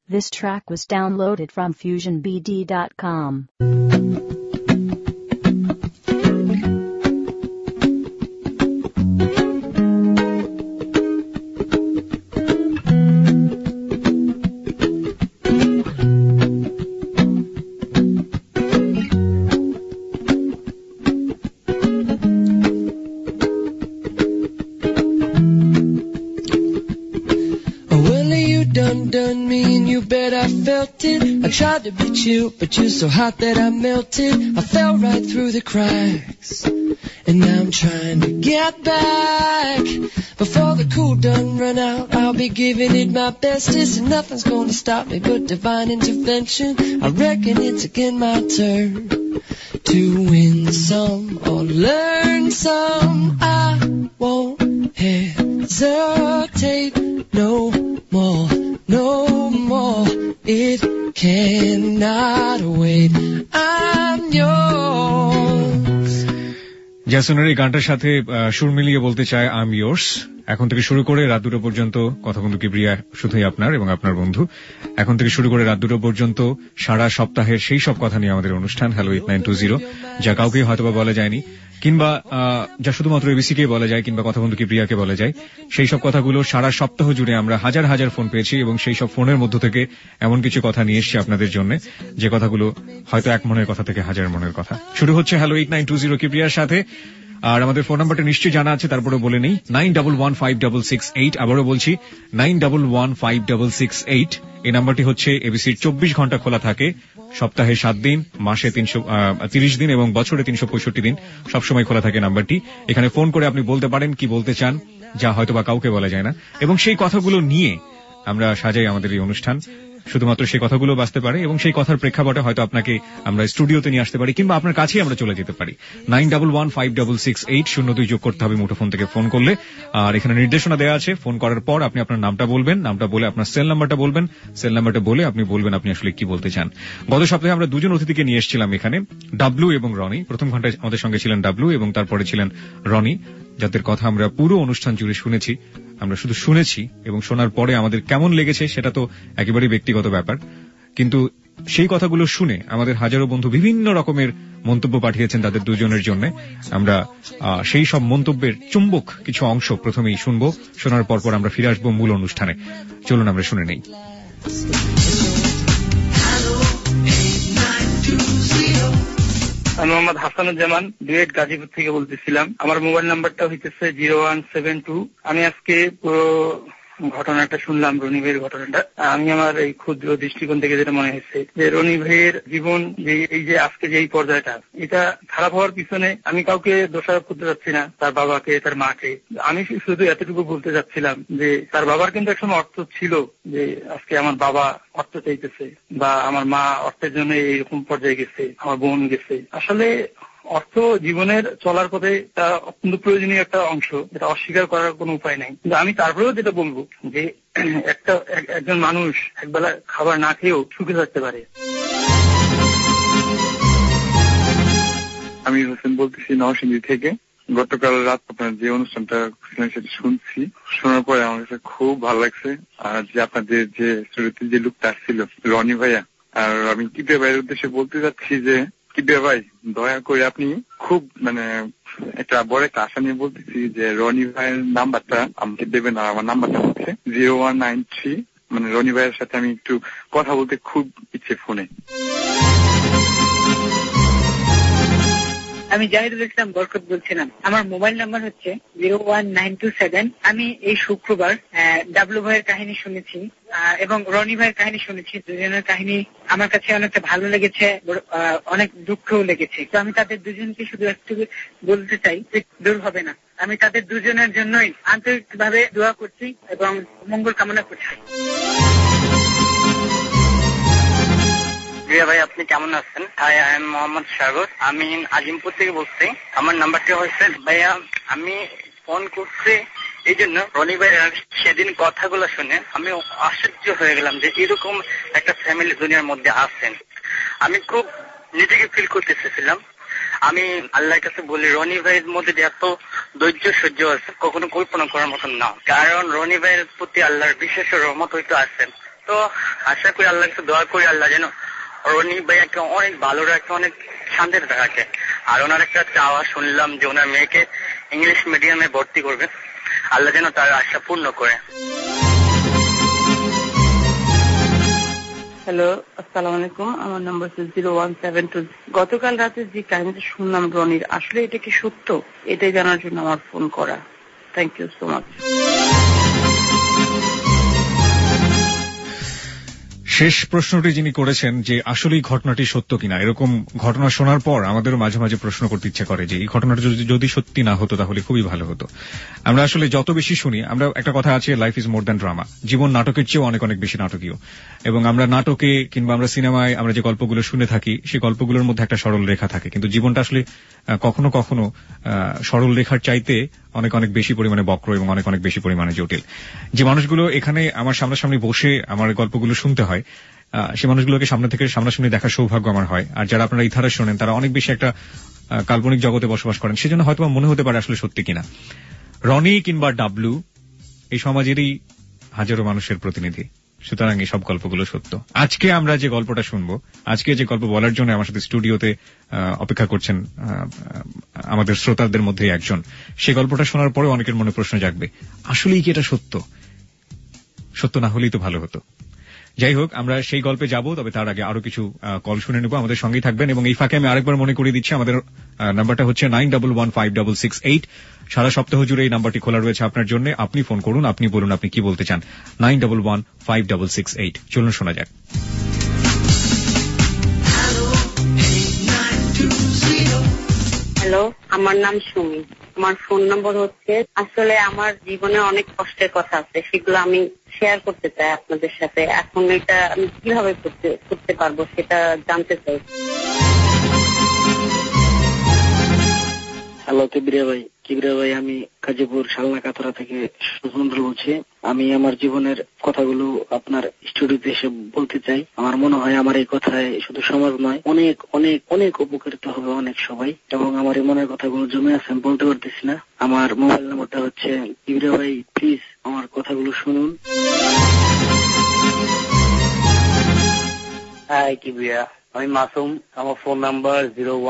This track was downloaded from FusionBD.com. Done me and you bet I felt it. I tried to be chill, but you're so hot that I melted. I fell right through the cracks, and now I'm trying to get back. Before the cool done run out, I'll be giving it my bestest, and nothing's gonna stop me but divine intervention. I reckon it's again my turn to win some or learn some. I won't hesitate no more. No more, it cannot wait. I'm yours. জ্যাসনের এই গানটার সাথে সুর মিলিয়ে বলতে চায় I am yours. এখন থেকে শুরু করে রাত 2টা পর্যন্ত কথা বন্ধু কিবরিয়া শুধুই আপনার এবং আপনার বন্ধু। এখন থেকে শুরু করে রাত 2টা পর্যন্ত সারা সপ্তাহের সেই সব কথা নিয়ে আমাদের অনুষ্ঠান হ্যালো 8920, যা কাউকে হয়তোবা বলা যায়নি, কিংবা যা শুধুমাত্র এবিসিকে বলা যায়, কিংবা কথা বন্ধু কিবরিয়াকে বলা যায়। সেই সব কথাগুলো সারা সপ্তাহ জুড়ে আমরা হাজার হাজার ফোন পেয়েছি, এবং সেই সব ফোনের মধ্য থেকে এমন কিছু কথা নিয়ে এসেছি আপনাদের জন্য, যে কথাগুলো হয়তো এক মনের কথা থেকে হাজার মনের কথা। শুরু হচ্ছে হ্যালো 8920 কিবরিয়ার সাথে। আর আমাদের ফোন নাম্বারটা নিশ্চয়ই জানা আছে, তারপরে বলে নেই 91156668। আবারও বলছি 91156668। এই নাম্বারটি হচ্ছে এবিসির 24 ঘন্টা খোলা থাকে, সপ্তাহে 7 দিন, মাসে 330 দিন এবং বছরে 365 দিন সবসময় খোলা থাকে নাম্বারটি। এখানে ফোন করে আপনি বলতে পারেন কি বলতে চান, যা হয়তো বা কাউকে বলা যায় না, এবং সেই কথাগুলো নিয়ে আমরা সাজাই আমাদের এই অনুষ্ঠান। শুধুমাত্র সেই কথাগুলো বাঁচতে পারে, এবং সেই কথার প্রেক্ষাপটে হয়তো আপনাকে আমরা স্টুডিওতে নিয়ে আসতে পারি, কিংবা আপনার কাছেই আমরা চলে যেতে পারি। 91156680 যোগ করতে হবে মুঠোফোন থেকে ফোন করলে। আর এখানে নির্দেশনা দেওয়া আছে, ফোন করার পর আপনি আপনার নামটা বলবেন, নামটা বলে আপনার সেল নাম্বারটা বলবেন, সেল নাম্বারটা বলে আপনি বলবেন আপনি আসলে কি বলতে চান। গত সপ্তাহে আমরা দুজন অতিথিকে নিয়ে এসেছিলাম এখানে, ডাবলু এবং রনি। প্রথম ঘন্টায় আমাদের সঙ্গে ছিলেন ডাবলু, এবং তারপরে ছিলেন রনি, যাদের কথা আমরা পুরো অনুষ্ঠান জুড়ে শুনেছি। আমরা শুধু শুনেছি, এবং শোনার পরে আমাদের কেমন লেগেছে সেটা তো একেবারেই ব্যক্তিগত ব্যাপার, কিন্তু সেই কথাগুলো শুনে আমাদের হাজারো বন্ধু বিভিন্ন রকমের মন্তব্য পাঠিয়েছেন তাদের দুজনের জন্য। আমরা সেই সব মন্তব্যের চুম্বক কিছু অংশ প্রথমেই শুনবো, শোনার পর আমরা ফিরে আসবো মূল অনুষ্ঠানে। চলুন আমরা শুনে নেই। আমি মোহাম্মদ হাসানুজ্জামান, ডুয়েট গাজীপুর থেকে বলতেছিলাম। আমার মোবাইল নাম্বারটা হইতেছে 0172। আমি আজকে পুরো ঘটনাটা শুনলাম, রনি ভাইয়ের ঘটনাটা। আমি আমার এই ক্ষুদ্র দৃষ্টিকোণ থেকে যেটা মনে হচ্ছে যে রনি ভাইয়ের জীবন যে এই যে আজকে যে এই পর্যায়টা, এটা খারাপ হওয়ার পিছনে আমি কাউকে দোষারোপ করতে যাচ্ছি না, তার বাবাকে, তার মাকে। আমি শুধু এতটুকু বলতে চাচ্ছিলাম যে তার বাবার কিন্তু একসময় অর্থ ছিল, যে আজকে আমার বাবা অর্থ চাইতেছে, বা আমার মা অর্থের জন্য এইরকম পর্যায়ে গেছে, আমার বোন গেছে। আসলে অর্থ জীবনের চলার পথে তা অত্যন্ত প্রয়োজনীয় একটা অংশ, এটা অস্বীকার করার কোনো উপায় নাই। কিন্তু আমি তারপরেও যেটা বলবো যে একজন মানুষ একবেলা খাবার না খেয়েও সুখে থাকতে পারে। আমি হোসেন বলতেছি নরসিংদী থেকে। গতকাল রাত আপনার যে অনুষ্ঠানটা সেটা শুনছি, শোনার পরে আমার কাছে খুব ভালো লাগছে। আর যে আপনাদের যে শুরুতে যে লোকটা আসছিল রনি ভাইয়া, আর আমি কিবিয়া ভাইয়ের উদ্দেশ্যে বলতে চাচ্ছি যে কিবিয়া ভাই, দয়া করে আপনি খুব একটা বড় একটা আশা নিয়ে বলতেছি যে রনি ভাইয়ের নাম্বারটা আমাকে দেবেন। আর আমার নাম্বারটা হচ্ছে 0193। রনি ভাইয়ের সাথে আমি একটু কথা বলতে খুব ইচ্ছে ফোনে। আমি জাহিদুল ইসলাম বরকত বলছিলাম। আমার মোবাইল নাম্বার হচ্ছে 01927। আমি এই শুক্রবার ডাবলু ভাইয়ের কাহিনী শুনেছি এবং রনি ভাইয়ের কাহিনী শুনেছি। দুজনের কাহিনী আমার কাছে অনেকটা ভালো লেগেছে, অনেক দুঃখও লেগেছে। তো আমি তাদের দুজনকে শুধু একটু বলতে চাই যে দূর হবে না। আমি তাদের দুজনের জন্যই আন্তরিকভাবে দোয়া করছি এবং মঙ্গল কামনা করছি। ভাই, আপনি কেমন আছেন? Hi, I am Mohammad Sagar. আমি আজিমপুর থেকে বলছি। আমার নাম্বারটি হচ্ছে, ভাইয়া আমি ফোন করছি এই জন্য, রনি ভাইয়ের সেদিন কথাগুলো শুনে আমি আশ্চর্য হয়ে গেলাম যে এরকম একটা ফ্যামিলি দুনিয়ার মধ্যে আছেন। আমি খুব নিজেকে ফিল করতে চেয়েছিলাম। আমি আল্লাহর কাছে বলি, রনি ভাইয়ের মধ্যে যে এত ধৈর্য সহ্য আছে কখনো কল্পনা করার মতন না। কারণ রনি ভাইয়ের প্রতি আল্লাহর বিশেষ রহমত হয়তো আছেন। তো আশা করি আল্লাহ কাছে দোয়া করি আল্লাহ যেন রনি ভাইয়াকে অনেক ভালো রাখে, অনেক শান্তিতে রাখে। আর ওনার একটা চাওয়া শুনলাম যে ওনার মেয়েকে ইংলিশ মিডিয়ামে ভর্তি করবে, আল্লাহ যেন তার আশা পূর্ণ করে। হ্যালো, আসসালামু আলাইকুম। আমার নাম্বার 0172। গতকাল রাতে যে কাহিনীটা শুনলাম রনির, আসলে এটা কি সত্য? এটাই জানার জন্য আমার ফোন করা। Thank you so much. শেষ প্রশ্নটি যিনি করেছেন যে আসলেই ঘটনাটি সত্য কিনা, এরকম ঘটনা শোনার পর আমাদের মাঝে মাঝে প্রশ্ন করতে ইচ্ছে করে যে এই ঘটনাটা যদি সত্যি না হতো তাহলে খুবই ভালো হতো। আমরা আসলে যত বেশি শুনি, আমরা একটা কথা আছে, life is more than drama, জীবন নাটকের চেয়েও অনেক অনেক বেশি নাটকীয়। এবং আমরা নাটকে কিংবা আমরা সিনেমায় আমরা যে গল্পগুলো শুনে থাকি, সেই গল্পগুলোর মধ্যে একটা সরল রেখা থাকে, কিন্তু জীবনটা আসলে কখনো কখনো সরল রেখার চাইতে অনেক অনেক বেশি পরিমাণে বক্র এবং অনেক অনেক বেশি পরিমাণে জটিল। যে মানুষগুলো এখানে আমার সামনাসামনি বসে আমার গল্পগুলো শুনতে হয়, সে মানুষগুলোকে সামনে থেকে সামনাসামনি দেখার সৌভাগ্য আমার হয়। আর যারা আপনারা ইথারে শোনেন তারা অনেক বেশি একটা কাল্পনিক জগতে বসবাস করেন, সেজন্য হয়তো মনে হতে পারে আসলে সত্যি কিনা। রনি কিংবা ডাবলু এই সমাজেরই হাজারো মানুষের প্রতিনিধি, সুতরাং এই সব গল্পগুলো সত্য। আজকে আমরা যে গল্পটা শুনবো, আজকে যে গল্প বলার জন্য আমার সাথে স্টুডিওতে অপেক্ষা করছেন আমাদের শ্রোতাদের মধ্যে একজন, সে গল্পটা শোনার পরে অনেকের মনে প্রশ্ন জাগবে, আসলেই কি এটা সত্য? সত্য না হলেই তো ভালো হতো। যাই হোক, আমরা সেই গল্পে যাব, তবে তার আগে আরো কিছু কল শুনে নেব। আমাদের সঙ্গেই থাকবেন। এবং এই ফাঁকে আমি আরেকবার মনে করিয়ে দিচ্ছি, আমাদের নাম্বারটা হচ্ছে 91156668। সারা সপ্তাহ জুড়ে এই নাম্বারটি খোলা রয়েছে আপনার জন্য। আপনি ফোন করুন, আপনি বলুন আপনি কি বলতে চান। 91156668। চলুন শোনা যাক। হ্যালো, আমার নাম সুমি। আমার ফোন নম্বর হচ্ছে, আসলে আমার জীবনে অনেক কষ্টের কথা আছে, সেগুলো আমি শেয়ার করতে চাই আপনাদের সাথে। এখন এটা আমি কিভাবে করতে পারবো সেটা জানতে চাই। হ্যালো কিবরিয়া ভাই, আমি গাজীপুর শালনা কাতরা থেকে সুন্দর বলছি। আমি আমার জীবনের কথাগুলো আপনার স্টুডিওতে এসে বলতে চাই। আমার মনে হয় আমার এই কথায় শুধু সমাজ নয়, অনেক অনেক অনেক উপকৃত হবে অনেক সবাই। এবং আমার এই মনের কথাগুলো জমে আছে, আমি বলতে পারতেছি না। আমার মোবাইল নাম্বারটা হচ্ছে, কিবরিয়া ভাই প্লিজ আমার কথাগুলো শুনুন। হাই কিবরিয়া, আমি মাসুম। আমার ফোন নাম্বার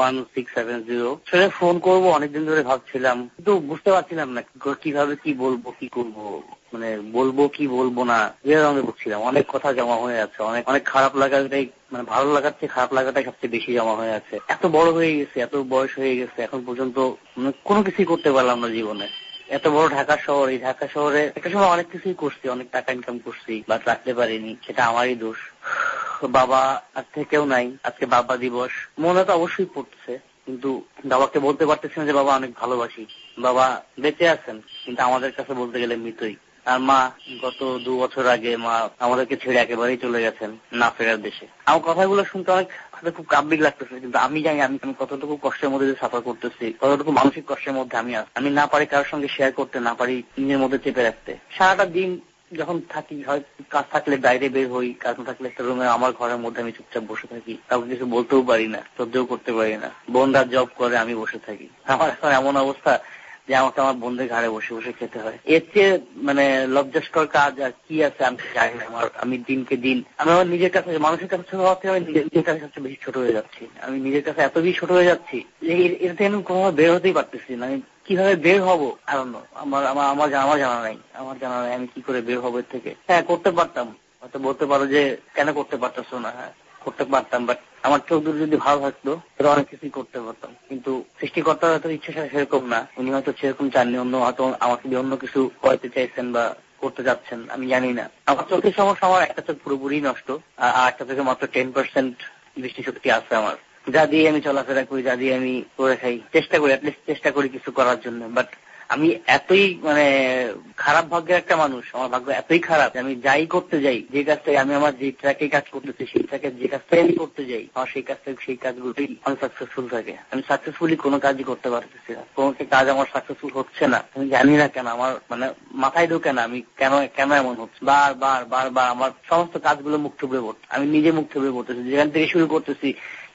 01670। সেটা ফোন করবো অনেকদিন ধরে ভাবছিলাম, কিন্তু বুঝতে পারছিলাম না কিভাবে কি বলবো, কি করবো, মানে বলবো কি বলবো না, আমি বুঝছিলাম। অনেক কথা জমা হয়ে আছে, অনেক অনেক খারাপ লাগাটাই, মানে ভালো লাগার চেয়ে খারাপ লাগাটাই সবচেয়ে বেশি জমা হয়ে আছে। এত বড় হয়ে গেছে, এত বয়স হয়ে গেছে, এখন পর্যন্ত কোনো কিছুই করতে পারলাম না জীবনে। এত বড় ঢাকা শহর, এই ঢাকা শহরে একটা সময় অনেক কিছুই করছি, অনেক টাকা ইনকাম করছি, বাট রাখতে পারিনি, সেটা আমারই দোষ। বাবা আজ থেকেও নাই, আজকে বাবা দিবস। মনে তো অবশ্যই পড়ছে, কিন্তু বাবাকে বলতে পারতেছি না যে বাবা অনেক ভালোবাসি। বাবা বেঁচে আছেন, কিন্তু আমাদের কাছে বলতে গেলে মৃতই। আর মা গত 2 বছর আগে মা আমাদেরকে ছেড়ে একেবারেই চলে গেছেন না ফেরার দেশে। আমার কথাগুলো শুনতে অনেক খুব কাব্যিক লাগতেছে, কিন্তু আমি জানি আমি কতটুকু কষ্টের মধ্যে সাফার করতেছি, কতটুকু মানসিক কষ্টের মধ্যে আমি না পারি কারোর সঙ্গে শেয়ার করতে, না পারি নিজের মধ্যে চেপে রাখতে। সারাটা দিন যখন থাকি, হয় কাজ থাকলে বাইরে বের হই, কাজ না থাকলে একটা রুমে আমার ঘরের মধ্যে আমি চুপচাপ বসে থাকি, কাউকে কিছু বলতেও পারি না, সহ্যও করতে পারি না। বোনরা জব করে, আমি বসে থাকি। আমার এখন এমন অবস্থা যে আমাকে আমার বোনদের ঘাড়ে বসে বসে খেতে হয়। এর চেয়ে মানে লজ্জাস্কর কাজ আর কি আছে আমি জানি না। আমি দিনকে দিন আমি আমার নিজের কাছে, মানুষের কাছে ছোট হওয়ার থেকে আমি নিজের কাছে সবচেয়ে বেশি ছোট হয়ে যাচ্ছি। আমি নিজের কাছে এত বেশি ছোট হয়ে যাচ্ছি যে এর থেকে আমি কোনোভাবে বের হতেই পারতেছি না। আমি কিভাবে বের হবো আমার জানা নাই। আমি কি করে বের হবো এর থেকে। হ্যাঁ, করতে পারতাম, হয়তো বলতে পারো যে কেন করতে পারতেছো না। হ্যাঁ, করতে পারতাম, বাট আমার চোখ দুটো যদি ভালো থাকতো তাহলে অনেক কিছুই করতে পারতাম। কিন্তু সৃষ্টিকর্তার হয়তো ইচ্ছা সেরকম না, উনি হয়তো সেরকম চাননি, হয়তো আমাকে দিয়ে অন্য কিছু করতে চাইছেন বা করতে যাচ্ছেন, আমি জানি না। আমার চোখের সমস্যা, আমার একটা চোখ পুরোপুরি নষ্ট, আর একটা চোখে মাত্র 10% দৃষ্টিশক্তি আছে আমার, যা দিয়ে আমি চলাফেরা করি, যা দিয়ে আমি করে খাই, চেষ্টা করি কিছু করার জন্য। বাট আমি এতই মানে খারাপ ভাগ্যের একটা মানুষ, আমার ভাগ্য এতই খারাপ যে আমি যাই করতে যাই, যে কাজটাই আমি আমার যে ট্র্যাকে কাজ করতেছি, সেই ট্র্যাকে যে কাজটাই আমি করতে যাই, আমার সেই কাজগুলোই আনসাকসেসফুল থাকে। আমি সাকসেসফুলি কোনো কাজই করতে পারতেছি না, কোনো কাজ আমার সাকসেসফুল হচ্ছে না। আমি জানি না কেন, আমার মানে মাথায় ঢোকে না আমি কেন এমন হচ্ছে। বারবার আমার সমস্ত কাজগুলো মুখ থুবড়ে পড়ছে, আমি নিজে মুখ থুবড়ে পড়তেছি। যেখান থেকে শুরু করতেছি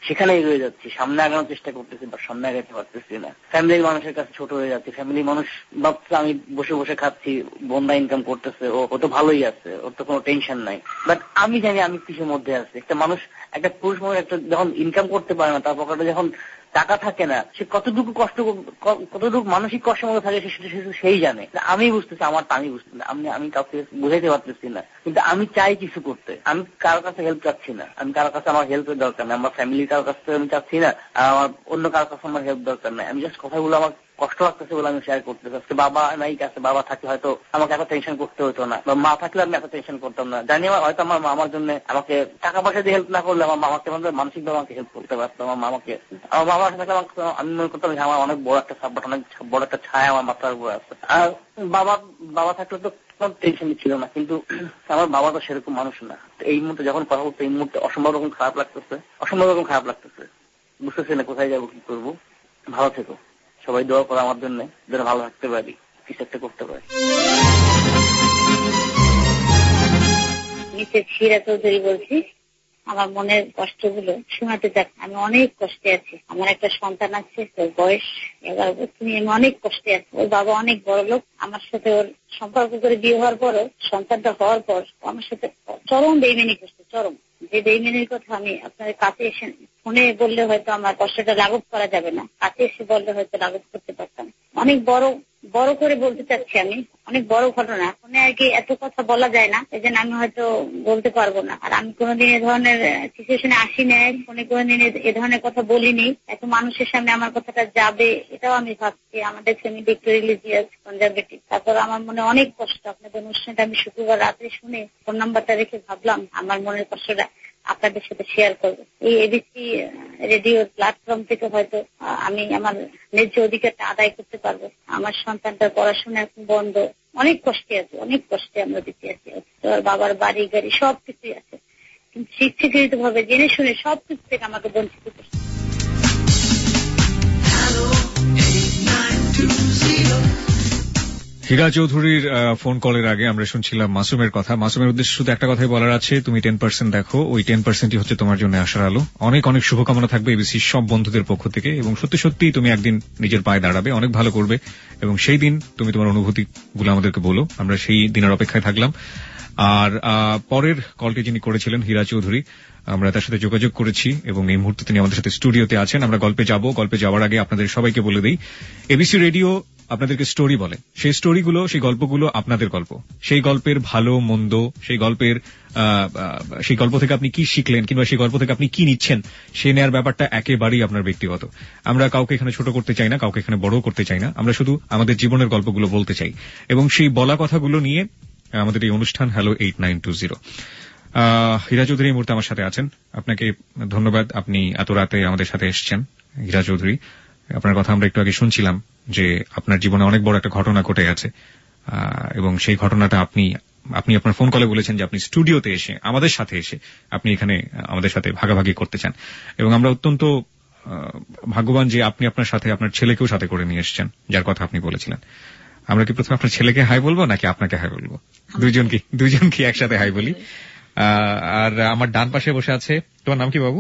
সেখানেই রয়ে যাচ্ছি, সামনে আগানোর চেষ্টা করতেছি বা সামনে আগাতে পারতেছি না। ফ্যামিলির মানুষের কাছে ছোট হয়ে যাচ্ছে। ফ্যামিলির মানুষ ভাবছে আমি বসে বসে খাচ্ছি, বোনরা ইনকাম করতেছে, ও তো ভালোই আছে, ওর তো কোনো টেনশন নাই। বাট আমি জানি আমি কিসের মধ্যে আছি। একটা মানুষ, একটা পুরুষ মানুষ একটা যখন ইনকাম করতে পারে না, তার পকেটে যখন টাকা থাকে না, সে কতটুকু মানসিক কষ্টের মধ্যে থাকে সেই জানে। আমি বুঝতেছি আমারটা, আমি বুঝতেছি না, আমি কাউকে বুঝাইতে পারতেছি না। কিন্তু আমি চাই কিছু করতে, আমি কারো কাছে হেল্প চাচ্ছি না, আমি কারো কাছে আমার হেল্পের দরকার নেই, আমার ফ্যামিলির কারো কাছে আমি চাচ্ছি না, আর আমার অন্য কারো কাছে আমার হেল্প দরকার নাই। আমি জাস্ট কথাগুলো আমার কষ্ট লাগতেছে বলে আমি শেয়ার করতেছি। আজকে বাবা নাই কাছে, বাবা থাকলে হয়তো আমাকে এত টেনশন করতে হতো না, বা মা থাকলে আমি এত টেনশন করতাম না। জানি হয়তো আমার মামার জন্য আমাকে টাকা পয়সা দিয়ে হেল্প না করলে আমার মামাকে মানসিক ভাবে আমাকে হেল্প করতে পারতাম। আমার মামাকে, আমার মামার সাথে আমি মনে করতাম আমার অনেক বড় একটা সাপোর্ট, অনেক বড় একটা ছায়া আমার মাথার উপরে আছে। আর বাবা থাকলে তো কোনো টেনশনই ছিল না। কিন্তু আমার বাবা তো সেরকম মানুষ না। এই মুহূর্তে যখন কথা বলতে, এই মুহূর্তে অসম্ভব রকম খারাপ লাগতেছে, বুঝতেছি না কোথায় যাবো, কি করবো। ভালো থেকো, সবাই দোয়া করো আমার জন্য, যেন ভালো থাকতে পারি, কিছু একটা করতে পারি। মিসেস হীরা চৌধুরী বলছি। আমার মনের কষ্টগুলো শোনাতে চাই। আমি অনেক কষ্টে আছি। আমার একটা সন্তান আছে, ওর বয়স 11 বছর। আমি অনেক কষ্টে আছি। ওর বাবা অনেক বড় লোক। আমার সাথে ওর সম্পর্ক করে বিয়ে হওয়ার পরও, সন্তানটা হওয়ার পর আমার সাথে চরম বেইমানি করছে, চরম। যে বেইমানির কথা আমি আপনাদের কাছে এসে ফোনে বললে হয়তো আমার কষ্টটা লাঘব করা যাবে না, কাছে এসে বললে হয়তো লাঘব করতে পারতাম। অনেক বড় করে বলতে চাচ্ছি আমি, অনেক বড় ঘটনা। ফোনে আর কি এত কথা বলা যায় না, এই জন্য আমি হয়তো বলতে পারবো না। আর আমি কোনোদিন এ ধরনের সিচুয়েশনে আসি নাই, ফোনে কোনোদিন এ ধরনের কথা বলিনি। এত মানুষের সামনে আমার কথাটা যাবে এটাও আমি ভাবছি। আমাদের ফ্যামিলি একটু রিলিজিয়াস, কনজারভেটিভ। তারপর আমার মনে অনেক কষ্ট। আপনাদের অনুষ্ঠানটা আমি শুক্রবার রাত্রে শুনে ফোন নাম্বারটা রেখে ভাবলাম আমার মনের কষ্টটা আপনাদের সাথে শেয়ার করবো। এই এবিসি রেডিওর প্ল্যাটফর্ম থেকে হয়তো আমি আমার ন্যায্য অধিকারটা আদায় করতে পারবো। আমার সন্তানটার পড়াশোনা এখন বন্ধ, অনেক কষ্টে আছে, অনেক কষ্টে আমরা বেঁচে আছি। বাবার বাড়ি গাড়ি সবকিছুই আছে, কিন্তু শিক্ষিত ভাবে জেনে শুনে সবকিছু থেকে আমাকে বঞ্চিত করছে। হীরা চৌধুরীর ফোন কলের আগে আমরা শুনছিলাম মাসুমের কথা। মাসুমের উদ্দেশ্যে শুধু একটা কথাই বলার আছে, তুমি 10% দেখো, ওই 10%ই হচ্ছে তোমার জন্য আশার আলো। অনেক অনেক শুভকামনা থাকবে এবিসির সব বন্ধুদের পক্ষ থেকে, এবং সত্যি সত্যি তুমি একদিন নিজের পায়ে দাঁড়াবে, অনেক ভালো করবে, এবং সেই দিন তুমি তোমার অনুভূতিগুলো আমাদেরকে বলো। আমরা সেই দিনের অপেক্ষায় থাকলাম। আর পরের কলটি যিনি করেছিলেন হীরা চৌধুরী, আমরা তার সাথে যোগাযোগ করেছি এবং এই মুহূর্তে তিনি আমাদের সাথে স্টুডিওতে আছেন। আমরা গল্পে যাব। গল্পে যাওয়ার আগে আপনাদের সবাইকে বলে দেই, এবিসি রেডিও আপনাদেরকে স্টোরি বলে। সেই স্টোরিগুলো, সেই গল্পগুলো আপনাদের গল্প। সেই গল্পের ভালো মন্দ, সেই গল্প থেকে আপনি কি শিখলেন, কিংবা সেই গল্প থেকে আপনি কি নিচ্ছেন, সে নেয়ার ব্যাপারটা একেবারেই আপনার ব্যক্তিগত। আমরা কাউকে এখানে ছোট করতে চাই না, কাউকে এখানে বড় করতে চাই না। আমরা শুধু আমাদের জীবনের গল্পগুলো বলতে চাই, এবং সেই বলা কথাগুলো নিয়ে আমাদের এই অনুষ্ঠান হ্যালো 8920। হীরা চৌধুরী এই মুহূর্তে আমার সাথে আছেন। আপনাকে ধন্যবাদ, আপনি এত রাতে আমাদের সাথে এসেছেন। হীরা চৌধুরী, আপনার কথা আমরা একটু আগে শুনছিলাম যে আপনার জীবনে অনেক বড় একটা ঘটনা ঘটে গেছে, এবং সেই ঘটনাটা আপনি আপনার ফোন কলে বলেছেন যে আপনি স্টুডিওতে এসে আমাদের সাথে এসে আপনি এখানে আমাদের সাথে ভাগাভাগি করতে চান, এবং আমরা অত্যন্ত ভাগ্যবান যে আপনি আপনার সাথে আপনার ছেলেকেও সাথে করে নিয়ে এসেছেন, যার কথা আপনি বলেছিলেন। আমরা কি প্রথমে আপনার ছেলেকে হাই বলবো নাকি আপনাকে হাই বলবো? দুইজনকে একসাথে হাই বলি। আর আমার ডান পাশে বসে আছে, তোমার নাম কি বাবু?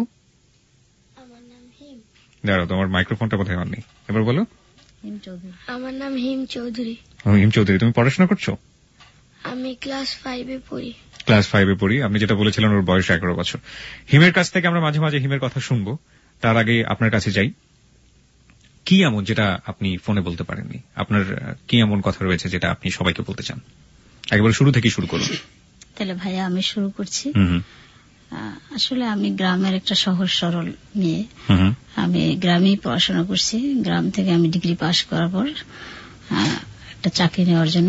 দাঁড়াও, তোমার মাইক্রোফোনটা কোথায় অন নেই, এবার বলো। আমার নাম হিম চৌধুরী। হিম চৌধুরী, তুমি পড়াশোনা করছো? আমি ক্লাস 5-এ পড়ি। ক্লাস 5-এ পড়ি। আপনি যেটা বলেছিলেন ওর বয়স 11 বছর। হিমের কাছ থেকে আমরা মাঝে মাঝে হিমের কথা শুনবো। তার আগে আপনার কাছে যাই, কি এমন যেটা আপনি ফোনে বলতে পারেননি? আপনার কি এমন কথা রয়েছে যেটা আপনি সবাইকে বলতে চান? একেবারে শুরু থেকে শুরু করুন। তাহলে ভাইয়া আমি শুরু করছি। আসলে আমি গ্রামের একটা সহজ সরল মেয়ে। আমি গ্রামেই পড়াশোনা করছি। গ্রাম থেকে আমি ডিগ্রি পাস করার পর একটা চাকরি নেওয়ার জন্য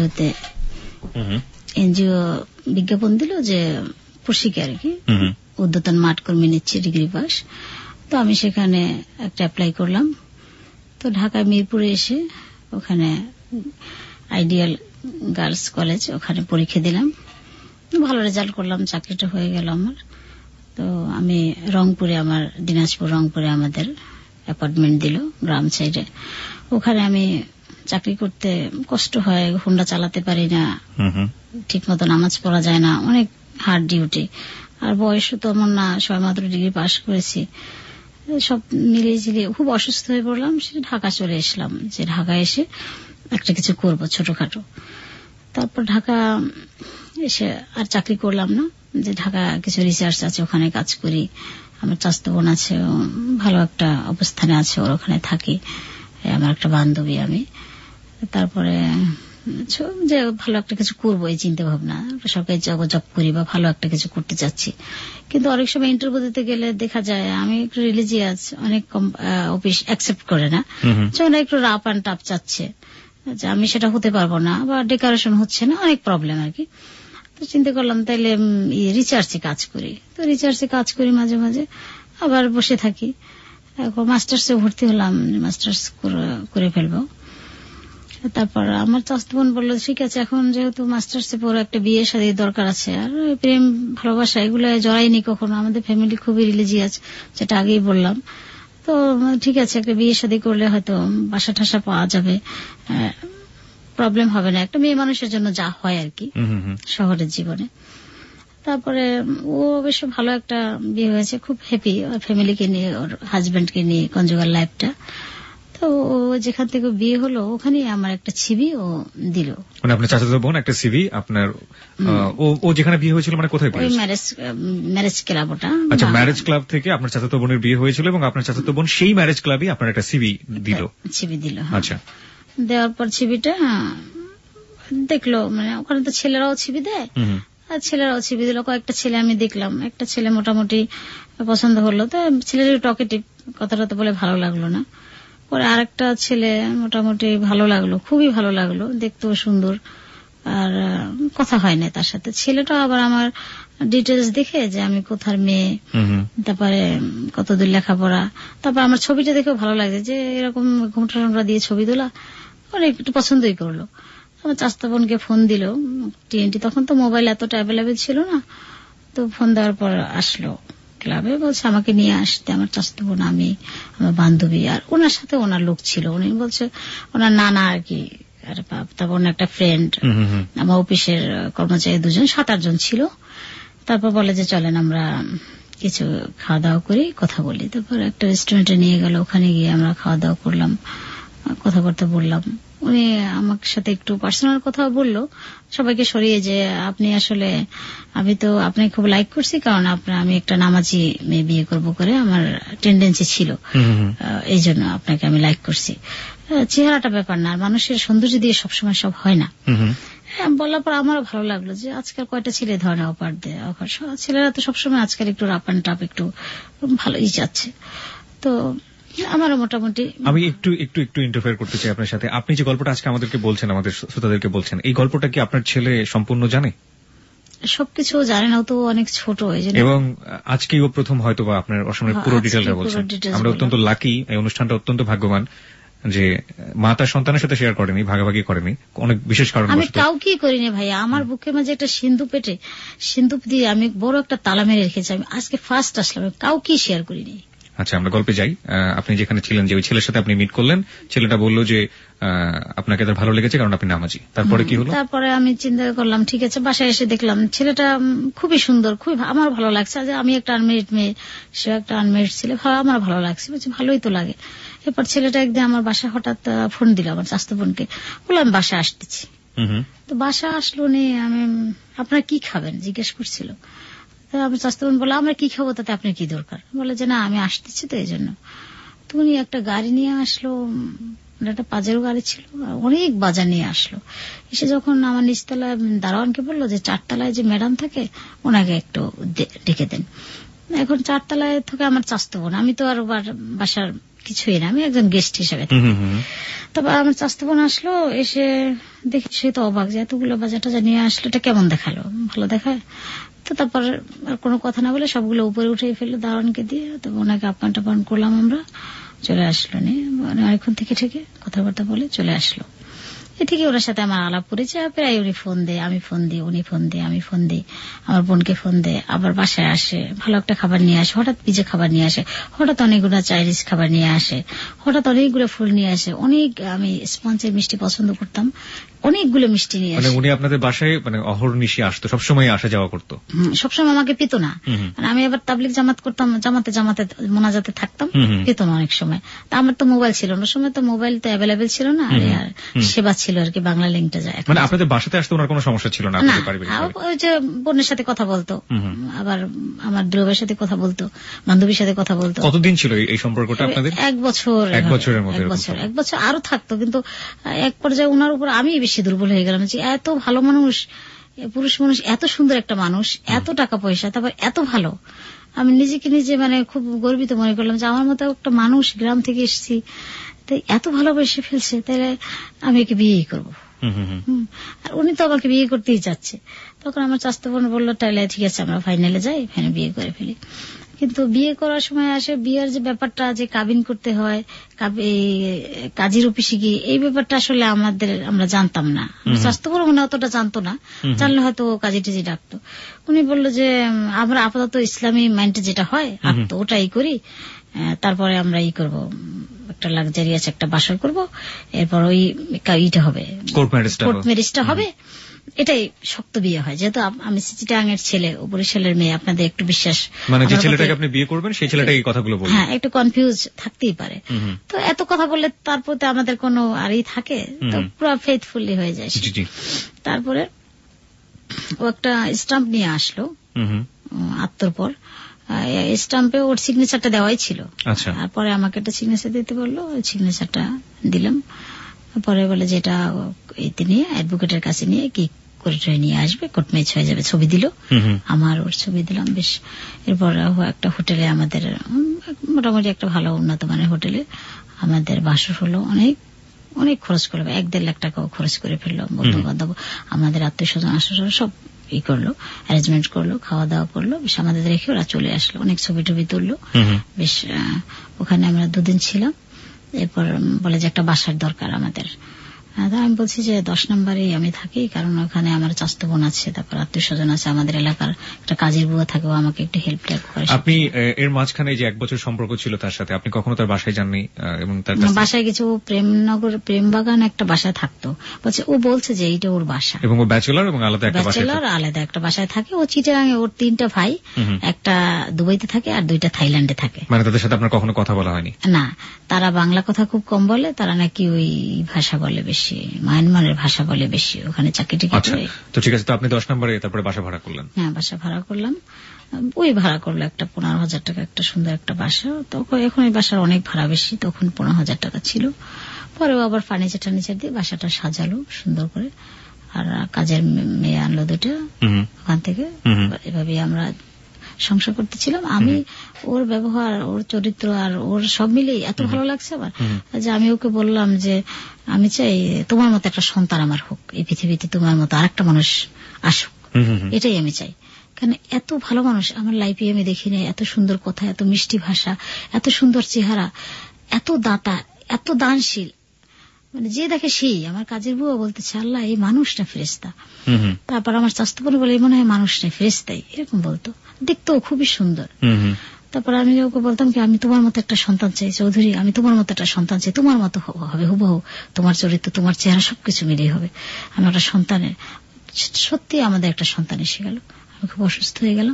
এনজিও বিজ্ঞাপন দিল যে প্রশিক্ষে আর কি উদ্যতন মাঠ কর্মী নিচ্ছে, ডিগ্রি পাস। তো আমি সেখানে একটা অ্যাপ্লাই করলাম। তো ঢাকায় মিরপুরে এসে ওখানে আইডিয়াল গার্লস কলেজ, ওখানে পরীক্ষা দিলাম, ভালো রেজাল্ট করলাম, চাকরিটা হয়ে গেল আমার। তো আমি রংপুরে, আমার দিনাজপুর রংপুরে আমাদের অ্যাপার্টমেন্ট দিল গ্রাম সাইডে। ওখানে আমি চাকরি করতে কষ্ট হয়, হুন্ডা চালাতে পারি না, ঠিক মতো নামাজ পড়া যায় না, অনেক হার্ড ডিউটি। আর বয়সও তো এমন না, সবেমাত্র ডিগ্রি পাস করেছি। সব মিলিয়ে ঝিলিয়ে খুব অসুস্থ হয়ে পড়লাম। সেটা ঢাকা চলে এসলাম, যে ঢাকায় এসে একটা কিছু করব ছোটখাটো। তারপর ঢাকা এসে আর চাকরি করলাম না, যে ঢাকা কিছু রিসার্চ আছে, ওখানে কাজ করি। আমার চাচাতো বোন আছে, ভালো একটা অবস্থানে আছে, ওর ওখানে থাকি। আমার একটা বান্ধবী আমি। তারপরে যে ভালো একটা কিছু করবো এই চিন্তা ভাবনা, সরকারি জব করি বা ভালো একটা কিছু করতে চাচ্ছি। কিন্তু অনেক সময় ইন্টারভিউ দিতে গেলে দেখা যায় আমি একটু রিলিজিয়াস, অনেক অফিস অ্যাকসেপ্ট করে না, যখন একটু রাপ অ্যান্ড টাপ চাচ্ছে, যে আমি সেটা হতে পারবো না বা ডেকোরেশন হচ্ছে না, অনেক প্রবলেম আর কি। তো চিন্তা করলাম তাইলে রিসার্চে কাজ করি। তো রিসার্চে কাজ করি, মাঝে মাঝে আবার বসে থাকি। এখন মাস্টার্সে ভর্তি হলাম, মাস্টার্স করে ফেলবো। তারপর আমার চাচাতো বোন বললো ঠিক আছে, এখন যেহেতু মাস্টার্সে পড়ো, একটা বিয়ে শাদীর দরকার আছে, আর প্রেম ভালোবাসা এগুলো জড়াইনি কখনো। আমাদের ফ্যামিলি খুবই রিলিজিয়াস, যেটা আগেই বললাম। তো ঠিক আছে, একটা বিয়ে শাদী করলে হয়তো বাসা ঠাসা পাওয়া যাবে, প্রবলেম হবে না, একটা মেয়ে মানুষের জন্য যা হয় আর কি শহরের জীবনে। তারপরে ও অবশ্য ভালো একটা বিয়ে হয়েছে, খুব হ্যাপি ওর ফ্যামিলিকে নিয়ে, ওর হাজবেন্ডকে নিয়ে, কনজুগাল লাইফটা। তো যেখান থেকে বিয়ে হলো ওখানে আমার একটা সিভি ও দিল। মানে আপনার চাচাতো বোন একটা সিভি আপনার, ও যেখানে বিয়ে হয়েছিল মানে কোথায়? Marriage club. ওটা আচ্ছা, ম্যারেজ ক্লাব থেকে আপনার চাচাতো বোনের বিয়ে হয়েছিল এবং আপনার চাচাতো বোন সেই ম্যারেজ ক্লাবে আপনার একটা সিভি দিল। আচ্ছা, দেওয়ার পর সিভিটা দেখলো, মানে ওখানে তো ছেলেরাও সিভি দেয়, আর ছেলেরাও সিভি দিল। কয়েকটা ছেলে আমি দেখলাম, একটা ছেলে মোটামুটি পছন্দ হলো, তো ছেলের টকেটিভ, কথাটা তো বলে ভালো লাগলো না। পরে আরেকটা ছেলে মোটামুটি ভালো লাগলো, খুবই ভালো লাগলো, দেখতেও সুন্দর, আর কথা হয় না তার সাথে। ছেলেটা আবার আমার ডিটেলস দেখে, যে আমি কোথার মেয়ে, তারপরে কতদূর লেখাপড়া, তারপর আমার ছবিটা দেখেও ভালো লাগে, যে এরকম ঘুমটা টুমটা দিয়ে ছবি তোলা, অনেক একটু পছন্দই করলো। আমার চাচাতো বোনকে ফোন দিল, টিএনটি, তখন তো মোবাইল এতটা অ্যাভেলেবেল ছিল না। তো ফোন দেওয়ার পর আসলো ক্লাবে, বলছে আমাকে নিয়ে আসতে। আমার চাচাতো বোন, আমি, আমার বান্ধবী, আর ওনার সাথে ওনার লোক ছিল। উনি বলছে ওনার নানা আর কি, আর তারপর একটা ফ্রেন্ড, আমার অফিসের কর্মচারী, 7-8 জন ছিল। তারপর বলে যে চলেন আমরা কিছু খাওয়া দাওয়া করি, কথা বলি। তারপর একটা রেস্টুরেন্টে নিয়ে গেল, ওখানে গিয়ে আমরা খাওয়া দাওয়া করলাম, কথাবার্তা বললাম। উনি আমার সাথে একটু পার্সোনাল কথা বললো, সবাইকে সরিয়ে, যে আপনি আসলে, আমি তো আপনাকে খুব লাইক করছি, কারণ আমি একটা নামাজি মেয়ে বিয়ে করবো করে আমার টেন্ডেন্সি ছিল, এই জন্য আপনাকে আমি লাইক করছি। চেহারাটা ব্যাপার না, মানুষের সৌন্দর্য দিয়ে সবসময় সব হয় না। বলার পর আমারও ভালো লাগলো, যে আজকাল কয়টা ছেলে ধরনের অফার দেয়, ছেলেরা তো সবসময় আজকাল একটু রাপ অ্যান্ড টাপ, একটু ভালোই যাচ্ছে। তো আমারও মোটামুটি। আমি একটু ইন্টারফেয়ার করতে চাই আপনার সাথে। আপনি যে গল্পটা আজকে আমাদেরকে বলছেন, আমাদের শ্রোতাদেরকে বলছেন, এই গল্পটা কি আপনার ছেলে সম্পূর্ণ জানে? সবকিছু জানে না, তো অনেক ছোট, এবং আজকেই ও প্রথম হয়তো বা আপনার অসমের পুরো ডিটেলটা বলছেন। আমরা অত্যন্ত লাকি, এই অনুষ্ঠানটা অত্যন্ত ভাগ্যবান যে মা তার সন্তানের সাথে শেয়ার করেনি, ভাগাভাগি করেনি, অনেক বিশেষ কারণ। আমি কাউকে করিনি ভাইয়া, আমার বুকের মাঝে একটা সিন্ধুক দিয়ে আমি বড় একটা তালা মেরে রেখেছি। আমি আজকে ফার্স্ট আসলাম, কাউকে শেয়ার করিনি। আচ্ছা, আমরা গল্পে যাই। আপনি যেখানে ছিলেন, যে ওই ছেলের সাথে আপনি মিট করলেন, ছেলেটা বললো যে আপনাকে তার ভালো লেগেছে কারণ আপনি নামাজি। তারপরে কি হলো? তারপরে আমি চিন্তা করলাম, ঠিক আছে, বাসায় এসে দেখলাম ছেলেটা খুবই সুন্দর, খুবই আমার ভালো লাগছে। যে আমি একটা আনমেরিড মেয়ে, সে একটা আনমেরিড ছেলে, আমার ভালো লাগছে, বলছি ভালোই তো লাগে। এরপর ছেলেটা একদিন আমার বাসায় হঠাৎ ফোন দিল, আমার চাচাতো বোনকে, বললাম আমি বাসায় আসতেছি। তো বাসা আসলো নি, আমি আপনারা কি খাবেন জিজ্ঞেস করছিল। আমার চাচাতো বোন বলে আমরা কি খাবো, তাতে আপনার কি দরকার? বলে যে না আমি আসতেছি তো এই জন্য। তো উনি একটা গাড়ি নিয়ে আসলো, একটা পাজেরো গাড়ি ছিল, অনেক বাজার নিয়ে আসলো। এসে যখন আমার নিচতলায় দারোয়ানকে বললো যে 4 তলায় যে ম্যাডাম থাকে ওনাকে একটু ডেকে দেন। এখন 4 তলায় থেকে আমার চাচাতো বোন, আমি তো আর বাসার কিছুই না, আমি একজন গেস্ট হিসেবে। তারপর আমার চাচাতো বোন আসলো, এসে দেখি সে তো অবাক, যে এতগুলো বাজার টাজার নিয়ে আসলো, এটা কেমন দেখালো, ভালো দেখায়? তো তারপর আর কোনো কথা না বলে সবগুলো উপরে উঠে ফেললো দারোয়ানকে দিয়ে। তো ওনাকে আপ্যায়ন টাপ্যায়ন করলাম, আমরা চলে আসলো নিয়ে, অনেকক্ষণ থেকে কথাবার্তা বলে চলে আসলো। এ থেকে ওনার সাথে আমার আলাপ করেছে, প্রায় উনি ফোন দেয়, আমি ফোন দিই, উনি ফোন দেয়, আমি ফোন দিই, আমার বোনকে ফোন দেয়, আবার বাসায় আসে, ভালো একটা খাবার নিয়ে আসে, হঠাৎ পিজা খাবার নিয়ে আসে, হঠাৎ অনেকগুলো চাইনিজ খাবার নিয়ে আসে, হঠাৎ অনেকগুলো ফুল নিয়ে আসে। অনেক আমি স্পঞ্জের মিষ্টি পছন্দ করতাম, অনেকগুলো মিষ্টি নিয়ে আসে। উনি আপনাদের বাসায় অহর্নিশি আসতো, সবসময় আসা যাওয়া করতো? সবসময় আমাকে পেত না। আমি আবার তাবলিগ জামাত করতাম, জামাতে মোনাজাতে থাকতাম, পেত না অনেক সময়। তা আমার তো মোবাইল ছিল না, সময় তো মোবাইল তো অ্যাভেলেবেল ছিল না, আর সেবা ছিল আর কি, বাংলা লিঙ্কটা যায়। আপনাদের বাসাতে আসতে ওনার কোনো সমস্যা ছিল না? ওই যে বোনের সাথে কথা বলতো, আবার আমার দুলাভাইয়ের সাথে কথা বলতো, বান্ধবীর সাথে কথা বলতো। কতদিন ছিল এই সম্পর্কটা আপনাদের? 1 বছর। 1 বছরের মধ্যে? 1 বছর আরো থাকতো, কিন্তু এক পর্যায়ে ওনার উপর আমি বেশি দুর্বল হয়ে গেলাম যে এত ভালো মানুষ, পুরুষ মানুষ, এত সুন্দর একটা মানুষ, এত টাকা পয়সা, তারপর এত ভালো। আমি নিজেকে নিজে খুব গর্বিত মনে করলাম যে আমার মতো একটা মানুষ, গ্রাম থেকে এসেছি, তাই এত ভালোবেসে ফেলছে, তাহলে আমি একে বিয়েই করবো। আর উনি তো আমাকে বিয়ে করতেই চাচ্ছে। তখন আমার চাচাতো বোন বললো তাহলে ঠিক আছে আমরা ফাইনালে যাই, ফাইনালে বিয়ে করে ফেলি। কিন্তু বিয়ে করার সময় আসে বিয়ের যে ব্যাপারটা, যে কাবিন করতে হয়, কাজীর অফিসে গিয়ে, এই ব্যাপারটা আসলে আমরা জানতাম না। চাচাতো বোন মনে অতটা জানতো না, জানলে হয়তো কাজী টাজি ডাকতো। উনি বললো যে আমরা আপাতত ইসলামী মাইন্ডে যেটা হয় তো ওটাই করি, তারপরে আমরা করব, একটা লাক্সারিয়াস একটা বাসর করব, এরপর ওই ইটা হবে, কোর্ট ম্যারেজটা হবে, এটাই শক্ত বিয়ে হয়। যেহেতু আমি চিটাগাং এর ছেলে, বরিশালের মেয়ে, আপনাদের একটু বিশ্বাস, যে ছেলেটাকে আপনি বিয়ে করবেন সেই ছেলেটা এই কথাগুলো বলবে, হ্যাঁ একটু কনফিউজ থাকতেই পারে। তো এত কথা বললে তার প্রতি আমাদের কোনো আরই থাকে, তো পুরো ফেথফুলি হয়ে যায়। তারপরে ও একটা স্টাম্প নিয়ে আসলো আত্মর পর, স্টাম্পে ওর সিগনেচারটা দেওয়াই ছিল। তারপরে আমাকে একটা সিগনেচার দিতে বললো, ওই সিগনেচারটা দিলাম। পরে বলে যেটা তিনি অ্যাডভোকেটের কাছে নিয়ে কি করে নিয়ে আসবে, কোর্ট ম্যাচ হয়ে যাবে। ছবি দিল, আমার ওর ছবি দিলাম। বেশ, এরপর একটা হোটেলে, আমাদের মোটামুটি একটা ভালো উন্নত মানের হোটেলে আমাদের বাসর হলো। অনেক খরচ করলো, 1-1.5 লাখ টাকাও খরচ করে ফেললো। বন্ধু বান্ধব, আমাদের আত্মীয় স্বজন আত্মীয় সব করলো, অ্যারেঞ্জমেন্ট করলো, খাওয়া দাওয়া করলো। বেশ আমাদের রেখে ওরা চলে আসলো, অনেক ছবি টবি তুললো। বেশ ওখানে আমরা 2 দিন ছিলাম। এরপর বলে যে একটা বাসার দরকার আমাদের। আমি বলছি যে 10 নম্বরেই আমি থাকি, কারণ ওখানে আমার চাচাতো বোন আছে, তারপর আত্মীয় স্বজন আছে, আমাদের এলাকার একটা কাজের বুয়া থাকে, আমাকে একটু হেল্প করে। আপনি এর মাঝখানে যে 1 বছর সম্পর্ক ছিল তার সাথে, আপনি কখনো তার বাসায় যাননি? এবং তার বাসায় কিছু প্রেমনগর, প্রেমবাগান একটা বাসায় থাকতো, বলছে ও বলছে যে এইটা ওর বাসা, এবং ও ব্যাচেলর এবং আলাদা একটা বাসায় থাকে। ও চিটাগাঙে, ওর 3টা ভাই, একটা দুবাইতে থাকে আর 2টা থাইল্যান্ডে থাকে। তাদের সাথে আপনার কখনো কথা বলা হয়নি? না, তারা বাংলা কথা খুব কম বলে, তারা নাকি ওই ভাষা বলে বেশি, মায়ানমারের ভাষা বলে বেশি, ওখানে চাকরি করে। তো ঠিক আছে, তো আপনি 10 নম্বরে তারপরে বাসা ভাড়া করলেন? হ্যাঁ, বাসা ভাড়া করলাম। ওই ভাড়া করলো একটা 15,000 টাকা, একটা সুন্দর একটা বাসা। তখন এখন এই বাসার অনেক ভাড়া বেশি, তখন 15,000 টাকা ছিল। পরেও আবার ফার্নিচার দিয়ে বাসাটা সাজালো সুন্দর করে, আর কাজের মেয়ে আনলো 2টা ওখান থেকে। এভাবে আমরা সংসার করতেছিলাম। আমি ওর ব্যবহার, ওর চরিত্র আর ওর সব মিলিয়ে এত ভালো লাগছে আমার, যে আমি ওকে বললাম যে আমি চাই তোমার মতো একটা সন্তান আমার হোক, এই পৃথিবীতে তোমার মতো আরেকটা মানুষ আসুক, এটাই আমি চাই। কারণ এত ভালো মানুষ আমার লাইফে আমি দেখি না, এত সুন্দর কথা, এত মিষ্টি ভাষা, এত সুন্দর চেহারা, এত দাতা, এত দানশীল, যে দেখে সেই। আমার কাজের বুয়া বলতেছে আল্লাহ এই মানুষটা ফেরেশতা। তারপর আমার চাচাতো বোন বলে মনে হয় মানুষটা ফেরেশতাই, এরকম বলতো। দেখতো খুবই সুন্দর। তারপর আমি ওকে বলতাম কি আমি তোমার মতো একটা সন্তান চাই চৌধুরী, আমি তোমার মতো একটা সন্তান চাই, তোমার মতো হবে হুবহু, তোমার চরিত্র, তোমার চেহারা সবকিছু মিলিয়ে হবে আমার একটা সন্তানের। সত্যি আমাদের একটা সন্তান এসে গেল। আমি খুব অসুস্থ হয়ে গেলাম।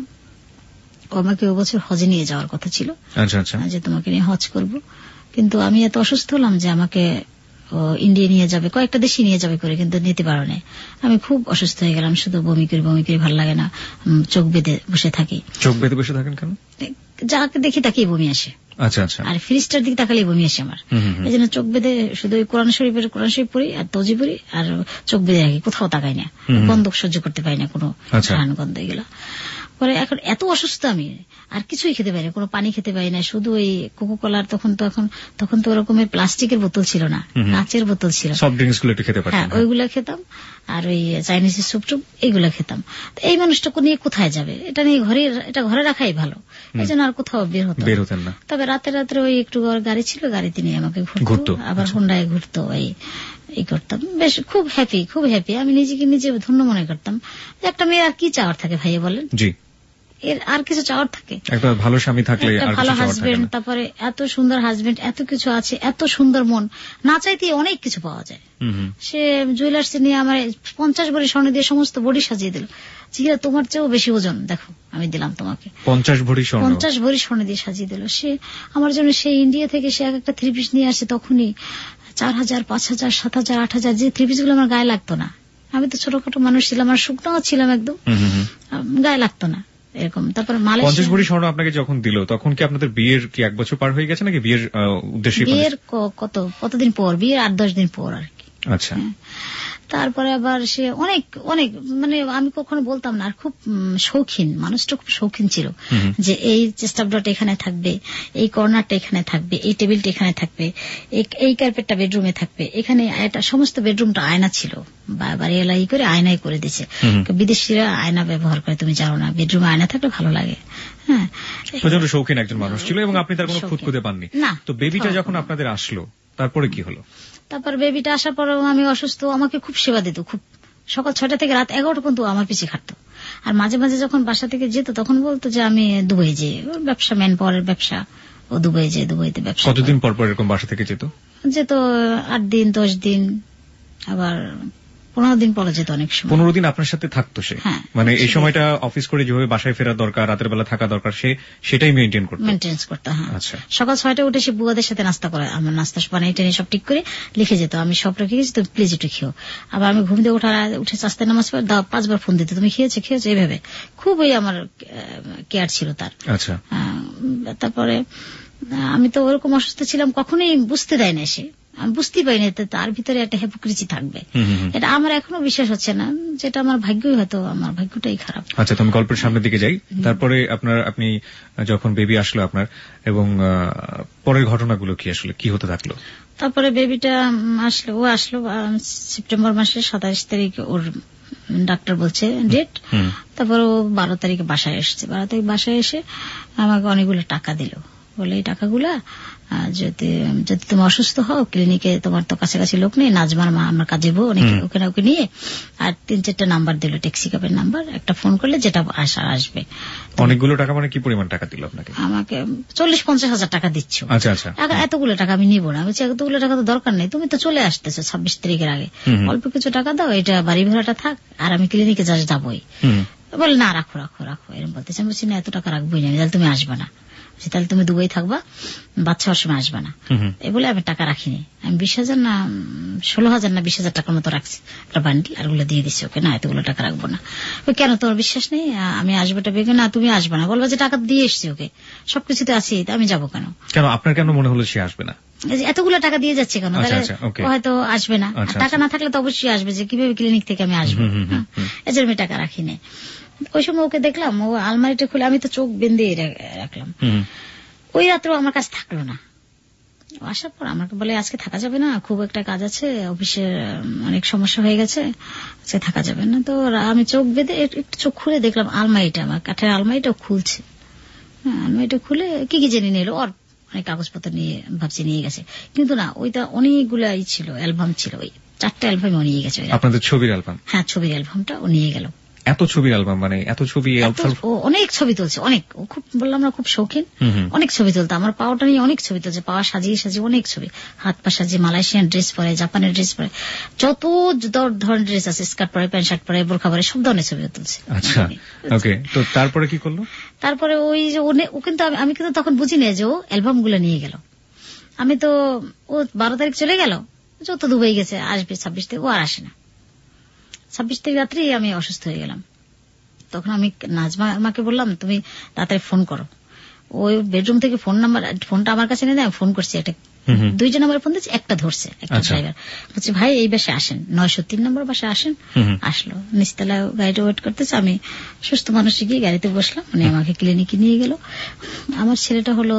আমাকে ওই বছর হজে নিয়ে যাওয়ার কথা ছিল, যে তোমাকে নিয়ে হজ করব, কিন্তু আমি এত অসুস্থ হলাম যে আমাকে ইন্ডিয়া নিয়ে যাবে, কয়েকটা দেশে নিয়ে যাবে করে, কিন্তু নিতে পারো না। আমি খুব অসুস্থ হয়ে গেলাম, শুধু বমি করি ভালো লাগে না, চোখ বেঁধে বসে থাকি। চোখ বেঁধে বসে থাকেন কেন? যাকে দেখি তাকেই বমি আসে। আর ফ্রিজটার দিকে তাকালেই বমি আসে আমার। এই জন্য চোখ বেঁধে শুধু কোরআন শরীফ পড়ি আর তজি পড়ি আর চোখ বেঁধে রাখি, কোথাও তাকাই না, গন্ধ সহ্য করতে পারি না, কোনো গন্ধ এগুলো। পরে এখন এত অসুস্থ আমি আর কিছুই খেতে পারি না, কোনো পানি খেতে পারি না, শুধু ওই কোকোকোলার, তখন তো ওরকমের প্লাস্টিকের বোতল ছিল না, কাঁচের বোতল ছিল, হ্যাঁ ওইগুলা খেতাম, আর ওই চাইনিজের স্যুপ এইগুলা খেতাম। এই মানুষটাকে নিয়ে কোথায় যাবে, এটা নিয়ে ঘরে রাখাই ভালো, এই জন্য আর কোথাও বের হতেন না। তবে রাতে ওই একটু গাড়ি ছিল, গাড়িতে নিয়ে আমাকে ঘুরতো, আবার হোন্ডায় ঘুরতো, এই করতাম। বেশ খুব হ্যাপি। আমি নিজেকে নিজে ধন্য মনে করতাম যে একটা মেয়ে আর কি চাওয়ার থাকে ভাইয়া বলেন। এর আর কিছু চাওয়ার থাকে? একটা ভালো স্বামী থাকলে, ভালো হাজবেন্ড, তারপরে এত সুন্দর হাজবেন্ড, এত কিছু আছে, এত সুন্দর মন, না চাইতে অনেক কিছু পাওয়া যায়। সে জুয়েলার্স নিয়ে আমার 50 ভরি স্বর্ণ দিয়ে সমস্ত বডি সাজিয়ে দিল। জিয়া তোমার চেয়েও বেশি ওজন, দেখো আমি দিলাম তোমাকে 50 ভরি স্বর্ণ দিয়ে সাজিয়ে দিল। সে আমার জন্য সেই ইন্ডিয়া থেকে সে একটা 3 পিস নিয়ে আসে, তখনই 4000, 5000, 7000, 8000, যে 3 পিস গুলো আমার গায়ে লাগতো না। আমি তো ছোটখাটো মানুষ ছিলাম, আর শুকনো ছিলাম একদম, গায়ে লাগতো না এরকম। তারপর 50 ভরি স্বর্ণ আপনাকে যখন দিল, তখন কি আপনাদের বিয়ের কি 1 বছর পার হয়ে গেছে নাকি বিয়ের উদ্দেশ্যে? বিয়ের কতদিন পর, বিয়ের 8-10 দিন পর আর কি। আচ্ছা। তারপরে আবার সে অনেক অনেক মানে আমি কখনো বলতাম না, আর খুব শৌখিন, মানুষটা খুব শৌখিন ছিল, যে এই চেস্টাবডটা এখানে থাকবে, এই কর্নারটা এখানে থাকবে, এই টেবিলটা এখানে থাকবে, এই কার্পেটটা বেডরুমে থাকবে, এখানে এটা সমস্ত বেডরুমটা আয়না ছিল, বাড়িওয়ালা ই করে আয়নাই করে দিচ্ছে। বিদেশিরা আয়না ব্যবহার করে, তুমি জানো না, বেডরুমে আয়না থাকলে ভালো লাগে। হ্যাঁ, প্রচন্ড শৌখিন একজন মানুষ ছিল এবং আপনি তার কোনো খুঁতখুঁতে পাননি। তো বেবিটা যখন আপনাদের আসলো, তারপরে কি হলো? তারপর বেবিটা আসার পর আমি অসুস্থ, আমাকে খুব সেবা দিত, খুব সকাল 6টা থেকে রাত 11টা পর্যন্ত আমার পিছিয়ে খাটতো। আর মাঝে মাঝে যখন বাসা থেকে যেত তখন বলতো যে আমি দুবাই যে ব্যবসা, ম্যান পাওয়ারের ব্যবসা, ও দুবাই যে, দুবাইতে ব্যবসা। কতদিন পর পর এরকম বাসা থেকে যেত? 8 দিন, 10 দিন, আবার 15 দিন পরে যেত অনেক সময়। 15 দিন আপনার সাথে থাকতো সে? মানে এই সময়টা অফিস করে যেভাবে বাসায় ফেরা দরকার, রাতের বেলা থাকা দরকার, সেটাই মেনটেন করতো? হ্যাঁ। আচ্ছা। সকাল 6টায় উঠে সে বুয়াদের সাথে নাস্তা করে, আমার নাস্তা বানিয়ে টেনে সব ঠিক করে লিখে যেত, আমি সব রেখে গেছি, তুমি প্লিজ একটু খেও। আবার আমি ঘুম দিয়ে উঠে চাস্তে নামাজ পড়ে 5 বার ফোন দিত, তুমি খেয়েছো এইভাবে। খুবই আমার কেয়ার ছিল তার। আচ্ছা। তারপরে আমি তো ওরকম অসুস্থ ছিলাম, কখনোই বুঝতে দেয় না সে, আমি বুঝতেই পারিনি তার ভিতরে একটা হিপোক্রিসি থাকবে। এটা আমার এখনো বিশ্বাস হচ্ছে না, যেটা আমার ভাগ্যই, হয়তো আমার ভাগ্যটাই খারাপ। আচ্ছা, তুমি গল্পের সামনের দিকে যাই। তারপরে আপনি যখন বেবি আসলো আপনার, এবং পরের ঘটনাগুলো কি আসলে কি হতে থাকলো? তারপরে বেবিটা আসলো সেপ্টেম্বর মাসের 27 তারিখে ওর ডাক্তার বলছে ডেট। তারপর ও 12 তারিখে বাসায় এসছে। 12 তারিখ বাসায় এসে আমাকে অনেকগুলো টাকা দিল, বলে এই টাকাগুলা যদি তুমি অসুস্থ হও, ক্লিনিকে তোমার তো কাছাকাছি লোক নেই, নাজমার মা আমার কাজে বউ, ওকে নিয়ে, আর 3-4টা নাম্বার দিল, ট্যাক্সি ক্যাবের নাম্বার, একটা ফোন করলে যেটা আসবে। অনেকগুলো টাকা মানে কি পরিমাণ টাকা দিল আপনাকে? আমাকে 40-50 হাজার টাকা দিচ্ছ। আচ্ছা আচ্ছা। এতগুলো টাকা আমি নিবো না। আমি বলছি এতগুলো টাকা তো দরকার নেই, তুমি তো চলে আসতেছো 26 তারিখের আগে, অল্প কিছু টাকা দাও, এটা বাড়ি ভাড়াটা থাক, আর আমি ক্লিনিকে যাবোই। বলে না, রাখো এরকম বলতেছে। আমি বলছি না, এত টাকা রাখবোই না, তাহলে তুমি আসবে না, তাহলে তুমি দুবাই থাকবা, বাচ্চা হওয়ার সময় আসবে না। এই বলে আমি টাকা রাখিনি। আমি 20,000 না 16,000 না 20,000 টাকার মতো রাখছি, একটা বান্ডিল, আর গুলো দিয়ে দিচ্ছি ওকে। না, এতগুলো টাকা রাখবো না। কেন, তোমার বিশ্বাস নেই আমি আসবো? না, তুমি আসবে না। বলবো যে টাকা দিয়ে এসছি ওকে, সবকিছুতে আছি, আমি যাবো কেন? আপনার কেন মনে হলো সে আসবে না? এতগুলো টাকা দিয়ে যাচ্ছে কেন, হয়তো আসবে না। টাকা না থাকলে তো অবশ্যই আসবে, যে কিভাবে ক্লিনিক থেকে আমি আসবো, এজন্য আমি টাকা রাখিনি। ওই সময় ওকে দেখলাম, ও আলমারিটা খুলে, আমি তো চোখ বেঁধে রাখলাম। ওই রাত্রেও আমার কাছে থাকলো না। আসার পর আমাকে বলে আজকে থাকা যাবে না, খুব একটা কাজ আছে, অফিসের অনেক সমস্যা হয়ে গেছে, আজকে থাকা যাবে না। তো আমি চোখ বেঁধে একটু চোখ খুলে দেখলাম আলমারিটা, আমার কাঠের আলমারিটা খুলছে। আলমারিটা খুলে কি জেনে নিল, ওর অনেক কাগজপত্র নিয়ে ভাবছি নিয়ে গেছে, কিন্তু না, ওইটা অনেকগুলো ছিল, অ্যালবাম ছিল, ওই 4টা অ্যালবাম ও নিয়ে গেছে। আপনাদের ছবির অ্যালবাম? হ্যাঁ, ছবির অ্যালবামটা ও নিয়ে গেল। এত ছবির অ্যালবাম, মানে এত ছবি, অনেক ছবি তুলছে, অনেক। খুব বললাম না, খুব শৌখিন, অনেক ছবি তুলতো। আমার পাওয়াটা নিয়ে অনেক ছবি তুলছে, পাওয়া সাজিয়ে অনেক ছবি, হাত পা সাজিয়ে, মালয়েশিয়ান ড্রেস পরে, জাপানের ড্রেস পরে, যত ধরনের ড্রেস আছে, স্কার্ট পরে, প্যান্ট শার্ট পরে, বোরখা পরে, সব ধরনের ছবি তুলছে। আচ্ছা, ওকে। তো তারপরে কি করলো? তারপরে ওই যে ও কিন্তু আমি কিন্তু তখন বুঝিনি যে ও অ্যালবাম গুলো নিয়ে গেল। আমি তো, ও 12 তারিখ চলে গেল, যত দুবাই গেছে, আসবে 26 তারিখ, ও আর আসে না। 26 তারিখ রাত্রে আমি অসুস্থ হয়ে গেলাম। তখন আমি নাজমা আমাকে বললাম, তুমি তাড়াতাড়ি ফোন করো। ওই বেডরুম থেকে ফোনটা আমার কাছে নিয়ে দেয়, ফোন করছি, একটা 2টা নাম্বার ফোন দিচ্ছি, একটা ধরছে, একটা ড্রাইভার বলছে ভাই এই বাসে আসেন, 903 নম্বর বাসে আসেন। আসলো, নিচতলা গাড়িটা ওয়েট করতেছে। আমি সুস্থ মানুষ গিয়ে গাড়িতে বসলাম, উনি আমাকে ক্লিনিকে নিয়ে গেল। আমার ছেলেটা হলো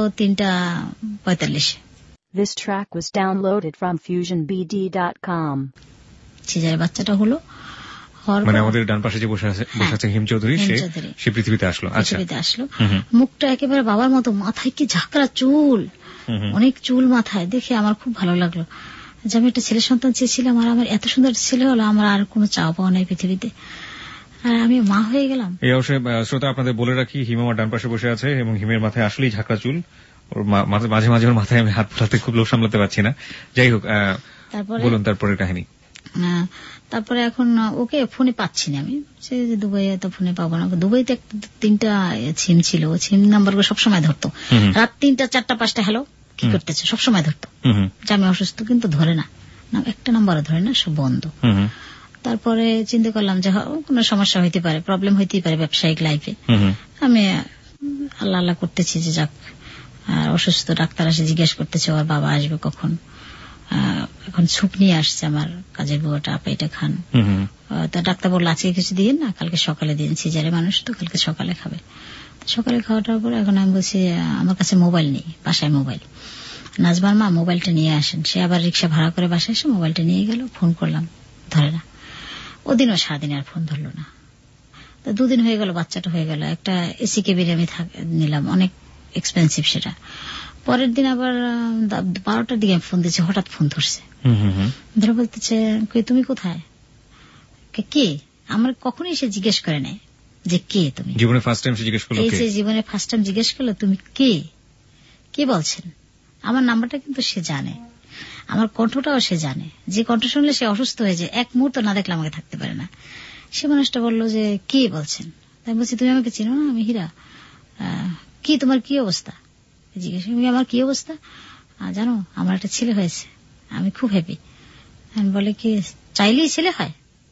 3:45। This track was downloaded from FusionBD.com. সিজারের বাচ্চাটা হলো, মানে আমাদের ডান পাশে যে বসে আছে হিম চৌধুরী, সে পৃথিবীতে আসলো। মুখটা একেবারে বাবার মতো, মাথায় কি ঝাঁকড়া চুল, অনেক চুল মাথায়, দেখে আমার খুব ভালো লাগলো যে আমি একটা ছেলে সন্তান চেয়েছিলাম, আর আমার এত সুন্দর ছেলে হলো, আমার আর কোনো চাওয়া পাওয়া নাই পৃথিবীতে। আর আমি মা হয়ে গেলাম। এই অবশ্যই শ্রোতা আপনাদের বলে রাখি, হিম আমার ডান পাশে বসে আছে এবং হিমের মাথায় আসলেই ঝাঁকড়া চুল। ওর মাঝে মাঝে ওর মাথায় আমি হাত ফেলাতে খুব লোভ সামলাতে পারছি না। যাই হোক, বলুন তারপরের কাহিনী। তারপরে এখন ওকে ফোনে পাচ্ছি না আমি, সে দুবাই তো ফোনে পাবো না। দুবাইতে 3টা সিম ছিল, সিম নাম্বার সবসময় ধরতো, রাত 3টা 4টা 5টা হ্যালো কি করতেছে সবসময় ধরতো, যে আমি অসুস্থ, কিন্তু ধরে না, একটা নাম্বারও ধরে না, সব বন্ধ। তারপরে চিন্তা করলাম যে কোনো সমস্যা হইতে পারে, প্রবলেম হইতেই পারে ব্যবসায়িক লাইফে। আমি আল্লাহ আল্লাহ করতেছি যে যাক, অসুস্থ, ডাক্তার আসে জিজ্ঞেস করতেছে ওর বাবা আসবে কখন। এখন স্যুপ নিয়ে আসছে আমার কাজের বুয়াটা, আপা এটা খান। তা ডাক্তার বললো আজকে কিছু দিয়ে না, কালকে সকালে দিন, সিজারে মানুষ তো কালকে সকালে খাবে। সকালে খাওয়াটার পরে এখন আমি বলছি আমার কাছে মোবাইল নেই, বাসায় মোবাইল। নাজমার মা মোবাইলটা নিয়ে আসেন। সে আবার রিক্সা ভাড়া করে বাসায় এসে মোবাইলটা নিয়ে গেল। ফোন করলাম, ধরে না। ওদিনও সারাদিন আর ফোন ধরলো না। তো 2 দিন হয়ে গেল, বাচ্চাটা হয়ে গেল। একটা এসি কেবিনে আমি নিলাম, অনেক এক্সপেন্সিভ সেটা। পরের দিন আবার 12টার দিকে ফোন দিচ্ছে, হঠাৎ ফোন ধরছে, ধরে বলতেছে তুমি কোথায়, কে? আমার কখনোই সে জিজ্ঞেস করে নাই যে কে তুমি, জীবনে ফার্স্ট টাইম সে জিজ্ঞেস করলো। এই যে জীবনে ফার্স্ট টাইম জিজ্ঞেস করলো তুমি কে বলছেন। আমার নাম্বারটা কিন্তু সে জানে, আমার কণ্ঠটাও সে জানে, যে কণ্ঠ শুনলে সে অসুস্থ হয়ে যায়, এক মুহূর্ত না দেখলে আমাকে থাকতে পারে না। সে মানুষটা বললো যে কে বলছেন। তাই বলছি তুমি আমাকে চিনো না, আমি হীরা। কি তোমার কি অবস্থা জিজ্ঞেস। আমার কি অবস্থা জানো, আমার একটা ছেলে হয়েছে, আমি খুব হ্যাপি। বলে কি চাইলেই ছেলে হয়?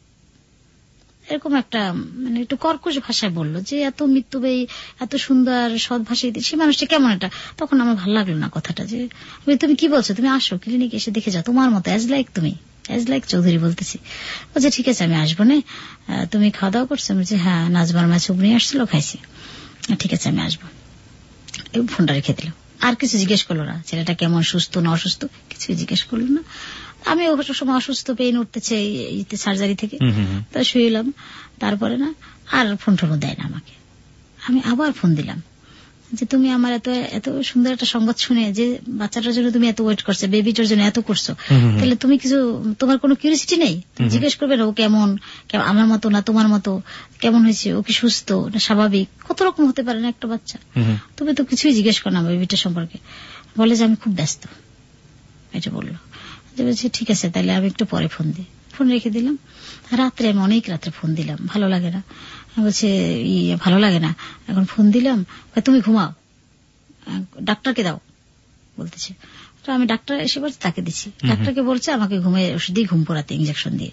এরকম একটা মানে একটু কর্কশ ভাষায় বললো, যে এত মৃত্যুবাহী, এত সুন্দর সৎ ভাষায় সে মানুষটা কেমন একটা। তখন আমার ভালো লাগলো না কথাটা, যে তুমি কি বলছো, তুমি আসো ক্লিনিকে এসে দেখে যাও, তোমার মতো অ্যাজ লাইক চৌধুরী বলতেছি। বলছে ঠিক আছে আমি আসবো না, তুমি খাওয়া দাওয়া করছো? বলছি হ্যাঁ, নাজমার মা চুপ নিয়ে আসছিল, খাইছি। ঠিক আছে আমি আসবো। ফোনটা রেখে দিল। আর কিছু জিজ্ঞেস করলো না, ছেলেটা কেমন, সুস্থ না অসুস্থ, কিছু জিজ্ঞেস করলো না। আমি সময় অসুস্থ, পেইন উঠতেছে সার্জারি থেকে, তা শুইলাম। তারপরে না আর ফোন দেয় না আমাকে। আমি আবার ফোন দিলাম যে তুমি আমার এত সুন্দর একটা সংবাদ শুনে, যে বাচ্চাটার জন্য তুমি এত ওয়েট করছো, বেবিটার জন্য এত করছো, তাহলে তুমি কিছু, তোমার কোনো কিউরিসিটি নেই? তুমি জিজ্ঞেস করবে না ও কেমন, আমার মতো না তোমার মতো, কেমন হয়েছে, ও কি সুস্থ না স্বাভাবিক, কত রকম হতে পারে না একটা বাচ্চা। তুমি তো কিছুই জিজ্ঞেস করো না বেবিটার সম্পর্কে। বলে যে আমি খুব ব্যস্ত, এটা বললো। বলছি ঠিক আছে তাহলে আমি একটু পরে ফোন দিই। ফোন রেখে দিলাম। রাত্রে আমি অনেক রাত্রে ফোন দিলাম, ভালো লাগে না। বলছে ভালো লাগে না, এখন ফোন দিলাম, তুমি ঘুমাও, ডাক্তারকে দাও বলতেছে। তো আমি ডাক্তার এসে বলছে তাকে দিচ্ছি। ডাক্তারকে বলছে আমাকে ঘুমিয়ে ওষুধ দিয়ে ঘুম পড়াতে, ইঞ্জেকশন দিয়ে।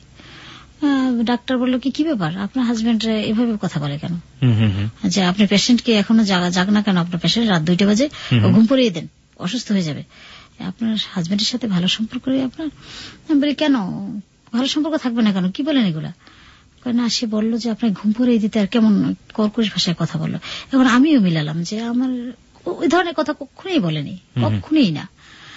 ডাক্তার বললো কি ব্যাপার, আপনার হাজবেন্ড এভাবে কথা বলে কেন, যে আপনি পেশেন্টকে এখনো জাগ না কেন, আপনার পেশেন্ট রাত 2টা বাজে, ঘুম পড়িয়ে দেন, অসুস্থ হয়ে যাবে। আপনার হাজবেন্ডের সাথে ভালো সম্পর্ক আপনার? আমি বলি কেন ভালো সম্পর্ক থাকবে না কেন, কি বলেন এগুলা? না সে বললো যে আপনার ঘুম পড়িয়ে দিতে, আর কেমন কর্কশ ভাষায় কথা বললো। এখন আমিও মিলালাম যে আমার ওই ধরনের কথা কখনোই বলেনি, কখনোই না।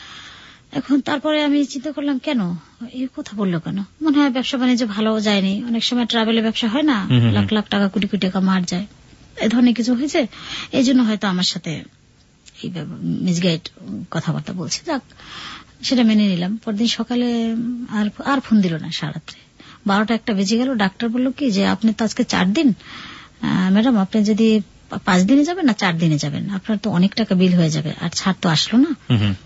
এখন তারপরে আমি চিন্তা করলাম কেন এই কথা বললো কেন, মনে হয় ব্যবসা বাণিজ্য ভালো যায়নি, অনেক সময় ট্রাভেলের ব্যবসা হয় না, লাখ লাখ টাকা কোটি কোটি টাকা মার যায়, এই ধরনের কিছু হয়েছে, এই জন্য হয়তো আমার সাথে এই মিসগাইড কথাবার্তা বলছে। যাক সেটা মেনে নিলাম। পরদিন সকালে আর ফোন দিল না, সারাত্রে 12টা-1টা বেজে গেল। ডাক্তার বললো কি যে আপনি তো আজকে 4 দিন, ম্যাডাম আপনি যদি 5 দিনে যাবেন না 4 দিনে যাবেন, আপনার তো অনেক টাকা বিল হয়ে যাবে, আর ছাড় তো আসলো না।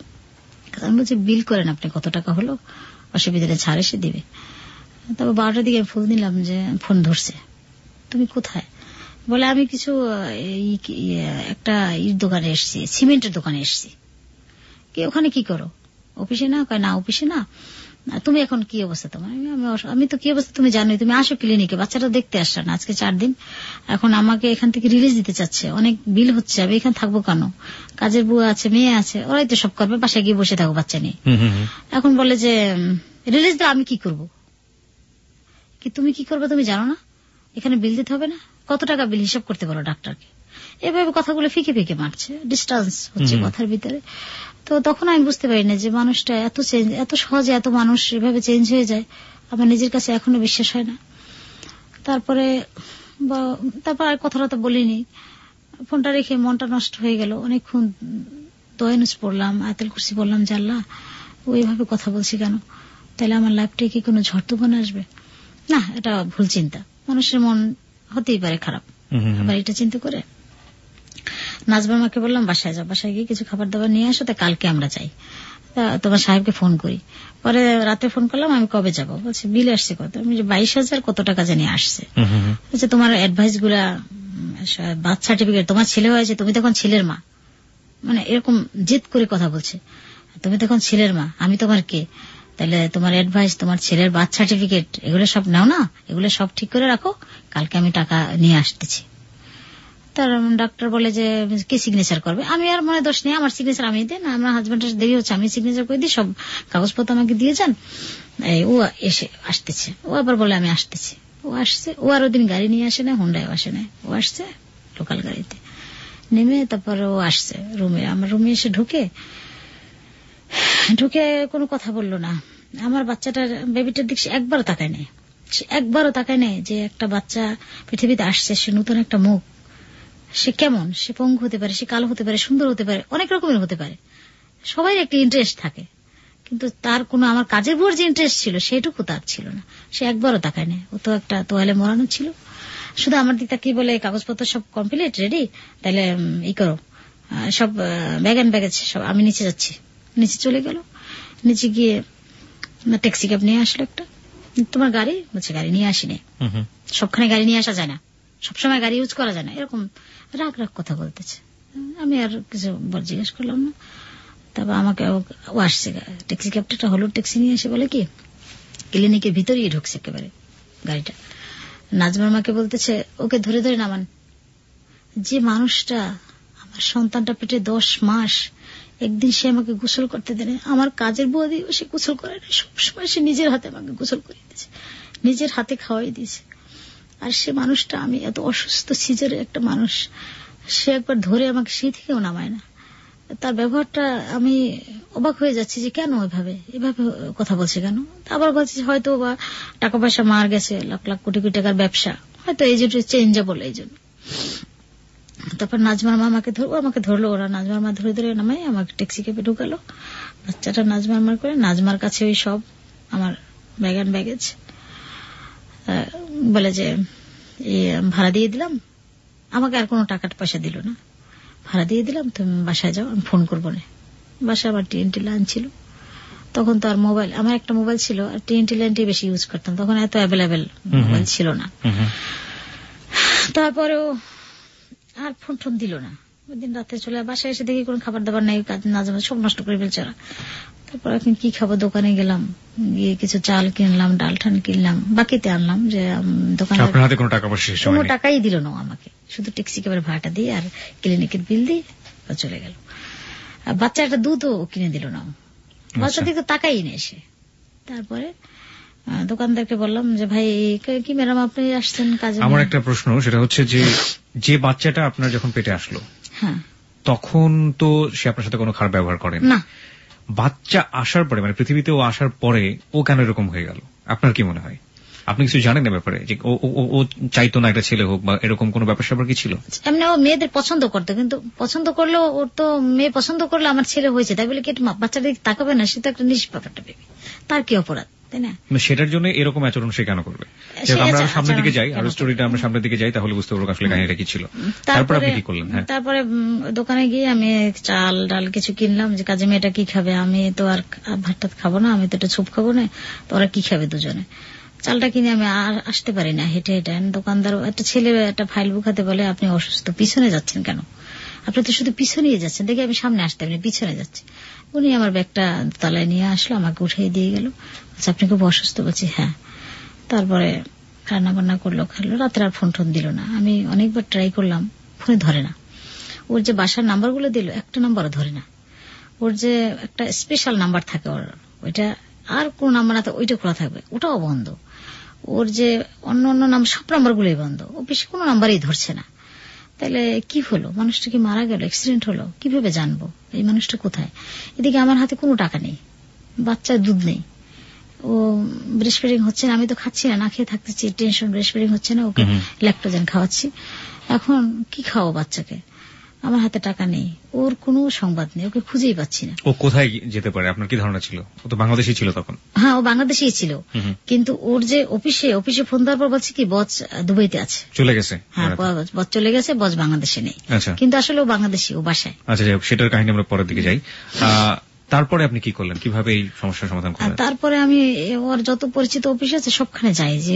আমি বলছি বিল করেন আপনি, কত টাকা হলো, অসুবিধা ছাড় এসে দিবে। তবে 12টার দিকে ফোন দিলাম, যে ফোন ধরছে, তুমি কোথায়? বলে আমি কিছু একটা দোকানে এসছি, সিমেন্টের দোকানে এসছি। কি ওখানে কি করো, অফিসে না? কয় না অফিসে না। তুমি এখন কি অবস্থা তোমার? আমি তো কি অবস্থা তুমি জানোই, তুমি আসো ক্লিনিকে, বাচ্চাটা দেখতে আসছো না, আজকে 4 দিন। এখন আমাকে এখান থেকে রিলিজ দিতে চাচ্ছে, অনেক বিল হচ্ছে, আমি এখানে থাকবো কেন, কাজের বুয়া আছে, মেয়ে আছে, ওরাই তো সব করবে, বাসায় গিয়ে বসে থাকো বাচ্চা নিয়ে। এখন বলে যে রিলিজ দাও, আমি কি করব? কি তুমি কি করবে তুমি জানো না? এখানে বিল দিতে হবে না, কত টাকা বিল হিসাব করতে বলো ডাক্তারকে। এভাবে কথাগুলো ফিকে ফিকে মারছে, ডিস্টেন্স হচ্ছে কথার ভিতরে। তো তখন আমি বুঝতে পারি না যে মানুষটা এত সহজে এত মানুষ এভাবে চেঞ্জ হয়ে যায়, আমার নিজের কাছে এখনো বিশ্বাস হয় না। তারপর আর কথাটা বলিনি, ফোনটা রেখে মনটা নষ্ট হয়ে গেল। অনেকক্ষণ দয়ানুস পড়লাম, আয়াতুল কুরসি বললাম, যে আল্লাহ ওইভাবে কথা বলছি কেন, তাহলে আমার লাইফটায় কি কোনো ঝড় তুফান আসবে? না, এটা ভুল চিন্তা। মানুষের মন হতেই পারে খারাপ। আবার এটা চিন্তা করে নাজমার মাকে বললাম বাসায় যাও, বাসায় গিয়ে কিছু খাবার দাবার নিয়ে আসো, তা কালকে আমরা যাই, তোমার সাহেবকে ফোন করি। পরে রাতে ফোন করলাম আমি কবে যাবো, বলছে বিল আসছে কত, আমি 22,000 কত টাকা জানি আসছে। বলছে তোমার অ্যাডভাইস গুলা, বার্থ সার্টিফিকেট, তোমার ছেলে হয়েছে, তুমি তখন ছেলের মা, মানে এরকম জেদ করে কথা বলছে, তুমি তখন ছেলের মা, আমি তোমার কে, তাহলে তোমার অ্যাডভাইস, তোমার ছেলের বার্থ সার্টিফিকেট, এগুলো সব নাও না, এগুলো সব ঠিক করে রাখো, কালকে আমি টাকা নিয়ে আসতেছি। তার ডাক্তার বলে যে কি সিগনেচার করবে, আমি আর মনে দোষ নেই, আমার সিগনেচার আমি দিই না, আমার হাজবেন্ডের দেরি হচ্ছে, আমি সিগনেচার করে দিই, সব কাগজপত্র আমাকে দিয়ে যান। ও এসে আসতেছে, ও আবার বলে আমি আসতেছি, ও আসছে, ও আর ওদিন গাড়ি নিয়ে আসে না, হোন্ডায় আসে না, ও আসছে লোকাল গাড়িতে নেমে, তারপরে ও আসছে রুমে, আমার রুমে এসে ঢুকে কোনো কথা বললো না। আমার বাচ্চাটার বেবিটার দিক সে একবারও তাকায় নেই, সে একবারও তাকায় নেই যে একটা বাচ্চা পৃথিবীতে আসছে, সে নতুন একটা মুখ, সে কেমন, সে পঙ্গু হতে পারে, সে কালো হতে পারে, সুন্দর হতে পারে, অনেক রকমের হতে পারে, সবাই একটা ইন্টারেস্ট থাকে, কিন্তু তার কোনো আমার কাজের উপর যে ইন্টারেস্ট ছিল সেটুকু তার ছিল না, সে একবারও তাকায় নেই। ও তো একটা তোয়ালে মরানো ছিল, শুধু আমার দিকটা কি বলে কাগজপত্র সব কমপ্লিট রেডি, তাহলে ই করো, সব ব্যাগ এন্ড ব্যাগেজ সব, আমি নিচে যাচ্ছি। নিচে চলে গেল, নিচে গিয়ে ট্যাক্সি ক্যাব নিয়ে আসলো একটা, তোমার গাড়ি, বলছে গাড়ি নিয়ে আসিনি, সবখানে গাড়ি নিয়ে আসা যায় না, সবসময় গাড়ি ইউজ করা যায় না, এরকম রাগ রাগ কথা বলতেছে। আমি আর কিছু জিজ্ঞেস করলাম না। তারপর আমাকে ও আসছে, ট্যাক্সি ক্যাবটা হলো ট্যাক্সি নিয়ে এসে বলে কি ক্লিনিকের ভিতরেই ঢুকছে একেবারে গাড়িটা। নাজমার মাকে বলতেছে ওকে ধরে ধরে নামান, যে মানুষটা আমার সন্তানটা পেটে 10 মাস, একদিন সে আমাকে গোসল করতে দেয়, আমার কাজের বৌদি সে গোসল করে না, সবসময় সে নিজের হাতে আমাকে গোসল করে দিয়েছে, নিজের হাতে খাওয়াই দিয়েছে। আর সে মানুষটা, আমি এত অসুস্থ সিজারে একটা মানুষ, সে একবার ধরে আমাকে সেই থেকেও নামায় না। তার ব্যবহারটা আমি অবাক হয়ে যাচ্ছি যে কেন এভাবে কথা বলছে কেন। আবার বলছে হয়তো বা টাকা পয়সা মার গেছে, লাখ লাখ কোটি কোটি টাকার ব্যবসা, হয়তো এই জন্য চেঞ্জেবল, এই জন্য। তারপর নাজমার মা আমাকে ধরলো, ওরা নাজমার মা ধরে ধরে নামাই আমাকে ট্যাক্সি ক্যাবে ঢুকালো, বাচ্চাটা নাজমার মার করে, নাজমার কাছে ওই সব আমার ব্যাগ এন্ড ব্যাগেজ, বলে যে ভাড়া দিয়ে দিলাম, আমাকে আর কোনো টাকা পয়সা দিল না, ভাড়া দিয়ে দিলাম, তুমি বাসায় যাও, আমি ফোন করবো না। বাসায় আমার TNT লাইন ছিল, তখন তো আর মোবাইল, আমার একটা মোবাইল ছিল আর TNT লাইনটি বেশি ইউজ করতাম, তখন এত অ্যাভেলেবেল মোবাইল ছিল না। তারপরেও আর ফোন টোন দিল না। ওই দিন রাতে চলে বাসায় এসে দেখি কোনো খাবার দাবার নেই, কাজ না জানা সব নষ্ট করে ফেলছে ওরা। তারপর এখন কি খাবো, দোকানে গেলাম, গিয়ে কিছু চাল কিনলাম, ডাল ঠান কিনলাম, বাকিতে আনলাম, যে দোকানে কোনো টাকাই দিল না আমাকে, শুধু ট্যাক্সি ক্যাবের ভাড়াটা দিয়ে আর ক্লিনিকের বিল দিয়ে চলে গেল। বাচ্চা একটা দুধও কিনে দিল না, বাচ্চা দিকে তাকাই না এসে। তারপরে দোকানদারকে বললাম যে ভাই কি ম্যাডাম আপনি আসছেন কাজে। আমার একটা প্রশ্ন, সেটা হচ্ছে যে বাচ্চাটা আপনার যখন পেটে আসলো, হ্যাঁ, তখন তো সে আপনার সাথে কোনো খারাপ ব্যবহার করেন না, বাচ্চা আসার পরে, মানে পৃথিবীতে ও আসার পরে ও কেন এরকম হয়ে গেল, আপনার কি মনে হয়? আপনি কিছু জানেন না ব্যাপারে, যে ও চাইতো না একটা ছেলে হোক বা এরকম কোন ব্যাপার স্যাপার কি ছিল? এমনি ও মেয়েদের পছন্দ করতো, কিন্তু পছন্দ করলেও ওর তো মেয়ে পছন্দ করলে আমার ছেলে হয়েছে, তাই বলে কি বাচ্চাটা তাকাবে না? সে তো একটা নিষ্পাপটা বেবি, তার কি অপরাধ, তাই না? সেটার জন্য এরকম আচরণ সে কেন করবে? আমরা সামনের দিকে যাই, আর স্টোরিটা আমরা সামনের দিকে যাই, তাহলে বুঝতে পারবো আসলে কাহিনীটা কি ছিল। তারপর আপনি কি করলেন? তারপরে দোকানে গিয়ে আমি চাল ডাল কিছু কিনলাম, যে কাজে মেয়েটা কি খাবে, আমি তো আর ভাত টাত খাবো না, আমি তো একটা স্যুপ খাবো না, তো ওরা কি খাবে দুজনে। চালটা কিনে আমি আর আসতে পারি না, হেঁটে হেঁটে। দোকানদার একটা ছেলে একটা ফাইল বুকাতে বলে আপনি অসুস্থ, পিছনে যাচ্ছেন কেন, আপনি তো শুধু পিছনে যাচ্ছেন, দেখে আমি সামনে আসতে পারি, পিছনে যাচ্ছি। উনি আমার ব্যাগটা তলায় নিয়ে আসলো, আমাকে উঠিয়ে দিয়ে গেল, আচ্ছা আপনি খুব অসুস্থ? বলছি হ্যাঁ। তারপরে রান্না বান্না করলো, খাইলো, রাত্রে আর ফোন টোন দিল না। আমি অনেকবার ট্রাই করলাম, ফোনে ধরে না। ওর যে বাসার নাম্বার গুলো দিল, একটা নাম্বারও ধরে না। ওর যে একটা স্পেশাল নাম্বার থাকে ওর, ওইটা আর কোন নাম্বার না, ওইটা খোলা থাকবে, ওটাও বন্ধ। ওর যে অন্য অন্য নাম্বার, সব নাম্বার গুলোই বন্ধ, ও বেশি কোনো নাম্বারই ধরছে না। তাহলে কি হলো, মানুষটা কি মারা গেল, অ্যাক্সিডেন্ট হলো, কিভাবে জানবো এই মানুষটা কোথায়? এদিকে আমার হাতে কোনো টাকা নেই, বাচ্চার দুধ নেই, ও ব্রেস্ট ফিডিং হচ্ছে না, আমি তো খাচ্ছি না, না খেয়ে থাকতেছি, টেনশন, ব্রেস্ট ফিডিং হচ্ছে না, ওকে ল্যাকটোজেন খাওয়াচ্ছি। এখন কি খাওয়াবো বাচ্চাকে? আমার হাতে টাকা নেই, ওর কোনো সংবাদ নেই, ওকে খুঁজেই পাচ্ছি না। ও কোথায় যেতে পারে আপনার কি ধারণা ছিল? ও তো বাংলাদেশি ছিল তখন। হ্যাঁ, ও বাংলাদেশেই ছিল, কিন্তু ওর যে অফিসে ফোন দেওয়ার পর বলছে কি বস দুবাইতে আছে, চলে গেছে। হ্যাঁ, বস চলে গেছে, বস বাংলাদেশে নেই। কিন্তু আসলে ও বাংলাদেশি, ও বাসায়। আচ্ছা, যাই হোক, সেটার কাহিনী আমরা পরের দিকে যাই। তারপরে আপনি কি করলেন, কিভাবে এই সমস্যার সমাধান করলেন? তারপরে আমি ওর যত পরিচিত অফিস আছে সবখানে যাই, যে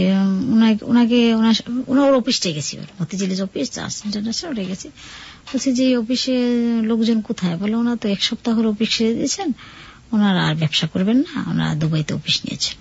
ওনার অফিসটাই গেছি, ওর মতিঝিলের অফিস ইন্টারন্যাশনাল গেছি। বলছি যে অফিসে লোকজন কোথায়? বলে ওনারা তো 1 সপ্তাহ হলো অফিস ছেড়ে দিয়েছেন, ওনারা আর ব্যবসা করবেন না, ওনারা দুবাইতে অফিস নিয়েছেন।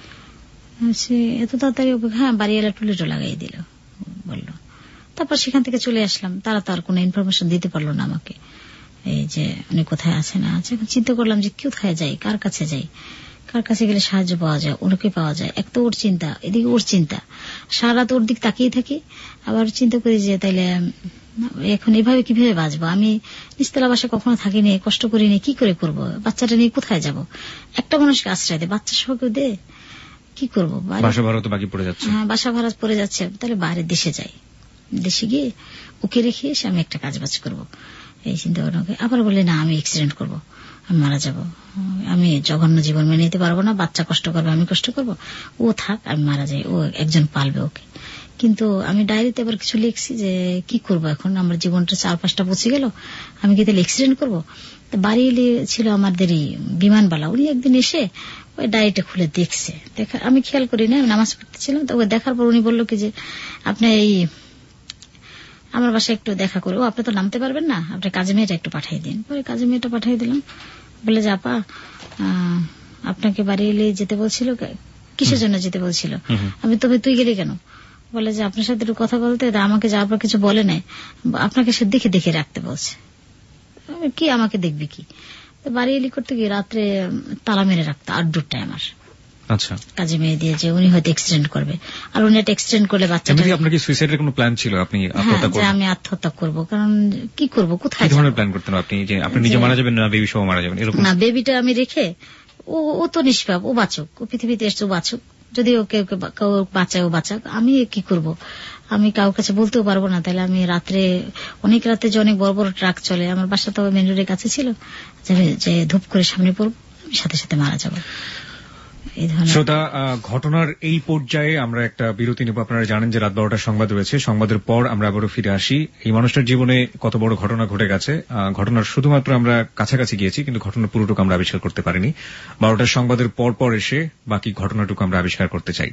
এত তাড়াতাড়ি? হ্যাঁ, বাড়িওয়ালা টুলেটো লাগাই দিল বললো। তারপর সেখান থেকে চলে আসলাম। তারা তো আর কোনো ইনফরমেশন দিতে পারলো না আমাকে, এই যে উনি কোথায় আছে না আছে। চিন্তা করলাম যে কোথায় যাই, কার কাছে যাই, কার কাছে গেলে সাহায্য পাওয়া যায়, ওনাকে পাওয়া যায়। এক তো ওর চিন্তা, এদিকে ওর চিন্তা, সারা তো ওর দিক তাকিয়ে থাকি। আবার চিন্তা করি যে তাইলে এখন এভাবে কিভাবে বাঁচবো? আমি নিচতলা বাসায় কখনো থাকিনি, কষ্ট করিনি, কি করে করব? বাচ্চাটা নিয়ে কোথায় যাব? একটা মানুষকে আশ্রয় দে, বাচ্চা সহ কেউ দে, কি করবো? বাসা ভাড়া তো বাকি পড়ে যাচ্ছে। হ্যাঁ, বাসা ভাড়া পড়ে যাচ্ছে। তাহলে বাইরে দেশে যাই, দেশে গিয়ে ওকে রেখে এসে আমি একটা কাজ বাজ করবো, এই চিন্তা ভাবনা। আবার বলে না, আমি অ্যাক্সিডেন্ট করবো, আমি মারা যাব, আমি জঘন্য জীবন মেনে নিতে পারবো না, বাচ্চা কষ্ট করবে, আমি কষ্ট করবো, ও থাক, আমি মারা যাই, ও একজন পালবে ওকে। কিন্তু আমি ডায়েরিতে আবার কিছু লিখছি যে কি করব এখন, আমার জীবনটা 4-5টা পৌঁছে গেল, আমি কি তাহলে অ্যাক্সিডেন্ট করবো? বাড়ি ছিল আমাদেরই বিমানবালা, উনি একদিন এসে ওই ডায়েরিটা খুলে দেখছে, আমি খেয়াল করি না, আমি নামাজ পড়তেছিলাম, তো ওকে দেখার পর উনি বললো কি যে আপনি এই আমার বাসায় একটু দেখা করে, ও আপনি তো নামতে পারবেন না, আপনি কাজে মেয়েটা একটু পাঠিয়ে দিন। পরে কাজে মেয়েটা পাঠিয়ে দিলাম। বলে যে আপা, আপনাকে বাড়ি এলে যেতে বলছিল, কিসের জন্য যেতে বলছিল? আমি তবে তুই গেলি কেন? বলে যে আপনার সাথে একটু কথা বলতে, আমাকে যাওয়ার পর কিছু বলে নাই, আপনাকে সে দেখে দেখে রাখতে বলছে। কি আমাকে দেখবি কি? বাড়ি এলি করতে গিয়ে রাত্রে তালা মেরে রাখতো আউটডোরটায় আমার। আচ্ছা, কাজে মেয়ে দিয়ে যে উনি হয়তো অ্যাক্সিডেন্ট করবে, আর উনি একটা অ্যাক্সিডেন্ট করলে বাচ্চাটা। আপনার কি সুইসাইডের কোনো প্ল্যান ছিল? আপনি আত্মহত্যা করবেন? আমি আত্মহত্যা করবো, কারণ কি করবো, কোথায়? কি ধরনের প্ল্যান করতেন আপনি? যে আপনি নিজে মারা যাবেন না বেবি সহ মারা যাবেন এরকম? না, বেবিটা আমি রেখে, ও তো নিষ্পাপ, ও বাঁচুক, ও পৃথিবীতে এসছে, ও বাঁচুক, যদি ওকে বাঁচায় ও বাঁচাক, আমি কি করব? আমি কারোর কাছে বলতেও পারবো না। তাহলে আমি রাত্রে, অনেক রাতে যে অনেক বড় বড় ট্রাক চলে, আমার বাসা তো মেন রোডের কাছে ছিল, যে ধূপ করে সামনে পড়বো, আমি সাথে সাথে মারা যাবো। শ্রোতা, ঘটনার এই পর্যায়ে আমরা একটা বিরতি নেব। আপনারা জানেন যে রাত 12টার সংবাদ রয়েছে, সংবাদের পর আমরা আবারও ফিরে আসি। এই মানুষটার জীবনে কত বড় ঘটনা ঘটে গেছে, ঘটনার শুধুমাত্র আমরা কাছাকাছি গিয়েছি, কিন্তু ঘটনার পুরোটুকু আমরা আবিষ্কার করতে পারিনি। 12টার সংবাদের পর এসে বাকি ঘটনাটুকু আমরা আবিষ্কার করতে চাই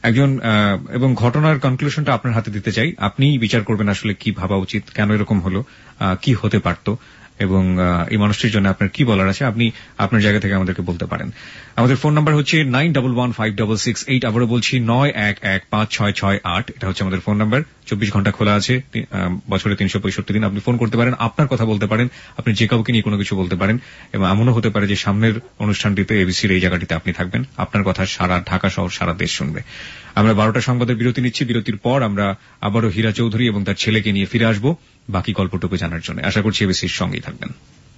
এবং ঘটনার কনক্লুশনটা আপনার হাতে দিতে চাই। আপনি বিচার করবেন আসলে কি ভাবা উচিত, কেন এরকম হলো, কি হতে পারত, এবং এই মানুষটির জন্য আপনার কি বলার আছে, আপনি আপনার জায়গা থেকে আমাদেরকে বলতে পারেন। আমাদের ফোন নাম্বার হচ্ছে 91156668, আবারও বলছি 91156668, এটা হচ্ছে আমাদের ফোন নাম্বার। 24 ঘন্টা খোলা আছে, বছরে 365 দিন আপনি ফোন করতে পারেন, আপনার কথা বলতে পারেন, আপনি যে কাউকে নিয়ে কোনো কিছু বলতে পারেন, এবং এমনও হতে পারে যে সামনের অনুষ্ঠানটিতে এবিসির এই জায়গাটিতে আপনি থাকবেন, আপনার কথা সারা ঢাকা শহর, সারা দেশ শুনবে। আমরা 12টা সংবাদের বিরতি নিচ্ছি। বিরতির পর আমরা আবারও হীরা চৌধুরী এবং তার ছেলেকে নিয়ে ফিরে আসবো বাকি গল্পটুকু জানার জন্য। আশা করছি এবিসির সঙ্গেই থাকবেন।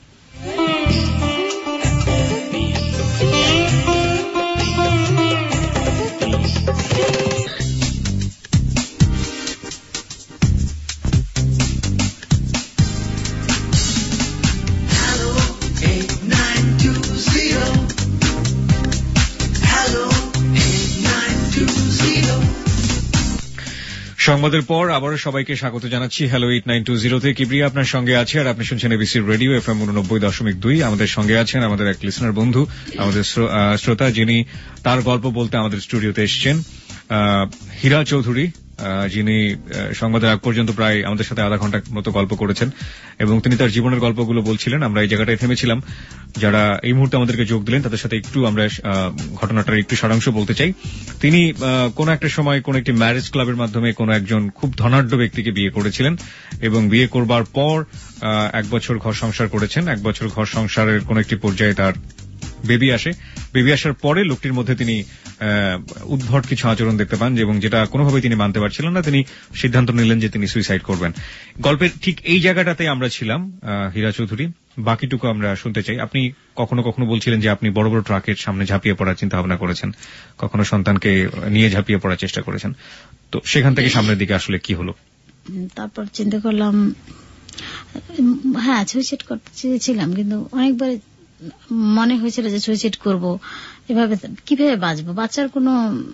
সংবাদের পর আবারও সবাইকে স্বাগত জানাচ্ছি হ্যালো 8920 কিবরিয়া আপনার সঙ্গে আছে, আর আপনি শুনছেন এবিসি রেডিও FM 89.2। আমাদের সঙ্গে আছেন আমাদের এক লিসনার বন্ধু, আমাদের শ্রোতা, যিনি তার গল্প বলতে আমাদের স্টুডিওতে এসেছেন, হীরা চৌধুরী, যিনি সংবাদের আগ পর্যন্ত প্রায় আমাদের সাথে আধা ঘন্টা মতো গল্প করেছেন এবং তিনি তার জীবনের গল্পগুলো বলছিলেন। আমরা এই জায়গাটায় থেমেছিলাম। যারা এই মুহূর্তে আমাদেরকে যোগ দিলেন তাদের সাথে একটু আমরা ঘটনাটার একটু সারাংশ বলতে চাই। তিনি কোন একটা সময় কোন একটি ম্যারেজ ক্লাবের মাধ্যমে কোন একজন খুব ধনাঢ্য ব্যক্তিকে বিয়ে করেছিলেন এবং বিয়ে করবার পর 1 বছর ঘর সংসার করেছেন। 1 বছর ঘর সংসারের কোন একটি পর্যায়ে তার বেবি আসে। বেবি আসার পরে লোকটির মধ্যে তিনি উদ্ভট কিছু আচরণ দেখতে পান এবং যেটা কোনোভাবেই তিনি মানতে পারছিলেন না। তিনি সিদ্ধান্ত নিলেন যে তিনি সুইসাইড করবেন। গল্পের ঠিক এই জায়গাটাতে আমরা ছিলাম হীরা চৌধুরী। বাকিটুকু আমরা শুনতে চাই। আপনি কখনো কখনো বলছিলেন যে আপনি বড় বড় ট্রাকের সামনে ঝাঁপিয়ে পড়ার চিন্তা ভাবনা করেছেন, কখনো সন্তানকে নিয়ে ঝাঁপিয়ে পড়ার চেষ্টা করেছেন। তো সেখান থেকে সামনের দিকে আসলে কি হলো? তারপর চিন্তা করলাম হ্যাঁ, সুইসাইড করতে চেয়েছিলাম, কিন্তু অনেকবার মনে হয়েছিল যে সুইসাইড করব, এভাবে কিভাবে বাঁচবো, বাঁচার কোনো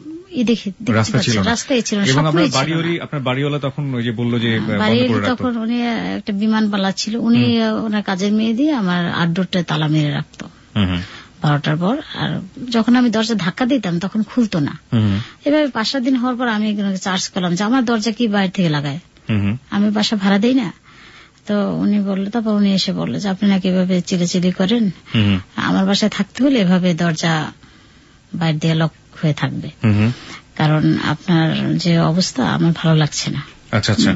রাস্তাই ছিল না। আপনার বাড়িওয়ালা তখন ওই যে বললো যে তখন উনি একটা বিমানবালা ছিল, উনি ওনার কাজের মেয়ে দিয়ে আমার আড্ডোরটা তালা মেরে রাখতো 12টার পর। আর যখন আমি দরজা ধাক্কা দিতাম তখন খুলতো না। এভাবে 5-7 দিন হওয়ার পর আমি চার্জ করলাম যে আমার দরজা কি বাইরে থেকে লাগায়, আমি বাসা ভাড়া দেই না। তো উনি বললো, তারপর উনি এসে বললো যে আপনি নাকি এভাবে চিলেচিলি করেন, আমার বাসায় থাকতে হলে এভাবে দরজা বাইরে দিয়ে লক হয়ে থাকবে, কারণ আপনার যে অবস্থা আমার ভালো লাগছে না। আচ্ছা আচ্ছা।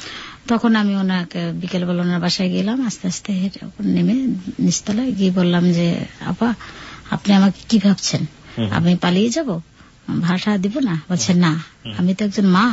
তখন আমি ওনাকে বিকেলবেলা ওনার বাসায় গেলাম, আস্তে আস্তে নেমে নিচতলায় গিয়ে বললাম যে আপা, আপনি আমাকে কি ভাবছেন, আমি পালিয়ে যাব, ভাড়া দিব না? বলছে না, আমি তো একজন মা,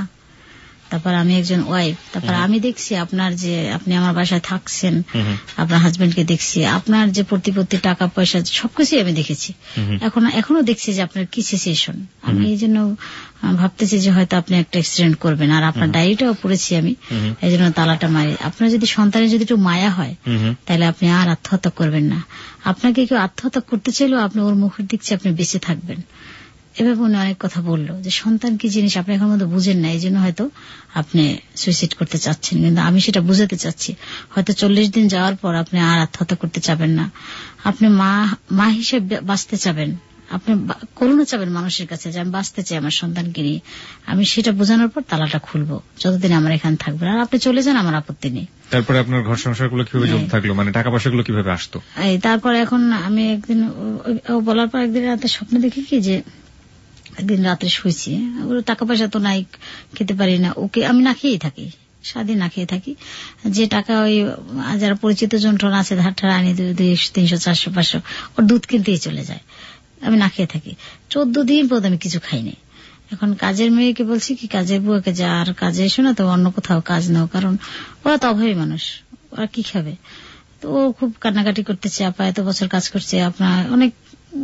তারপর আমি একজন ওয়াইফ, তারপর আমি দেখছি আপনার যে আপনি আমার বাসায় থাকছেন, আপনার হাজবেন্ডকে দেখছি, আপনার যে প্রতিপত্তি টাকা পয়সা সবকিছু আমি দেখেছি, এখনো দেখছি যে আপনার কি সিচুয়েশন। আমি এই জন্য ভাবতেছি যে হয়তো আপনি একটা অ্যাক্সিডেন্ট করবেন, আর আপনার ডায়েরিটাও পড়েছি আমি, এই জন্য তালাটা মারি। আপনার যদি সন্তানের যদি একটু মায়া হয় তাহলে আপনি আর আত্মহত্যা করবেন না। আপনাকে কেউ আত্মহত্যা করতে চাইলেও আপনি ওর মুখের দিক চেয়ে আপনি বেঁচে থাকবেন। এভাবে উনি অনেক কথা বললো যে সন্তান কি জিনিস আপনি এখন মতো বুঝেন না, এই জন্য হয়তো আপনি সুইসাইড করতে চাচ্ছেন, কিন্তু আমি সেটা বুঝাতে চাচ্ছি হয়তো 40 দিন যাওয়ার পর আপনি আর আত্মহত্যা করতে চাবেন না, আপনি মা হিসেবে বাঁচতে চাবেন, আপনি করুণা চাবেন মানুষের কাছে যে আমি বাঁচতে চাই আমার সন্তানকে নিয়ে। আমি সেটা বোঝানোর পর তালাটা খুলবো, যতদিন আমার এখানে থাকবেন, আর আপনি চলে যান, আমার আপত্তি নেই। তারপরে আপনার ঘর সংসার গুলো কিভাবে চলতে থাকলো, মানে টাকা পয়সা গুলো কিভাবে আসতো? তারপর এখন আমি একদিন বলার পর একদিন রাতে স্বপ্ন দেখি কি যে একদিন রাত্রে শুয়েছি, ওর টাকা পয়সা তো নাই, খেতে পারি না, ওকে আমি না খেয়েই থাকি, সারাদিন না খেয়ে থাকি। যে টাকা ওই যারা পরিচিত যন্ত্রণা আছে ধার ঠার আনি 200, 300, 400, 500 ওর দুধ কিনতেই চলে যায়, আমি না খেয়ে থাকি। 14 দিন পর আমি কিছু খাইনি। এখন কাজের মেয়েকে বলছি কি, কাজের বুয়াকে যা আর কাজে এসো না, তো অন্য কোথাও কাজ নাও, কারণ ওরা তো অভাবী মানুষ, ওরা কি খাবে। তো ও খুব কান্নাকাটি করতেছে, আপা এত বছর কাজ করছে, আপনার অনেক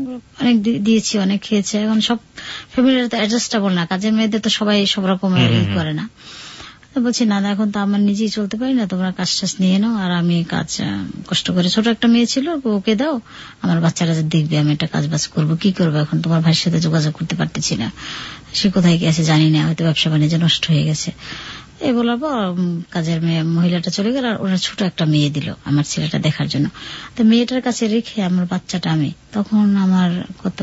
দিয়েছি, অনেক খেয়েছে, এখন সব ফ্যামিলির তো অ্যাডজাস্টেবল না, কাজের মেয়েদের তো সবাই সব রকমের করে না। বলছি না, এখন তো আমার নিজেই চলতে পারি না, তোমরা কাজ টাজ নিয়ে নাও, আর আমি কাজ কষ্ট করে, ছোট একটা মেয়ে ছিল ওকে দাও, আমার বাচ্চারা দেখবে, আমি একটা কাজ বাজ করবো, কি করবো এখন, তোমার ভাইয়ের সাথে যোগাযোগ করতে পারতেছি না, সে কোথায় গেছে জানি না, হয়তো ব্যবসা বাণিজ্য নষ্ট হয়ে গেছে। এই বলার পর কাজের মেয়ে মহিলাটা চলে গেল, আর ওরা ছোট একটা মেয়ে দিল আমার ছেলেটা দেখার জন্য। তো মেয়েটার কাছে রেখে আমার বাচ্চাটা, আমি তখন আমার কত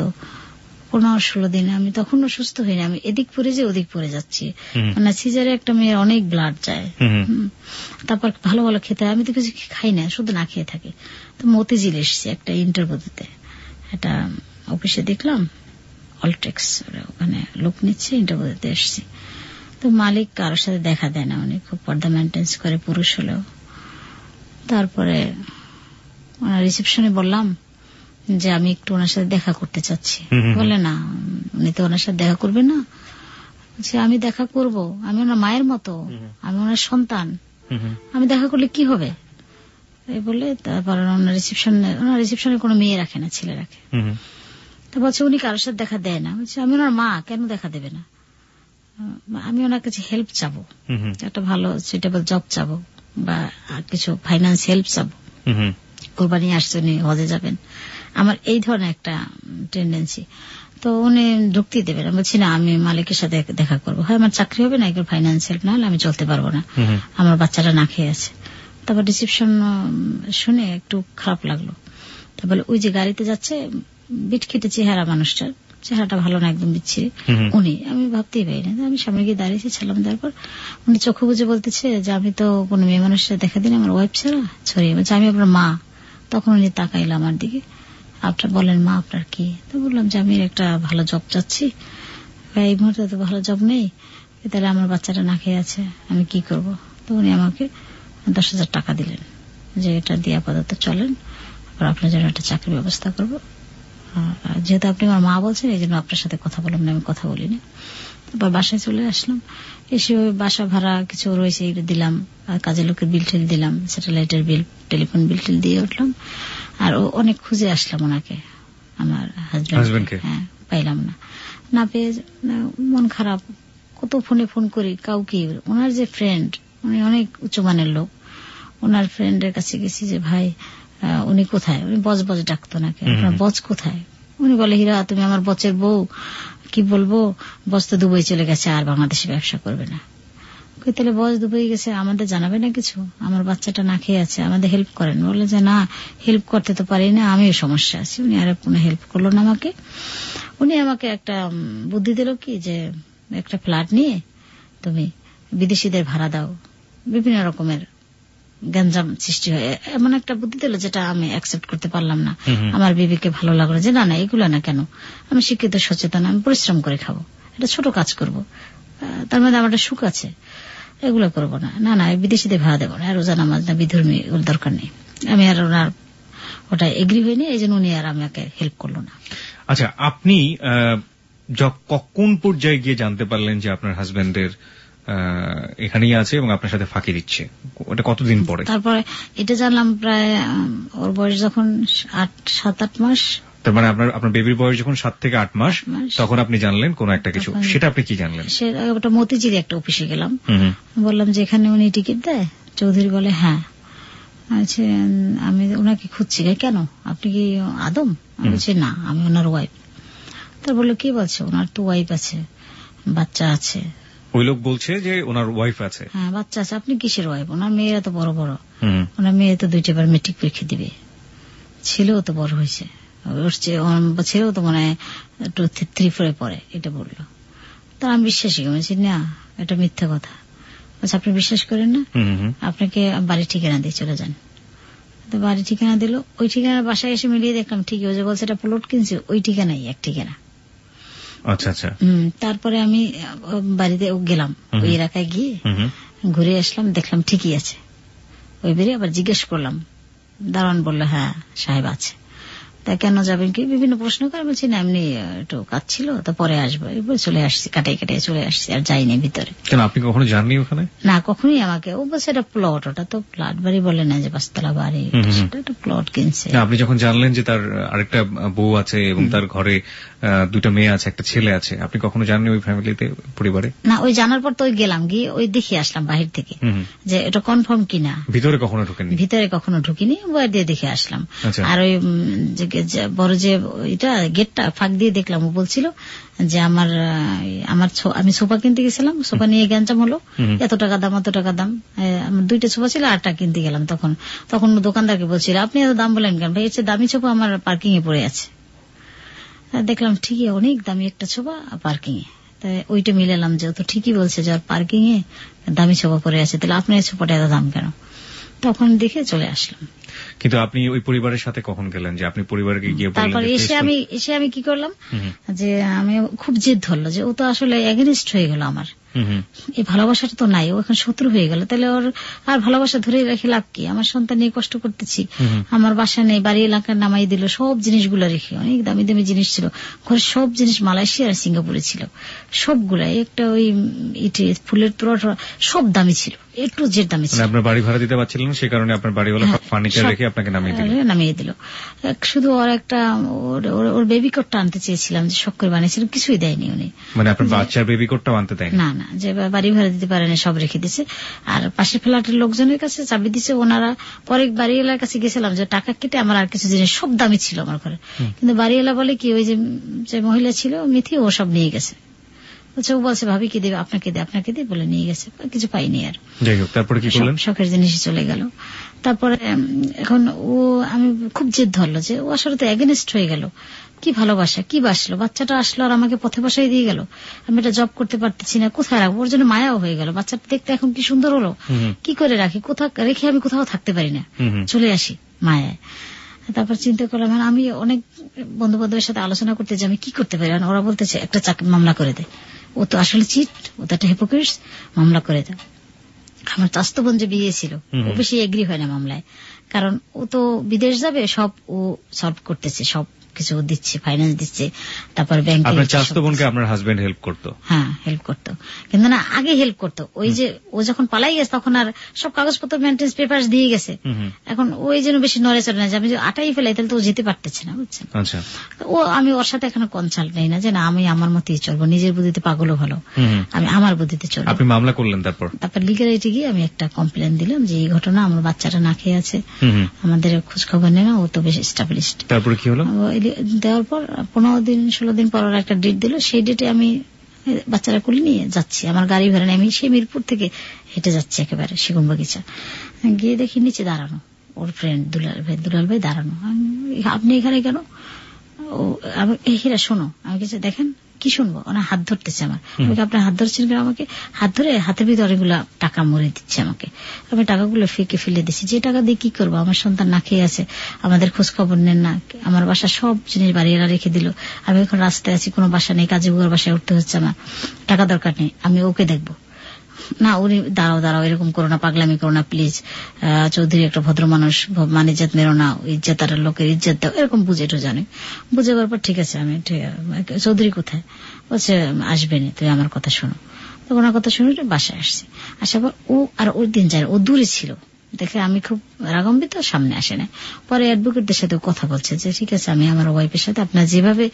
15-16 দিন, আমি তখনও সুস্থ হইনি, আমি এদিক পরে যে ওদিক পরে যাচ্ছি, মানে সিজারে একটা মেয়ের অনেক ব্লাড যায়, তারপর ভালো ভালো খেতে হয়, আমি তো কিছু খাই না, শুধু না খেয়ে থাকি। তো মতিঝিল এসছি একটা ইন্টারভিউতে, একটা অফিসে দেখলাম অলটেক্স, ওখানে লোক নিচ্ছে, ইন্টারভিউতে এসছি। তো মালিক কারোর সাথে দেখা দেয় না, উনি খুব পর্দা মেনটেন্স করে, পুরুষ হলেও। তারপরে রিসেপশনে বললাম যে আমি একটু ওনার সাথে দেখা করতে চাচ্ছি, বলে না, উনি তো ওনার সাথে দেখা করবে না। আমি দেখা করব, আমি ওনার মায়ের মতো, আমি ওনার সন্তান, আমি দেখা করলে কি হবে এই বলে। তারপর ওনার রিসেপশনে কোনো মেয়ে রাখে না, ছেলে রাখে। তো বলছে উনি কারোর সাথে দেখা দেয় না। বলছে আমি ওনার মা, কেন দেখা দেবে না, আমি ওনার কাছে হেল্প চাবো, একটা ভালো সুইটেবল জব চাবো, বা কিছু ফাইন্যান্স হেল্প চাবো, কোরবানি আসছে, উনি হজে যাবেন, আমার এই ধরনের একটা টেন্ডেন্সি। তো উনি ঢুকতেই দেবেন। বলছি না, আমি মালিকের সাথে দেখা করবো, হয় আমার চাকরি হবে না, একটু ফাইন্যান্স হেল্প না হলে আমি চলতে পারবো না, আমার বাচ্চাটা না খেয়ে আছে। তারপর রিসেপশন শুনে একটু খারাপ লাগলো। তা বলে ওই যে গাড়িতে যাচ্ছে, বিট খেটে চেহারা, মানুষটার চেহারাটা ভালো না, একদম বিচ্ছিরি উনি, আমি ভাবতেই পারি না। আমি সামনে গিয়ে দাঁড়িয়েছি, ছিলাম। তারপর উনি চোখে বুঝে বলতেছে যে আমি তো কোনো মেয়ে মানুষের দেখা দিন, আমার ওয়াইফ ছাড়া ছড়িয়ে বলছে আমি আপনার মা। তখন উনি তাকাইল আমার দিকে, আপনার বলেন মা আপনার কি? তো বললাম যে আমি একটা ভালো জব চাচ্ছি, এই মুহূর্তে তো ভালো জব নেই, তাহলে আমার বাচ্চাটা না খেয়ে আছে, আমি কি করব? তো উনি আমাকে 10,000 টাকা দিলেন, যে এটা দিয়ে আপাতত চলেন, আবার আপনার জন্য একটা চাকরির ব্যবস্থা করবো। যেহেতু আপনি আমার মা বলছেন, এই জন্য আপনার সাথে কথা বললাম না, আমি কথা বলিনি। তারপর বাসায় চলে আসলাম, এসে ওই বাসা ভাড়া কিছু রয়েছে এগুলো দিলাম, আর কাজের লোকের বিল টিল দিলাম, স্যাটেলাইটের বিল, টেলিফোন বিল টিল দিয়ে উঠলাম। আর অনেক খুঁজে আসলাম ওনাকে, আমার হাজবেন্ডকে, হ্যাঁ পাইলাম না, না পেয়ে মন খারাপ, কত ফোনে ফোন করি কাউকে। ওনার যে ফ্রেন্ড, উনি অনেক উচ্চমানের লোক, ওনার ফ্রেন্ডের কাছে গেছি যে ভাই উনি কোথায়, উনি বজ বজ ডাকতো নাকি, আপনার বজ কোথায়? উনি বলে হীরা তুমি আমার বচের বউ, কি বলবো, বজ তো দুবাই চলে গেছে আর বাংলাদেশে ব্যবসা করবে না। তাহলে বজ দুবাই গেছে, আমাদের জানাবে না কিছু? আমার বাচ্চাটা না খেয়ে আছে, আমাদের হেল্প করেন। বলে যে না হেল্প করতে তো পারি না, আমিও সমস্যা আছি। উনি আর কোনো হেল্প করলো না আমাকে। উনি আমাকে একটা বুদ্ধি দিল কি যে একটা ফ্ল্যাট নিয়ে তুমি বিদেশিদের ভাড়া দাও, বিভিন্ন রকমের গ্যাঞ্জাম সৃষ্টি হয়, এমন একটা বুদ্ধি দিল যেটা আমি অ্যাকসেপ্ট করতে পারলাম না। আমার বিবিকে ভালো লাগলো যে না না এগুলো না, কেন, আমি শিক্ষিত সচেতন, আমি পরিশ্রম করে খাবো, এটা ছোট কাজ করব, তার মধ্যে আমার একটা সুখ আছে, এগুলো করবো না, না না বিদেশিদের ভাড়া দেবো না, রোজা নামাজ না বিধর্মী ওর দরকার নেই। আমি আর ওনার ওটা এগ্রি হয়নি, এই জন্য উনি আর আমাকে হেল্প করলো না। আচ্ছা, আপনি কোন পর্যায়ে গিয়ে জানতে পারলেন যে আপনার হাজবেন্ডের এখানেই আছে এবং আপনার সাথে ফাঁকি দিচ্ছে? ওটা কতদিন পরে? তারপরে এটা জানলাম প্রায় ওর বয়স যখন 7-8 মাস। তার মানে আপনার বেবির বয়স যখন 7 থেকে 8 মাস, তখন আপনি জানলেন কোন একটা কিছু। সেটা আপনি কি জানলেন? সেটা ওটা মতিঝিলে একটা অফিসে গেলাম, বললাম যে এখানে উনি টিকিট দেয়? চৌধুরী বলে হ্যাঁ। আচ্ছা, আমি ওনাকে খুঁজছি, কেন, আপনি কি আদম? আমি বলছি না, আমি ওনার ওয়াইফ। তার বললো কি বলছে, ওনার তো ওয়াইফ আছে, বাচ্চা আছে। ওই লোক বলছে যে ওনার ওয়াইফ আছে? হ্যাঁ বাচ্চা আছে। আপনি কিসের ওয়াইফ? ওনার মেয়েরা তো বড় বড়, ওনার মেয়ে তো 2বার মেট্রিক পরীক্ষা দিবে, ছেলেও তো বড় হয়েছে, ছেলেও তো মনে হয় 2-3-4 পরে, এটা বললো। তার আমি বিশ্বাসই করেছি না, এটা মিথ্যা কথা। আচ্ছা আপনি বিশ্বাস করেন না, আপনাকে বাড়ির ঠিকানা দিয়ে চলে যান। তো বাড়ি ঠিকানা দিল, ওই ঠিকানা বাসায় এসে মিলিয়ে দেখলাম ঠিকই, ওই যে বলছে এটা প্লট কিনছে, ওই ঠিকানাই এক ঠিকানা। আচ্ছা আচ্ছা। তারপরে আমি বাড়িতে গেলাম, ওই এলাকায় গিয়ে ঘুরে আসলাম, দেখলাম ঠিকই আছে। ওই বেরিয়ে আবার জিজ্ঞেস করলাম, দারোয়ান বললো হ্যাঁ সাহেব আছে। তা কেন যাবেন কি, বিভিন্ন প্রশ্ন করে। বলছি না এমনি একটু কাজ ছিল, তো পরে আসবো, এরপরে চলে আসছি, কাটাই কাটাই চলে আসছি, আর যাইনি ভিতরে। কেন, আপনি কখনো যাননি ওখানে? না কখনোই। আমাকে ও বলছে এটা প্লট, ওটা তো ফ্ল্যাট বাড়ি বলে না যে 5তলা বাড়ি, সেটা একটা প্লট কিনছে। আপনি যখন জানলেন যে তার আরেকটা বউ আছে এবং তার ঘরে 2টা মেয়ে আছে, একটা ছেলে আছে, আপনি কখনো জাননি ওই ফ্যামিলিতে, পরিবারে? না, ওই জানার পর তো ওই গেলাম, গিয়ে ওই দেখে আসলাম বাহির থেকে যে এটা কনফার্ম কিনা। ভিতরে কখনো ঢুকেনি? ভিতরে কখনো ঢুকিনি, বয়ার দিয়ে দেখে আসলাম। আর ওই বড় যে এটা গেটটা ফাঁক দিয়ে দেখলাম, ও বলছিল যে আমি সোফা কিনতে গেছিলাম, সোফা নিয়ে গ্যাঞ্জাম হলো, এত টাকা দাম অত টাকা দাম, আমার 2টা সোফা ছিল, 8টা কিনতে গেলাম। তখন দোকানদারকে বলছিল আপনি এত দাম বলেন কেন ভাই, এর চেয়ে দামি সোফা আমার পার্কিং এ পড়ে আছে। দেখলাম ঠিকই অনেক দামি একটা সোফা পার্কিং এ, তাই ওইটা মিলালাম যে ও তো ঠিকই বলছে যে পার্কিং এ দামি সোফা পড়ে আছে, তাহলে আপনার এই সোফাটা এত দাম কেন? তখন দেখে চলে আসলাম। কিন্তু আপনি ওই পরিবারের সাথে কখন গেলেন যে আপনি পরিবারকে গিয়ে বললেন? তারপর এসে আমি কি করলাম যে আমি খুব জেদ ধরলো যে ও তো আসলে এগেনিস্ট হয়ে গেল আমার, এই ভালোবাসাটা তো নাই, ও এখন শত্রু হয়ে গেল, তাহলে ওর আর ভালোবাসা ধরে রেখে লাভ কি? আমার সন্তান নিয়ে কষ্ট করতেছি, আমার বাসা নেই, বাড়ি এলাকার নামাই দিল, সব জিনিসগুলো রেখে, অনেক দামি দামি জিনিস ছিল ঘরের, সব জিনিস মালয়েশিয়া আর সিঙ্গাপুরে ছিল, সবগুলা একটা ওই ফুলের তোড়া সব দামি ছিল, একটু জেড দামি ছিল। আপনার বাড়ি ভাড়া দিতে পারছিলেন, সে কারণে আপনার বাড়িওয়ালা ফার্নিচার রেখে আপনাকে নামিয়ে দিল। শুধু ওর একটা ওর বেবি কোটটা আনতে চেয়েছিলাম, যে শখ করে বানিয়েছিলাম, কিছুই দেয়নি উনি। মানে আপনার বাচ্চার বেবি কোটটাও আনতে দেয়নি? না না, যে বাড়ি ভাড়া দিতে পারে না, সব রেখে দিছে। আর পাশের ফ্ল্যাটের লোকজনের কাছে চাবি দিছে, ওনারা পরে বাড়িওয়ালার কাছে গেছিলাম যে টাকা কেটে আমার আর কিছু জিনিস, সব দামি ছিল আমার ঘরে, কিন্তু বাড়িওয়ালা বলে কি ওই যে মহিলা ছিল মিথি, ও সব নিয়ে গেছে। ও বলছে ভাবি কি দেবে, আপনাকে দিয়ে বলে নিয়ে গেছে, কিছু পাইনি আর। যাই হোক, তারপরে কি করলেন? শখের জিনিসই চলে গেল। তারপরে এখন আমি খুব জেদ ধরলো যে ও আসলে তো এগেনিস্ট হয়ে গেল, কি ভালোবাসা, কি বাসলো, বাচ্চাটা আসলো আর আমাকে পথে বসাই দিয়ে গেল, আমি এটা জব করতে পারতেছি না, কোথায় রাখবো, ওর জন্য মায়াও হয়ে গেল, বাচ্চাটা দেখতে এখন কি সুন্দর হলো, কি করে রাখি, কোথাও রেখে আমি কোথাও থাকতে পারি না, চলে আসি মায়ায়। তারপর চিন্তা করলাম, আমি অনেক বন্ধু বান্ধবের সাথে আলোচনা করতে যে আমি কি করতে পারি, ওরা বলতেছে একটা মামলা করে দেয়, ও তো আসলে চিট, ও তো একটা হিপোক্রিট, মামলা করে দাও। আমার চাস্তো বোন যে বিয়ে ছিল, ও বেশি এগ্রি হয় না মামলায়, কারণ ও তো বিদেশ যাবে, সব ও সলভ করতেছে, সব সবকিছু দিচ্ছে, ফাইন্যান্স দিচ্ছে, তারপর ব্যাংকে। আপনার চাচাতো বোনকে আপনার হাজবেন্ড হেল্প করতো? হ্যাঁ, হেল্প করতো, কিন্তু না আগে হেল্প করতো। ওই যে ও যখন পালাই গেছে তখন আর সব কাগজপত্র মেনটেন্স পেপার দিয়ে গেছে, এখন ওই জন্য বেশি নড়ে চড়ে না যে আমি আটাই ফেলাই তাহলে তো ও যেতে পারতেছে না, বুঝছেন। আচ্ছা, ও আমি ওর সাথে এখনো কনসাল্ট নেই না, যে না আমি আমার মতেই চলবো, নিজের বুদ্ধিতে পাগলও ভালো, আমি আমার বুদ্ধিতে চলবো। আপনি মামলা করলেন? তারপর লিগাল এইটে গিয়ে আমি একটা কমপ্লেন দিলাম যে এই ঘটনা, আমার বাচ্চাটা না খেয়ে আছে, আমাদের খোঁজ খবর নেই না, ও তো বেশ এস্টাবলিশড। তারপরে কি হলো? দেওয়ার পর 15-16 দিন পর একটা ডেট দিল, সেই ডেটে আমি বাচ্চারা কুলে নিয়ে যাচ্ছি, আমার গাড়ি ভাড়া নেই, আমি সেই মিরপুর থেকে হেঁটে যাচ্ছি একেবারে সেগুনবাগিচা, গিয়ে দেখি নিচে দাঁড়ানো ওর ফ্রেন্ড দুলাল ভাই দাঁড়ানো। আপনি এখানে কেন? হিরা শোনো, আমি কিছু দেখেন কি শুনবো, ওনার হাত ধরতেছে আমার। আপনার হাত ধরছেন কেন? আমাকে হাত ধরে হাতের ভিতরে অনেকগুলা টাকা মরে দিচ্ছে আমাকে। আমি টাকাগুলো ফেঁকে ফেলে দিচ্ছি, যে টাকা দিয়ে কি করবো, আমার সন্তান না খেয়ে আছে, আমাদের খোঁজ খবর নেন না, আমার বাসা সব জিনিস বাড়িরা রেখে দিল, আমি এখন রাস্তায় আছি, কোনো বাসা নেই, কাজে বুয়ার বাসায় উঠতে হচ্ছে, আমার টাকা দরকার নেই, আমি ওকে দেখবো না। উনি দাঁড়াও এরকম করো না, পাগলামি করো না প্লিজ, চৌধুরী একটা ভদ্র মানুষ, মান ইজ্জত মেরো না, ইজ্জত আর লোকের ইজ্জত দাও, এরকম বুঝে জানে। বুঝাবার পর ঠিক আছে, আমি চৌধুরী কোথায়? বলছে আসবেনি, তুই আমার কথা শোনো। তো ওনার কথা শুনে বাসায় আসছি, আসার পর ও আর ওই দিন যায়, ও দূরে ছিল দেখে আমি খুব রাগম্বিত, সামনে আসে না। পরে অ্যাডভোকেটদের সাথে কথা বলছে যে ঠিক আছে, আমি আমার ওয়াইফের সাথে আপনার যেভাবে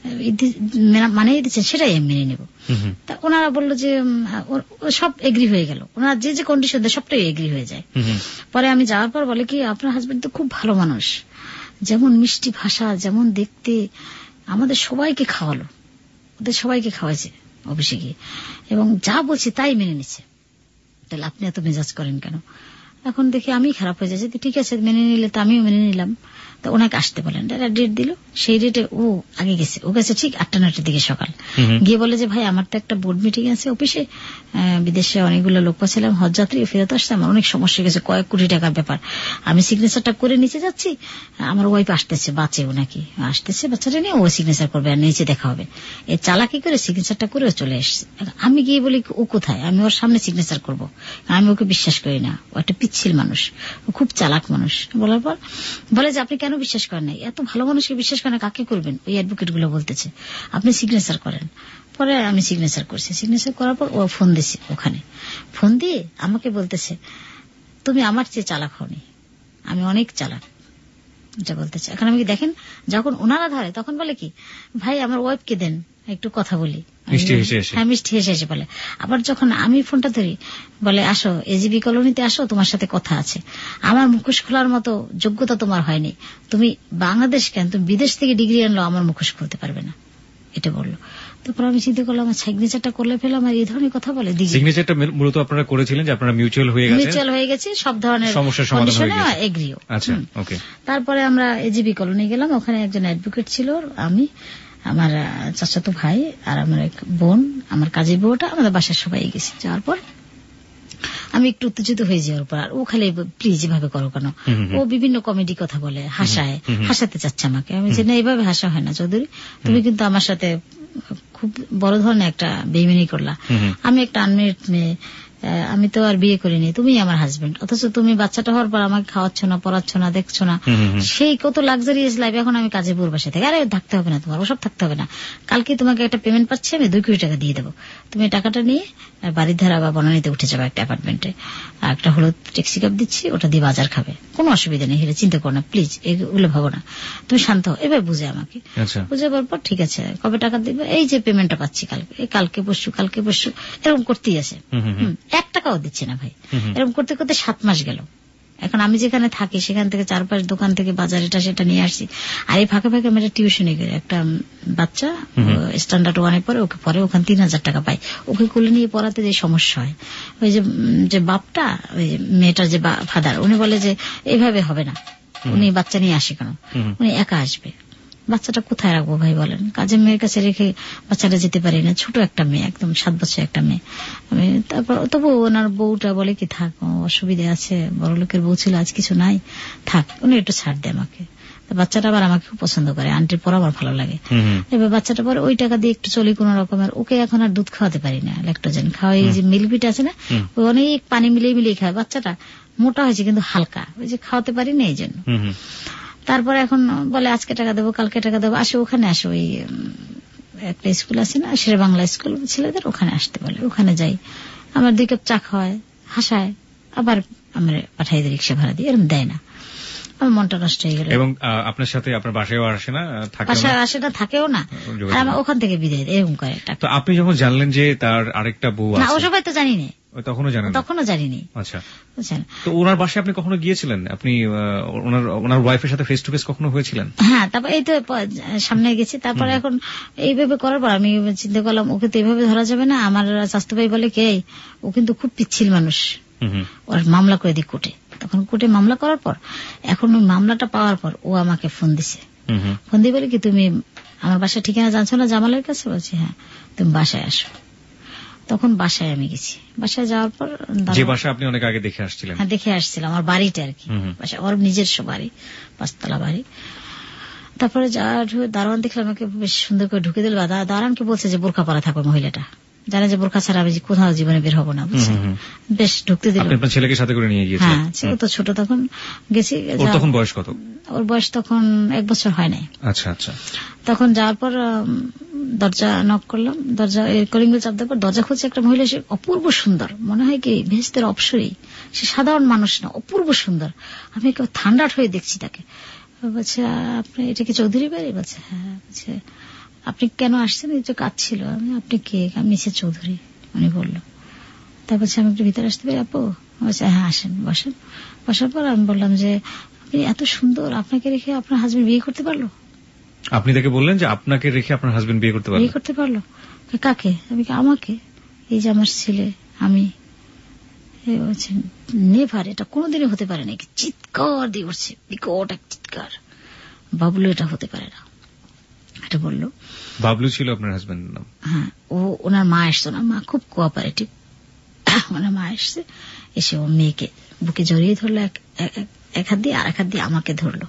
মানিয়ে দিচ্ছেন সেটাই আমি মেনে নেব। তা ওনারা বললো যে সব এগ্রি হয়ে গেল, ওনারা যে যে কন্ডিশন দেয় সবটাই এগ্রি হয়ে যায়। পরে আমি যাওয়ার পর বলে কি, আপনার হাজবেন্ড তো খুব ভালো মানুষ, যেমন মিষ্টি ভাষা, যেমন দেখতে, আমাদের সবাইকে খাওয়ালো, ওদের সবাইকে খাওয়াইছে অফিসে গিয়ে, এবং যা বলছি তাই মেনে নিচ্ছে, তাহলে আপনি এত মেজাজ করেন কেন? এখন দেখি আমি খারাপ হয়ে যাচ্ছে, ঠিক আছে মেনে নিলে তো আমিও মেনে নিলাম। তো ওনাকে আসতে বলেন, ডেট দিল, সেই ডেটে ও আগে গেছে, ও গেছে ঠিক 8টা-9টার দিকে সকাল, গিয়ে বলে যে ভাই আমার তো একটা বোর্ড মিটিং আছে অফিসে, বিদেশে অনেকগুলো লোক ছিলাম, হজ যাত্রী ফেরত আসছে, আমার অনেক সমস্যা গেছে, কয়েক কোটি টাকার ব্যাপার, আমি সিগনেচারটা করে নিচে যাচ্ছি, আমার ওয়াইফ আসতেছে, বাঁচেও নাকি আসতেছে, বাচ্চাটা নিয়ে ও সিগনেচার করবে আর নিচে দেখা হবে। এ চালাকি করে সিগনেচারটা করে চলে এসছে। আমি গিয়ে বলি ও কোথায়, আমি ওর সামনে সিগনেচার করবো, আমি ওকে বিশ্বাস করি না, ও একটা পিচ্ছিল মানুষ, ও খুব চালাক মানুষ। বলার পর বলে যে আপনি কেন বিশ্বাস করেন না, এত ভালো মানুষকে বিশ্বাস করেন না, কাকে করবেন? ওই অ্যাডভোকেট গুলো বলতেছে আপনি সিগনেচার করেন। পরে আমি সিগনেচার করছি, সিগনেচার করার পর ও ফোন দিছে, ওখানে ফোন দিয়ে আমাকে বলতেছে তুমি আমার চেয়ে চালাক হওনি, আমি অনেক চালাক, এটা বলতেছে। এখন আমি দেখেন যখন ওনারা ধরে তখন বলে কি ভাই আমার ওয়াইফকে দেন একটু কথা বলি, হ্যাঁ মিষ্টি হেসে হেসে বলে। আবার যখন আমি ফোনটা ধরি বলে আসো এজিবি কলোনিতে আসো, তোমার সাথে কথা আছে। আমার মুখোশ খোলার মতো যোগ্যতা তোমার হয়নি, তুমি বাংলাদেশ কেন, তুমি বিদেশ থেকে ডিগ্রি আনলো, আমার মুখোশ খুলতে পারবে না, এটা বললো। তারপর আমি চিন্তা করলাম সিগনেচারটা করলে ফেলাম, আর এই ধরনের কথা বলে। সিগনেচারটা মূলত আপনারা করেছিলেন যে আপনারা মিউচুয়াল হয়ে গেছে, সব ধরনের সমস্যার সমাধান হয়ে গেছে, এগ্রিও। আচ্ছা, ওকে। তারপরে আমরা এজিবি কলোনি গেলাম, ওখানে একজন অ্যাডভোকেট ছিল, আমি, আমার চাচাতো ভাই আর আমার এক বোন, আমার কাজের বউটা, আমাদের বাসার সবাই গেছি। যাওয়ার পর আমি একটু উত্তেজিত হয়ে যাওয়ার পর ও খালি প্লিজ এভাবে করো কেন, ও বিভিন্ন কমেডি কথা বলে, হাসাতে চাচ্ছে আমাকে। আমি যে না এভাবে হাসা হয় না চৌধুরী, তুমি কিন্তু আমার সাথে খুব বড় ধরনের একটা বেইমানি করলা, আমি একটা আনমেরিড মেয়ে, আমি তো আর বিয়ে করিনি, তুমি আমার হাজবেন্ড, অথচ তুমি বাচ্চাটা হওয়ার পর আমাকে খাওয়াচ্ছ না, পড়াচ্ছ না, দেখছো না, সেই কত লাক্সারিয়াস লাইফ। এখন আমি কাজে বুর বাসা থেকে, আরে থাকতে হবে না তোমার, ওসব থাকতে হবে না, কালকে তোমাকে একটা পেমেন্ট পাচ্ছি, আমি 2 কোটি টাকা দিয়ে দেবো, তুমি টাকাটা নিয়ে বাড়ির ধারা বা বনানীতে উঠে যাবে একটা অ্যাপার্টমেন্টে, একটা হলুদ ট্যাক্সি ক্যাব দিচ্ছি, ওটা দিয়ে বাজার খাবে, কোনো অসুবিধা নেই, হেরে চিন্তা করো না প্লিজ, এগুলো ভাবো না, তুমি শান্ত হও। এবার বুঝে আমাকে, বুঝাবার পর ঠিক আছে কবে টাকা দিবে, এই যে পেমেন্টটা পাচ্ছি কালকে পরশু এরকম করতেই আছে, 1 টাকাও দিচ্ছে না ভাই। এরকম করতে করতে 7 মাস গেল। এখন আমি যেখানে থাকি সেখান থেকে 4-5 দোকান থেকে বাজার এটা সেটা নিয়ে আসছি, আর এই ফাঁকে ফাঁকে আমি একটা টিউশনে গেলে একটা বাচ্চা স্ট্যান্ডার্ড 1-এ পরে, ওকে পরে ওখানে 3000 টাকা পাই, ওকে কোলে নিয়ে পড়াতে যে সমস্যা হয়, ওই যে বাপটা, ওই মেয়েটার যে ফাদার, উনি বলে যে এইভাবে হবে না, উনি বাচ্চা নিয়ে আসে কেন, উনি একা আসবে, বাচ্চাটা কোথায় রাখবো ভাই বলেন, কাজের মেয়ের কাছে রেখে বাচ্চাটা যেতে পারি না, ছোট একটা মেয়ে, একদম 7 বছর একটা মেয়ে। আমি তারপর তবু ওনার বউটা বলে কি থাক, অসুবিধা আছে, বড় লোকের বউ ছিল, আজ কিছু নাই, থাক, উনি একটু ছাড় দেয় আমাকে। বাচ্চাটা আবার আমাকে খুব পছন্দ করে, আন্টির পর আমার ভালো লাগে। এবার বাচ্চাটা পরে ওই টাকা দিয়ে একটু চলি কোন রকমের, ওকে এখন আর দুধ খাওয়াতে পারি না, ল্যাকটোজেন খাওয়াই, যে মিল্কবিট আছে না, ওই অনেক পানি মিলিয়ে খায়, বাচ্চাটা মোটা হয়েছে কিন্তু হালকা, ওই যে খাওয়াতে পারি না এই জন্য। তারপরে এখন বলে আজকে টাকা দেবো, কালকে টাকা দেবো, আসে ওখানে আসে, ওই একটা স্কুল আছে না শেরে বাংলা স্কুল ছেলেদের, ওখানে আসতে বলে, ওখানে যাই, আমার 2 কাপ চা খাওয়ায়, হাসায়, আবার আমার পাঠাই দেয় রিক্সা ভাড়া দিয়ে, এরকম দেয় না। আমার মনটা নষ্ট হয়ে গেল। এবং আপনার সাথে আপনার বাসায়ও আসে না, বাসায় আসে না, থাকেও না, আর আমার ওখান থেকে বিদায় দেয়, এরকম করে। তো আপনি যখন জানলেন যে তার আরেকটা বউ আছে? না, ও সবাই তো জানি না, তখনও জানিনি। আচ্ছা, তো ওনার বাসায় আপনি কখনো গিয়েছিলেন? আপনি ওনার ওয়াইফের সাথে ফেস টু ফেস কখনো হয়েছিলেন? হ্যাঁ, তারপর এই তো সামনে গেছি। তারপরে এখন এইভাবে করার পর আমি চিন্তা করলাম ওকে তো এইভাবে ধরা যাবে না। আমার স্বাস্থ্য ভাই বলে কে, ও কিন্তু খুব পিচ্ছিল মানুষ, ওর মামলা করে দিই কোর্টে। তখন কোর্টে মামলা করার পর, এখন ওই মামলাটা পাওয়ার পর ও আমাকে ফোন দিছে। ফোন দিয়ে বলে কি, তুমি আমার বাসার ঠিকানা জানছো না জামালের কাছে? বলছি হ্যাঁ, তুমি বাসায় আসো। তখন বাসায় আমি গেছি। বাসায় যাওয়ার পর, যে বাসা আপনি অনেক আগে দেখে আসছিলেন? হ্যাঁ, দেখে আসছিলাম, আমার বাড়িটা আর কি, বাসা ওর নিজস্ব বাড়ি, 5তলা বাড়ি। তারপরে দারোয়ান দেখলাম আমাকে বেশ সুন্দর করে ঢুকে দিল। দারোয়ানকে বলছে যে বোরখা পরা থাকো, মহিলাটা জানে যে বোরখা ছাড়া আমি কোথাও জীবনে বের হবো না, বুঝছেন? বেশ ঢুকতে দিল। আপনার ছেলেকে সাথে করে নিয়ে গিয়েছিলেন? হ্যাঁ, ও তো ছোট তখন। গেছি। ওর তখন বয়স কত? ওর বয়স তখন 1 বছর হয় নাই। আচ্ছা আচ্ছা। তখন যাওয়ার পর দরজা নক করলাম, দরজা কলিং বেল চাপ দেওয়ার পর দরজা খুলছে একটা মহিলা, সে অপূর্ব সুন্দর, মনে হয় কি বেহেশতের অপসরী, সে সাধারণ মানুষ না, অপূর্ব সুন্দর। আমি কেউ ঠান্ডাট হয়ে দেখছি তাকে। বলছে আপনি, এটা কি চৌধুরী বাড়ি? বলছে হ্যাঁ। বলছে আপনি কেন আসছেন? এই তো কাজ ছিল। আপনি কে? আমি মিসেস চৌধুরী, উনি বললো। তারপর আমি একটু ভিতরে আসতে পারি আপু? বলছে হ্যাঁ আসেন, বসেন। বসার পর আমি বললাম যে আপনি এত সুন্দর, আপনাকে রেখে আপনার হাজবেন্ড বিয়ে করতে পারলো? আপনি তাকে বললেন যে আপনাকে রেখে আপনার হাজবেন্ড বিয়ে করতে পারলো? বিয়ে করতে পারলো? কাকে? আমি আমাকে, এই যে আমার ছেলে, আমি। নেভার, এটা কোনোদিনই হতে পারে না। চিৎকার দিয়ে উঠছে, বিকট এক চিৎকার। বাবলু, এটা হতে পারে না, এটা বললো। বাবলু ছিল আপনার হাজবেন্ডের নাম? হ্যাঁ। ওনার মা আসতো না, মা খুব কোঅপারেটিভ। ওনার মা আসছে, এসে ও মেয়েকে বুকে জড়িয়ে ধরলো, এক হাত দিয়ে, আর এক হাত দিয়ে আমাকে ধরলো,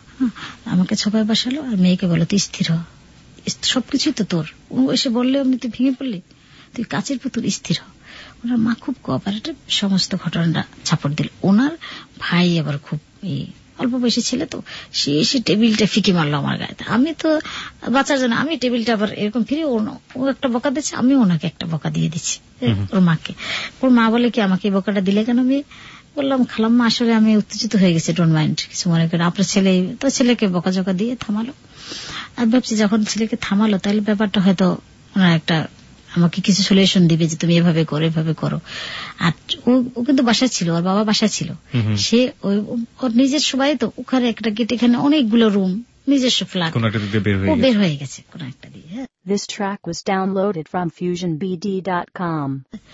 আমাকে ছোপায় বসালো, আর মেয়েকে বললো তুই স্থির হ, সবকিছুই তো তোর। ও এসে বললে অমনি তুই ভেঙে পড়লি, তুই কাচের পুতুল, স্থির হ। ওনার মা খুব কোঅপারেটিভ, সমস্ত ঘটনাটা ছাপড় দিল। ওনার ভাই আবার খুব অল্প বয়সী ছেলে, তো সে এসে টেবিলটা ফিকে মারলো আমার গায়ে। আমি তো বাঁচার জন্য আমি টেবিলটা আবার এরকম ফিরে, ও একটা বকা দিচ্ছে, আমি ওনাকে একটা বকা দিয়ে দিচ্ছি, ওর মাকে। ওর মা বলে কি আমাকে বকাটা দিলে কেন? আমি বললাম খালাম্মা আসলে আমি উত্তেজিত হয়ে গেছি, ডোন্ট মাইন্ড, কিছু মনে করেন। আপনার ছেলে তো ছেলেকে বকাঝকা দিয়ে থামালো। আর ভাবছি যখন ছেলেকে থামালো তাহলে ব্যাপারটা হয়তো ওনার একটা আমাকে কিছু সলিউশন দিবে যে তুমি এভাবে করো, এভাবে করো। আর ও কিন্তু বাসায় ছিল, ওর বাবা বাসায় ছিল, সে ওর নিজের সবাই তো ওখানে একটা গেট, এখানে অনেকগুলো রুম, নিজস্ব ফ্ল্যাট, ও বের হয়ে গেছে কোন একটা দিয়ে। This track was downloaded from FusionBD.com.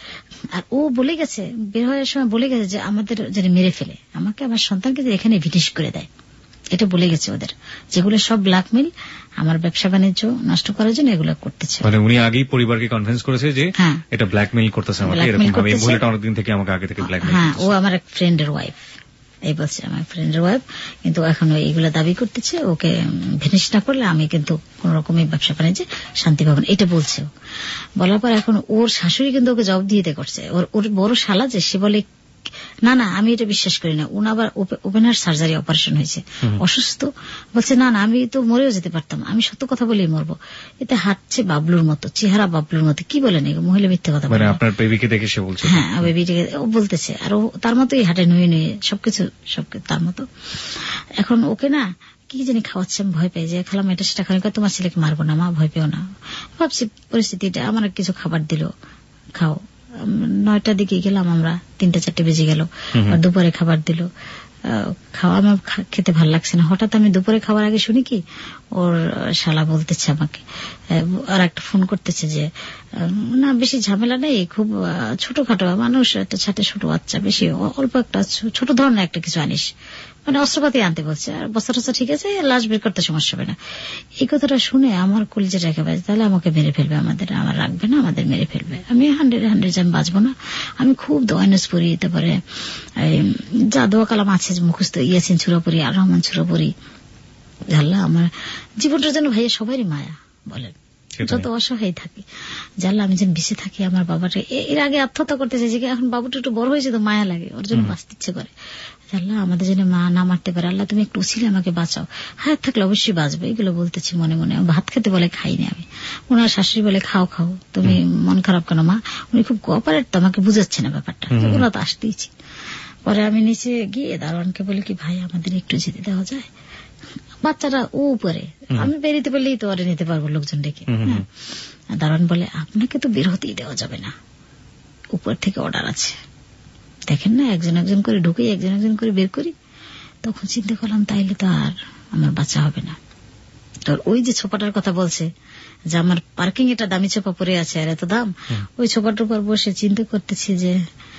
আর ও বলে গেছে, বের হওয়ার সময় বলে গেছে যে আমাদের যেন মেরে ফেলে, আমাকে আমার সন্তানকে এখানে ভিটিশ করে দেয়, এটা বলে গেছে ওদের। যেগুলো সব ব্ল্যাকমেল, আমার ব্যবসা বাণিজ্য নষ্ট করার জন্য এগুলো করতেছে। মানে উনি আগেই পরিবারকে কনভিন্স করেছে যে এটা ব্ল্যাকমেল করতেছে আমাকে, এরকম ভাবে এই মহিলাটা অনেকদিন থেকে আমাকে আগে থেকে ব্ল্যাকমেল। হ্যাঁ, ও আমার এক ফ্রেন্ডের ওয়াইফ, এই বলছে আমার ফ্রেন্ডের ওয়াইফ, কিন্তু এখন এইগুলো দাবি করতেছে ওকে ভিনিশ না করলে আমি কিন্তু কোন রকমের ব্যবসা বাণিজ্যে শান্তি পাবো না, এটা বলছে। বলার পর এখন ওর শাশুড়ি কিন্তু ওকে জবাব দিয়ে করছে, ওর বড় শালা যে, সে বলে না না আমি এটা বিশ্বাস করি না, উনি আবার ওপেন হার্ট সার্জারি অপারেশন হয়েছে, অসুস্থ। বলছে না না আমি তো মরেও যেতে পারতাম, আমি সত্য কথা বলেই মরবো। এতে হাঁটছে বাবলুর মতো, চেহারা বাবলুর মতো, কি বলেন মহিলা মিথ্যে কথা বলে। আপনার বেবিকে দেখে সে বলছে? হ্যাঁ, বেবিটাকে ও বলতেছে, আর ও তার মতোই হাঁটে, নুয়ে নুয়ে সবকিছু তার মতো। এখন ওকে না কি জানি খাওয়াচ্ছে, আমি ভয় পাই যে খালাম এটা সেটা খাওয়া, তোমার ছেলেকে মারবো না মা, ভয় পেও না। ভাবছি পরিস্থিতিটা, আমার কিছু খাবার দিল, খাও। 9টার দিকে গেলাম আমরা, 3-4 বেজে গেল, আর দুপুরে খাবার দিল, খাওয়া আমার খেতে ভাল লাগছে না। হঠাৎ আমি দুপুরে খাবার আগে শুনি কি ওর শালা বলতেছে আমাকে, আর একটা ফোন করতেছে যে না বেশি ঝামেলা নেই, খুব ছোটখাটো মানুষ, একটা ছাটে ছোট বাচ্চা, বেশি অল্প একটা ছোট ধরনের একটা কিছু আনিস, মানে অস্ত্রপাতি আনতে বলছে, আর বস্তা টস্তা ঠিক আছে, লাশ বের করতে সমস্যা হবে না। এই কথাটা শুনে আমার কলিজাটা একেবারে, তাহলে আমাকে মেরে ফেলবে, আমার রাখবে না, আমাদের মেরে ফেলবে। আমি 100 আমি বাঁচবো না। আমি খুব দোয়ানস পড়ি, তারপরে যা দোয়া কালাম আছে মুখস্থ, ইয়াসিন সূরা পড়ি, আর রহমান সূরা পড়ি। জানলা আমার জীবনটার জন্য ভাইয়া সবারই মায়া, বলেন যত অসহায় থাকি, জানলা আমি যেন বেঁচে থাকি। আমার বাবাটা এর আগে আত্মহত্যা করতে চাইছে, এখন বাবুটা একটু বড় হয়েছে তো মায়া লাগে, ওর জন্য বাঁচতে ইচ্ছে করে। আল্লাহ আমাদের জন্য মা না মারতে পারে, আল্লাহ তুমি একটু উছিলে আমাকে বাঁচাও, হায়াত থাকলে অবশ্যই বাঁচবে। এগুলো বলতেছি মনে মনে। ভাত খেতে বলে খাইনি আমি, ওনার শাশুড়ি বলে খাও খাও, তুমি মন খারাপ কেন মা? উনি খুব কোঅপারেট তো, আমাকে বুঝাচ্ছে না ব্যাপারটা, ওরা তো আসতেইছি। পরে আমি নিচে গিয়ে দারোয়ানকে বলি কি ভাই আমাদের একটু যেতে দেওয়া যায়, বাচ্চারা ও উপরে, আমি বেরিতে পারলেই তো আরে নিতে পারবো লোকজন ডেকে। দারোয়ান বলে আপনাকে তো বের হতেই দেওয়া যাবে না, উপর থেকে অর্ডার আছে, দেখেন না একজন একজন করে ঢুকে একজন একজন করে বের করি। তখন চিন্তা করলাম তাইলে তো আর আমার বাচ্চা হবে না। তো ওই যে ছোপাটার কথা বলছে যে আমার পার্কিং এটা দামি ছোপা পরে আছে আর এত দাম, ওই ছোপাটার উপর বসে চিন্তা করতেছি যে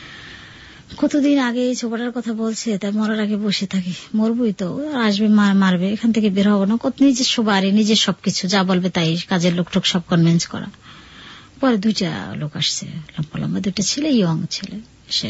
কতদিন আগে এই ছোপাটার কথা বলছে, তাই মরার আগে বসে থাকি, মরবই তো, আসবে মারবে, এখান থেকে বের হবো না, কত নিজস্ব বাড়ি নিজের সবকিছু, যা বলবে তাই, কাজের লোক টোক সব কনভিন্স করা। পরে 2টা লোক আসছে, লম্বা লম্বা 2টা ছেলে, ইয়ং ছেলে, সে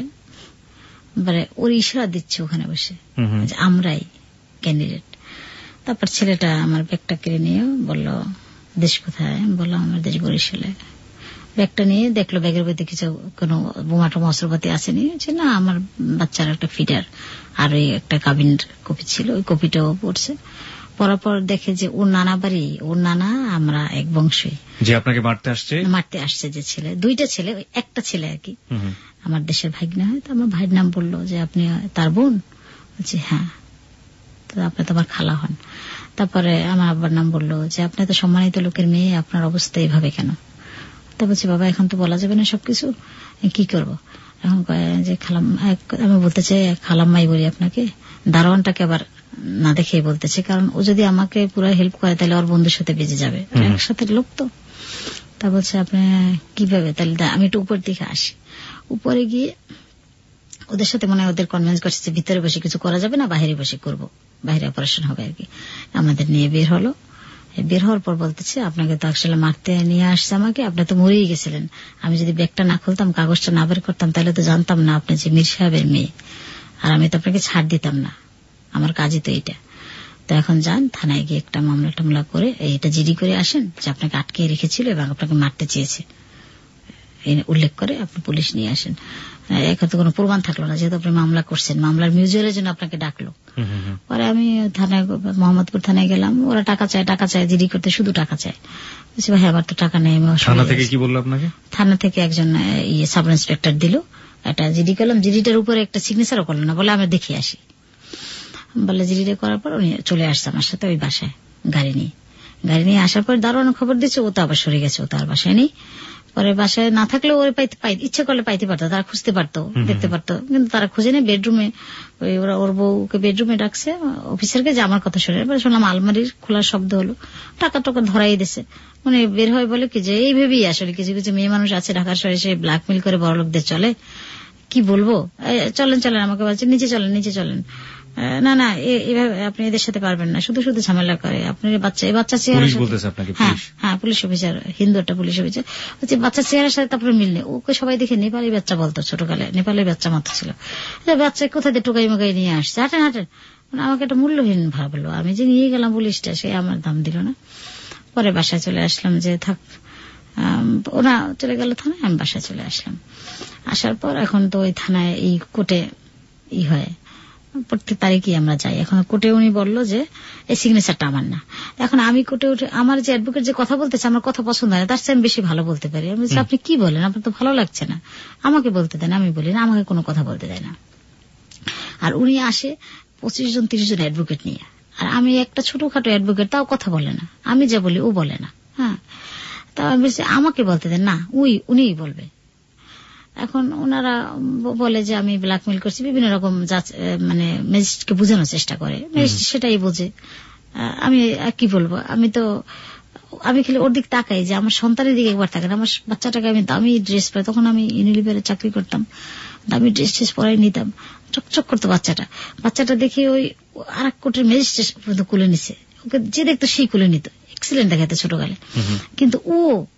ওর ইশারা দিচ্ছে ওখানে বসে আমরাই ক্যান্ডিডেট। তারপর ছেলেটা আমার ব্যাগটা কেড়ে নিয়ে বলল দেশ কোথায়? বললাম আমার দেশ বরিশালে। ব্যাগটা নিয়ে দেখলো ব্যাগের মধ্যে কিছু কোনো বোমা টোমা অস্ত্রপাতি আসেনি, না আমার বাচ্চার একটা ফিডার আর ওই একটা কাবিনের কপি ছিল, ওই কপিটাও পড়ছে। পড়ার পর দেখে যে ওর নানা বাড়ি, ওর নানা আমরা এক বংশই, যে আপনাকে মারতে আসছে যে ছেলে, 2টা ছেলে, ওই একটা ছেলে আর কি আমার দেশের ভাগ্না হয়। তো আমার ভাইয়ের নাম বললো যে আপনি তার বোন? বলছি হ্যাঁ। তো আপনি তো আমার খালা হন। তারপরে আমার আব্বার নাম বললো যে আপনি তো সম্মানিত লোকের মেয়ে, আপনার অবস্থা এইভাবে কেন? তা বলছি বাবা এখন তো বলা যাবে না সবকিছু, কি করব এখন? যে খালাম, আমি বলতে চাই খালাম্মাই বলি আপনাকে। দারোয়ানটাকে আবার না দেখে বলতেছে, কারণ ও যদি আমাকে পুরো হেল্প করে তাহলে ওর বন্ধুর সাথে বেজে যাবে, একসাথে লোক তো। তা বলছে আপনি কিভাবে? তাহলে আমি একটু উপর দিকে আসি। উপরে গিয়ে ওদের সাথে মনে হয় ওদের কনভিন্স করছে যে ভিতরে বসে কিছু করা যাবে না, বাইরে বসে করব, বাইরে অপারেশন হবে আর কি। আমাদের নিয়ে বের হলো। বের হওয়ার পর বলতেছে আপনাকে তো আসলে মারতে নিয়ে আসছে আমাকে, আপনি তো মরেই গেছিলেন, আমি যদি ব্যাগটা না খুলতাম, কাগজটা না বের করতাম, তাহলে তো জানতাম না আপনি যে মীর সাহেবের মেয়ে, আর আমি তো আপনাকে ছাড় দিতাম না, আমার কাজই তো এইটা। তো এখন যান থানায় গিয়ে একটা মামলা টামলা করে এটা জিডি করে আসেন যে আপনাকে আটকে রেখেছিল এবং আপনাকে মারতে চেয়েছে, উল্লেখ করে আপনি পুলিশ নিয়ে আসেন। এখন তো কোনো প্রমাণ থাকলো না, যেহেতু আপনি মামলা করছেন, মামলার মিউচুয়ালের জন্য আপনাকে ডাকলো। পরে আমি থানায়, মোহাম্মদপুর থানায় গেলাম, ওরা টাকা চায় জিডি করতে, শুধু টাকা চায়। বলছি ভাই আমার তো টাকা নেই। থানা থেকে কি বললো আপনাকে? থানা থেকে একজন সাব ইন্সপেক্টর দিল, একটা জিডি করলাম, জিডিটার উপরে একটা সিগনেচারও করলো না, বলে আমরা দেখে আসি। বলে জিডিটা করার পর উনি চলে আসছে আমার সাথে ওই বাসায় গাড়ি নিয়ে আসার পর দারোয়ান খবর দিচ্ছে, ও তো আবার সরে গেছে, ও তো আর বাসায় নেই। পরে বাসায় না থাকলেও ওর ইচ্ছে করলে পাইতে পারতো, তারা খুঁজতে পারতো, দেখতে পারতো, কিন্তু তারা খুঁজে নেই। বেডরুমে ওরা ওর বউকে বেডরুমে ডাকছে অফিসারকে, যে আমার কথা শুনে। এবার শুনলাম আলমারির খোলার শব্দ হলো, টাকা ধরাই দিছে। মানে বের হয় বলে কি যে এই ভেবেই আসলে কিছু কিছু মেয়ে মানুষ আছে ঢাকার শহরে, সে ব্ল্যাকমেল করে বড় লোকদের চলে, কি বলবো, চলেন আমাকে বলছে নিচে চলেন। না এভাবে আপনি এদের সাথে পারবেন না, শুধু ঝামেলা করে। আপনার বাচ্চা চেহারা, হ্যাঁ পুলিশ অফিসার, হিন্দু একটা পুলিশ অফিসার হচ্ছে, বাচ্চা চেহারার সাথে তারপরে মিলনে। ওকে সবাই দেখে নেপালি বাচ্চা বলতো, ছোটকালে নেপালের বাচ্চা মাত্র ছিল। বাচ্চা কোথায় টোকাই মোকাই নিয়ে আসছে, হাঁটেন মানে আমাকে একটা মূল্যহীন ভাবলো। আমি যে নিয়ে গেলাম পুলিশটা, সে আমার দাম দিল না। পরে বাসায় চলে আসলাম, যে থাক, ওরা চলে গেল থানায়, আমি বাসায় চলে আসলাম। আসার পর এখন তো ওই থানায় এই কোর্টে হয়, প্রত্যেক তারিখে আমরা যাই। এখন কোর্টে উনি বললো যে এই সিগনেচারটা আমার না। এখন আমি কোর্টে উঠে আমার যে অ্যাডভোকেট যে কথা বলতেছে, আমার কথা পছন্দ হয় না, তার চেয়ে আমি বেশি ভালো বলতে পারি। আমি বলছি আপনি কি বলেন, আপনার তো ভালো লাগছে না, আমাকে বলতে দেন। আমি বলি না, আমাকে কোনো কথা বলতে দেয় না। আর উনি আসে 25 জন 30 জন অ্যাডভোকেট নিয়ে, আর আমি একটা ছোটখাটো অ্যাডভোকেট, তাও কথা বলে না, আমি যা বলি ও বলে না। হ্যাঁ, তা আমি বলছি আমাকে বলতে দেন না, উনিই বলবে। এখন ওনারা বলে যে আমি ব্ল্যাকমেল করছি, বিভিন্ন রকম মানে ম্যাজিস্ট্রেটকে বোঝানোর চেষ্টা করে, ম্যাজিস্ট্রেট সেটাই বোঝে। আমি কি বলবো, আমি খালি ওর দিক তাকাই, যে আমার সন্তানের দিকে একবার তাকাই। আমার বাচ্চাটাকে আমি দামি ড্রেস পরে, তখন আমি ইউনিলিভারে চাকরি করতাম, দামি ড্রেস পরাই নিতাম, চকচক করতো বাচ্চাটা দেখে ওই আর এক কোর্টের ম্যাজিস্ট্রেট পর্যন্ত কুলে নিছে, ওকে যে দেখতো সেই কুলে নিত, এক্সিলেন্ট দেখাতে ছোটকালে। কিন্তু ও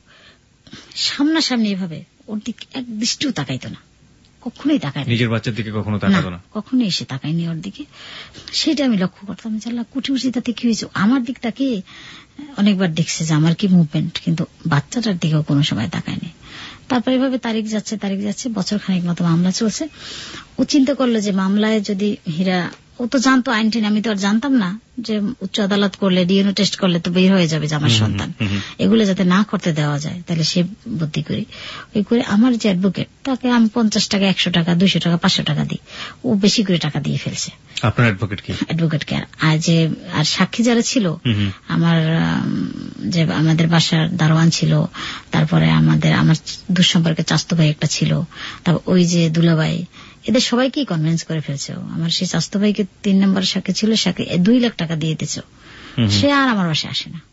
সামনাসামনি এভাবে ওর দিকে এক দৃষ্টিও তাকাইতো না, কখনোই তাকায়নি, নিজের বাচ্চার দিকে কখনো তাকাতো না, কখনোই এসে তাকায়নি ওর দিকে। সেটা আমি লক্ষ্য করতাম, কুটি উঠি তাতে কি হয়েছে, আমার দিক তাকে অনেকবার দেখছে যে আমার কি মুভমেন্ট, কিন্তু বাচ্চাটার দিকেও কোনো সময় তাকায়নি। তারপর এভাবে তারিখ যাচ্ছে, বছর খানিক মতো মামলা চলছে। ও চিন্তা করলো যে মামলায় যদি হীরা, ও তো জানতো আইন টিন, আমি তো আর জানতাম না যে উচ্চ আদালত করলে ডিএনএ টেস্ট করলে তো বের হয়ে যাবে যে আমার সন্তান, এগুলো যাতে না করতে দেওয়া যায়, তাহলে সে বুদ্ধি করি ওই করে আমার যে অ্যাডভোকেট তাকে আমি 50 টাকা 100 টাকা 200 টাকা 500 টাকা দিই, ও বেশি করে টাকা দিয়ে ফেলছে। আপনার অ্যাডভোকেটকে আর সাক্ষী যারা ছিল, আমার যে আমাদের বাসার দারোয়ান ছিল, তারপরে আমার দুঃসম্পর্কে চাস্তো ভাই একটা ছিল, তারপর ওই যে দুলাভাই, এদের সবাইকেই কনভিন্স করে ফেলছে। আমার সেই চাস্তো ভাইকে 3 নম্বর সাক্ষী ছিল, সাক্ষী 2 লাখ টাকা দিয়ে দিতেছে, সে আর আমার বাসায় আসে না।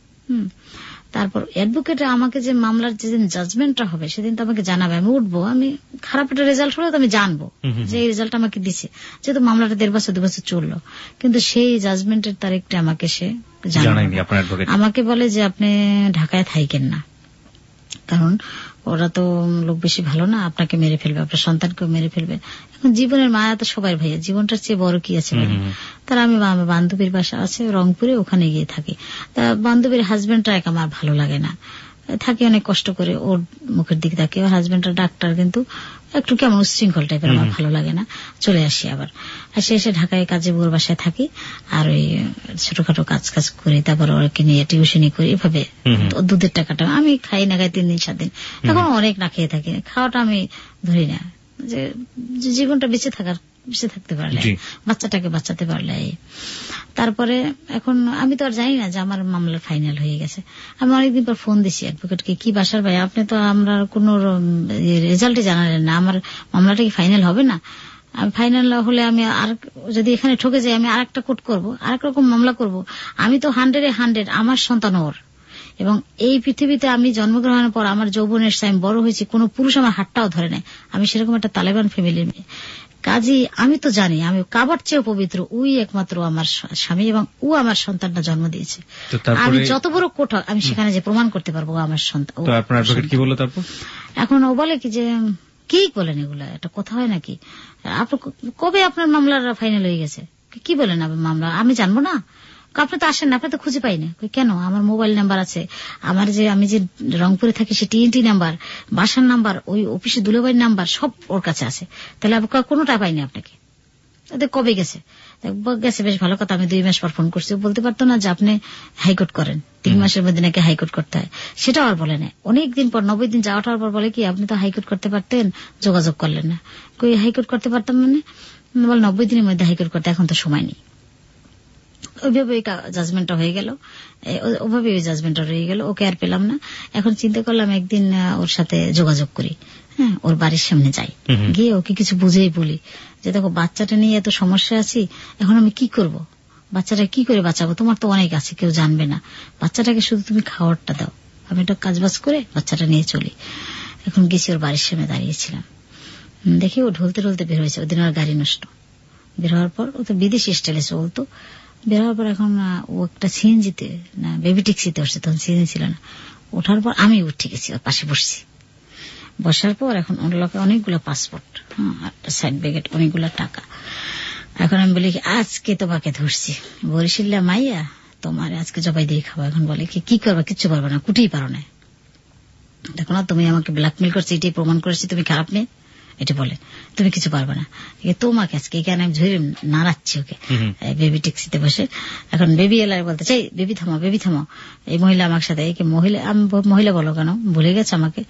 তারপর অ্যাডভোকেট আমাকে যে মামলার যেদিন জাজমেন্টটা হবে সেদিন তো আমাকে জানাবে, আমি উঠবো, আমি খারাপ একটা রেজাল্ট হলে তো আমি জানবো যে এই রেজাল্ট আমাকে দিছে, যেহেতু মামলাটা 1.5 বছর 2 বছর চললো, কিন্তু সেই জাজমেন্টের তারিখটা আমাকে সে জানায়নি। আমাকে বলে যে আপনি ঢাকায় থাকেন না, কারণ ওরা তো লোক বেশি ভালো না, আপনাকে মেরে ফেলবে, আপনার সন্তানকেও মেরে ফেলবে। এখন জীবনের মায়া তো সবাই ভাইয়া, জীবনটার চেয়ে বড় কি আছে বলেন। তারা আমি বান্ধবীর বাসা আছে রংপুরে, ওখানে গিয়ে থাকি। তা বান্ধবীর হাজবেন্ডটা আমার ভালো লাগে না, থাকি অনেক কষ্ট করে, ওর মুখের দিকে থাকি। ওর হাজবেন্ডটা ডাক্তার, কিন্তু একটু কেমন উচ্ছৃঙ্খল টাইপের, আমার ভালো লাগে না, চলে আসি। আবার এসে ঢাকায় কাজে বউর বাসায় থাকি, আর ওই ছোটখাটো কাজ করে তারপর ওকে নিয়ে টিউশনি করি, এভাবে দুধের টাকাটা আমি খাই না, খাই 3 দিন 7 দিন, এখন অনেক না খেয়ে থাকি। খাওয়াটা আমি ধরি না, যে জীবনটা বেঁচে থাকতে পারলে, বাচ্চাটাকে বাঁচাতে পারলে। তারপরে এখন আমি তো আর জানি না যে আমার মামলা ফাইনাল হয়ে গেছে। আমি অনেকদিন পর ফোন দিছি অ্যাডভোকেটকে, কি বাসার ভাই আপনি তো আমরা কোন রেজাল্টই জানালেন না, আমার মামলাটা কি ফাইনাল হবে না? ফাইনাল হলে আমি আর যদি এখানে ঠকে যাই, আমি আরেকটা কোর্ট করবো, আরেক রকম মামলা করব। আমি তো 100 আমার সন্তান ওর, এবং এই পৃথিবীতে আমি জন্মগ্রহণের পর আমার যৌবনের আমি বড় হয়েছি, কোন পুরুষ আমার হাতটাও ধরে নেয়। আমি সেরকম একটা তালেবান ফ্যামিলির মেয়ে, কাজী আমি তো জানি আমি কাবার চেয়েও পবিত্র, ওই একমাত্র আমার স্বামী, এবং ও আমার সন্তানটা জন্ম দিয়েছে। আমি যত বড় কোর্ট আমি সেখানে যে প্রমাণ করতে পারবো আমার সন্তান। এখন ও বলে কি যে কি বলেন এগুলা, একটা কথা হয় নাকি? কবে আপনার মামলার ফাইনাল হয়ে গেছে? কি বলেন মামলা আমি জানবো না? আপনি তো আসেন না, আপনি তো খুঁজে পাইনি। কেন? আমার মোবাইল নাম্বার আছে, আমার যে আমি যে রংপুরে থাকি সে TNT নাম্বার, বাসার নাম্বার, ওই অফিসে দুলাভাইয়ের নাম্বার সব ওর কাছে আছে, তাহলে কোনোটা পাইনি আপনাকে। কবে গেছে? বেশ ভালো কথা, আমি 2 মাস পর ফোন করছি। বলতে পারতো না যে আপনি হাইকোর্ট করেন, 3 মাসের মধ্যে নাকি হাইকোর্ট করতে হয়, সেটাও আর বলে না। অনেকদিন পর 90 দিন যাওয়াটার পর বলে কি আপনি তো হাইকোর্ট করতে পারতেন, যোগাযোগ করলেন না। কই হাইকোর্ট করতে পারতাম মানে? বল 90 দিনের মধ্যে হাইকোর্ট করতে এখন তো সময় নেই। ওইভাবে জাজমেন্টটা হয়ে গেল, ওভাবে ওই জাজমেন্টটা রয়ে গেল, ওকে আর পেলাম না। এখন চিন্তা করলাম একদিন ওর সাথে যোগাযোগ করি, হ্যাঁ, ওর বাড়ির সামনে যাই, গিয়ে ওকে কিছু বুঝেই বলি যে দেখো বাচ্চাটা নিয়ে এত সমস্যা আছি, এখন আমি কি করব, বাচ্চাটা কি করে বাঁচাবো? তোমার তো অনেক আছে, কেউ জানবে না, বাচ্চাটাকে শুধু তুমি খাওয়ারটা দাও, আমি একটা কাজবাজ করে বাচ্চাটা নিয়ে চলি। এখন গেছি, ওর বাড়ির সামনে দাঁড়িয়েছিলাম, দেখি ও ঢলতে ঢলতে বের হয়েছে। ওদিন ওর গাড়ি নষ্ট, বের হওয়ার পর ও তো বিদেশি স্টাইলে চলতো, বের হওয়ার পর এখন ও একটা সিএনজিতে না বেবি ট্যাক্সিতে উঠছে, তখন সিএনজি ছিল না। ওঠার পর আমি উঠে গেছি, ওর পাশে বসছি। বসার পর এখন ওর লোকে অনেকগুলো পাসপোর্ট, সাইড ব্যাগেট, অনেকগুলো টাকা। এখন আমি বলি আজকে তোমাকে ধরছি, বরিশিল্লা মাইয়া, তোমার আজকে জবাই দিয়ে খাবো। এখন বলে কি করবা? কিচ্ছু পারবো না, কুটেই পারো না। দেখো না, তুমি আমাকে ব্ল্যাকমেল করছো, এটাই প্রমাণ করেছি তুমি খারাপ মেয়ে, এটা বলে তুমি কিছু পারবে না। তোমাকে আজকে এখানে আমি ধরে নাড়াচ্ছি ওকে বেবি ট্যাক্সিতে বসে। এখন বেবি এলার বলতে চাই, বেবি থামো, বেবি থামো। এই মহিলা আমার সাথে, মহিলা বলো কেন, ভুলে গেছে আমাকে,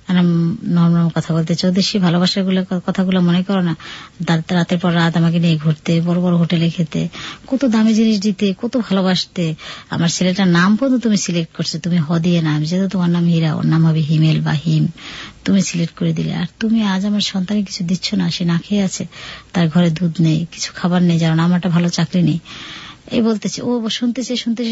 নরম কথা বলতে চৌদেশি ভালোবাসার কথাগুলো মনে করো না। রাতের পর রাত আমাকে নিয়ে ঘুরতে, বড় বড় হোটেলে খেতে, কত দামি জিনিস দিতে, কত ভালোবাসতে। আমার ছেলেটার নাম পর্যন্ত তুমি সিলেক্ট করছো, তুমি দিয়ে নাম, যেহেতু তোমার নাম হীরা, ওর নাম হবে হিমেল বা হিম, তুমি সিলেক্ট করে দিলে। আর তুমি আজ আমার সন্তানে কিছু দিচ্ছ না, সে না খেয়ে আছে, তার ঘরে দুধ নেই, কিছু খাবার নেই, জানো আমার একটা ভালো চাকরি নেই। এই বলতেছে, ও শুনতেছে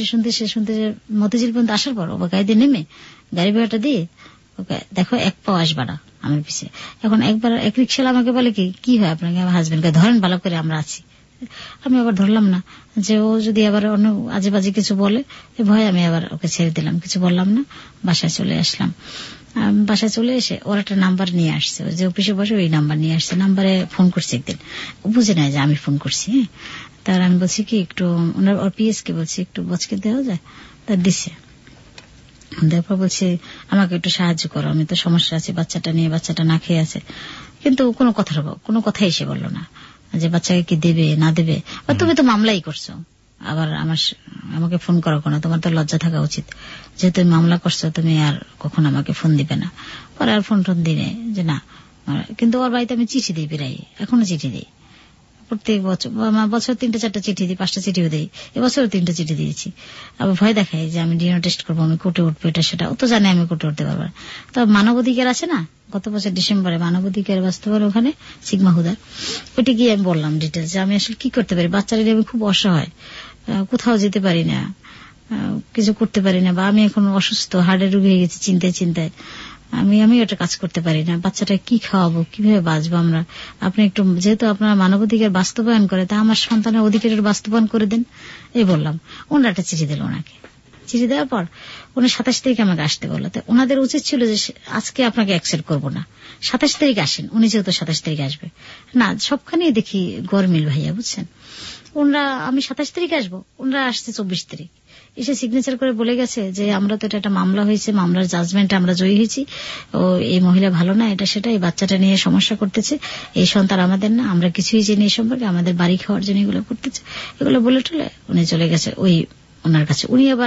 মতিঝিল পর্যন্ত আসার পর ও গাড়ি দিয়ে নেমে গাড়ি ভাড়াটা দিয়ে ওকে দেখো 1 পাও আসবা না আমার পিছিয়ে। এখন একবার এক রিক্সাওয়ালা আমাকে বলে কি হয় আপনাকে, আমার হাজবেন্ডকে ধরেন ভালো করে, আমরা আছি। আমি আবার ধরলাম না, যে ও যদি আবার অন্য আজে বাজে কিছু বলে, ভয় আমি আবার ওকে ছেড়ে দিলাম, কিছু বললাম না, বাসায় চলে আসলাম। বাসায় চলে এসে ওর একটা নাম্বার নিয়ে আসছে, যে অফিসে বসে ওই নাম্বার নিয়ে আসছে। নাম্বারে ফোন করছে একদিন, বুঝে নেয় যে আমি ফোন করছি। হ্যাঁ, তার আমি বলছি কি একটু ওর পিএস কে বলছি একটু বচকে দেওয়া যায়, তার দিছে। তারপর বলছে আমাকে একটু সাহায্য করো, আমি তো সমস্যা আছে, বাচ্চাটা নিয়ে, বাচ্চাটা না খেয়ে আছে। কিন্তু কোনো কথাই সে বললো না যে বাচ্চাকে কি দেবে না দেবে। তুমি তো মামলাই করছো, আবার আমাকে ফোন করো কেন, তোমার তো লজ্জা থাকা উচিত, যেহেতু তুমি মামলা করছো তুমি আর কখনো আমাকে ফোন দিবে না। পরে আর ফোন দিনে যে না। কিন্তু ওর বাড়িতে আমি চিঠি দিই, প্রায় এখনো চিঠি দিই, প্রত্যেক বছর 3-4টা চিঠি দিই, 5টা চিঠিও দিই। এবছরও 3টা চিঠি দিয়েছি। আবার ভয় দেখাই যে আমি ডিএনএ টেস্ট করবো, আমি কোর্টে উঠবো, এটা সেটা। ও তো জানে আমি কোর্টে উঠতে পারবো না। তবে মানবাধিকার আছে না, গত বছর ডিসেম্বরে মানবাধিকার বাস্তবায়ন ওখানে সিগমা হুদার, ওইটা গিয়ে আমি বললাম ডিটেলস যে আমি আসলে কি করতে পারি, বাচ্চারা আমি খুব অসহায়, কোথাও যেতে পারি না, কিছু করতে পারি না, বা আমি এখন অসুস্থ, হার্টের রোগী হয়ে গেছি, চিন্তায় আমি ওটা কাজ করতে পারি না, বাচ্চাটা কি খাওয়াবো, কিভাবে বাঁচবো আমরা, আপনি একটু যেহেতু আপনারা মানবাধিকার বাস্তবায়ন করে, তা আমার সন্তানের অধিকারের বাস্তবায়ন করে দেন, এই বললাম। ওনারা একটা চিঠি দিল ওনাকে। চিঠি দেওয়ার পর উনি 27 তারিখে আমাকে আসতে বললো। ওনাদের উচিত ছিল যে আজকে আপনাকে অ্যাকসেপ্ট করবো না, 27 তারিখ আসেন, উনি যেহেতু 27 তারিখে আসবে না। সবখানেই দেখি গরমিল ভাইয়া, বুঝছেন। ওনারা আমি 27 তারিখে আসবো, ওনারা আসছে 24 তারিখ, এসে সিগনেচার করে বলে গেছে যে আমরা তো এটা একটা মামলা হয়েছে, মামলার জাজমেন্টে আমরা জয়ী হয়েছি, ও এই মহিলা ভালো না, এটা সেটা, এই বাচ্চাটা নিয়ে সমস্যা করতেছে, এই সন্তান আমাদের না, আমরা কিছুই জানি এই সম্পর্কে, আমাদের বাড়ি খাওয়ার জন্য এগুলো করতেছে, এগুলো বলে টলে উনি চলে গেছে ওই ওনার কাছে। উনি আবার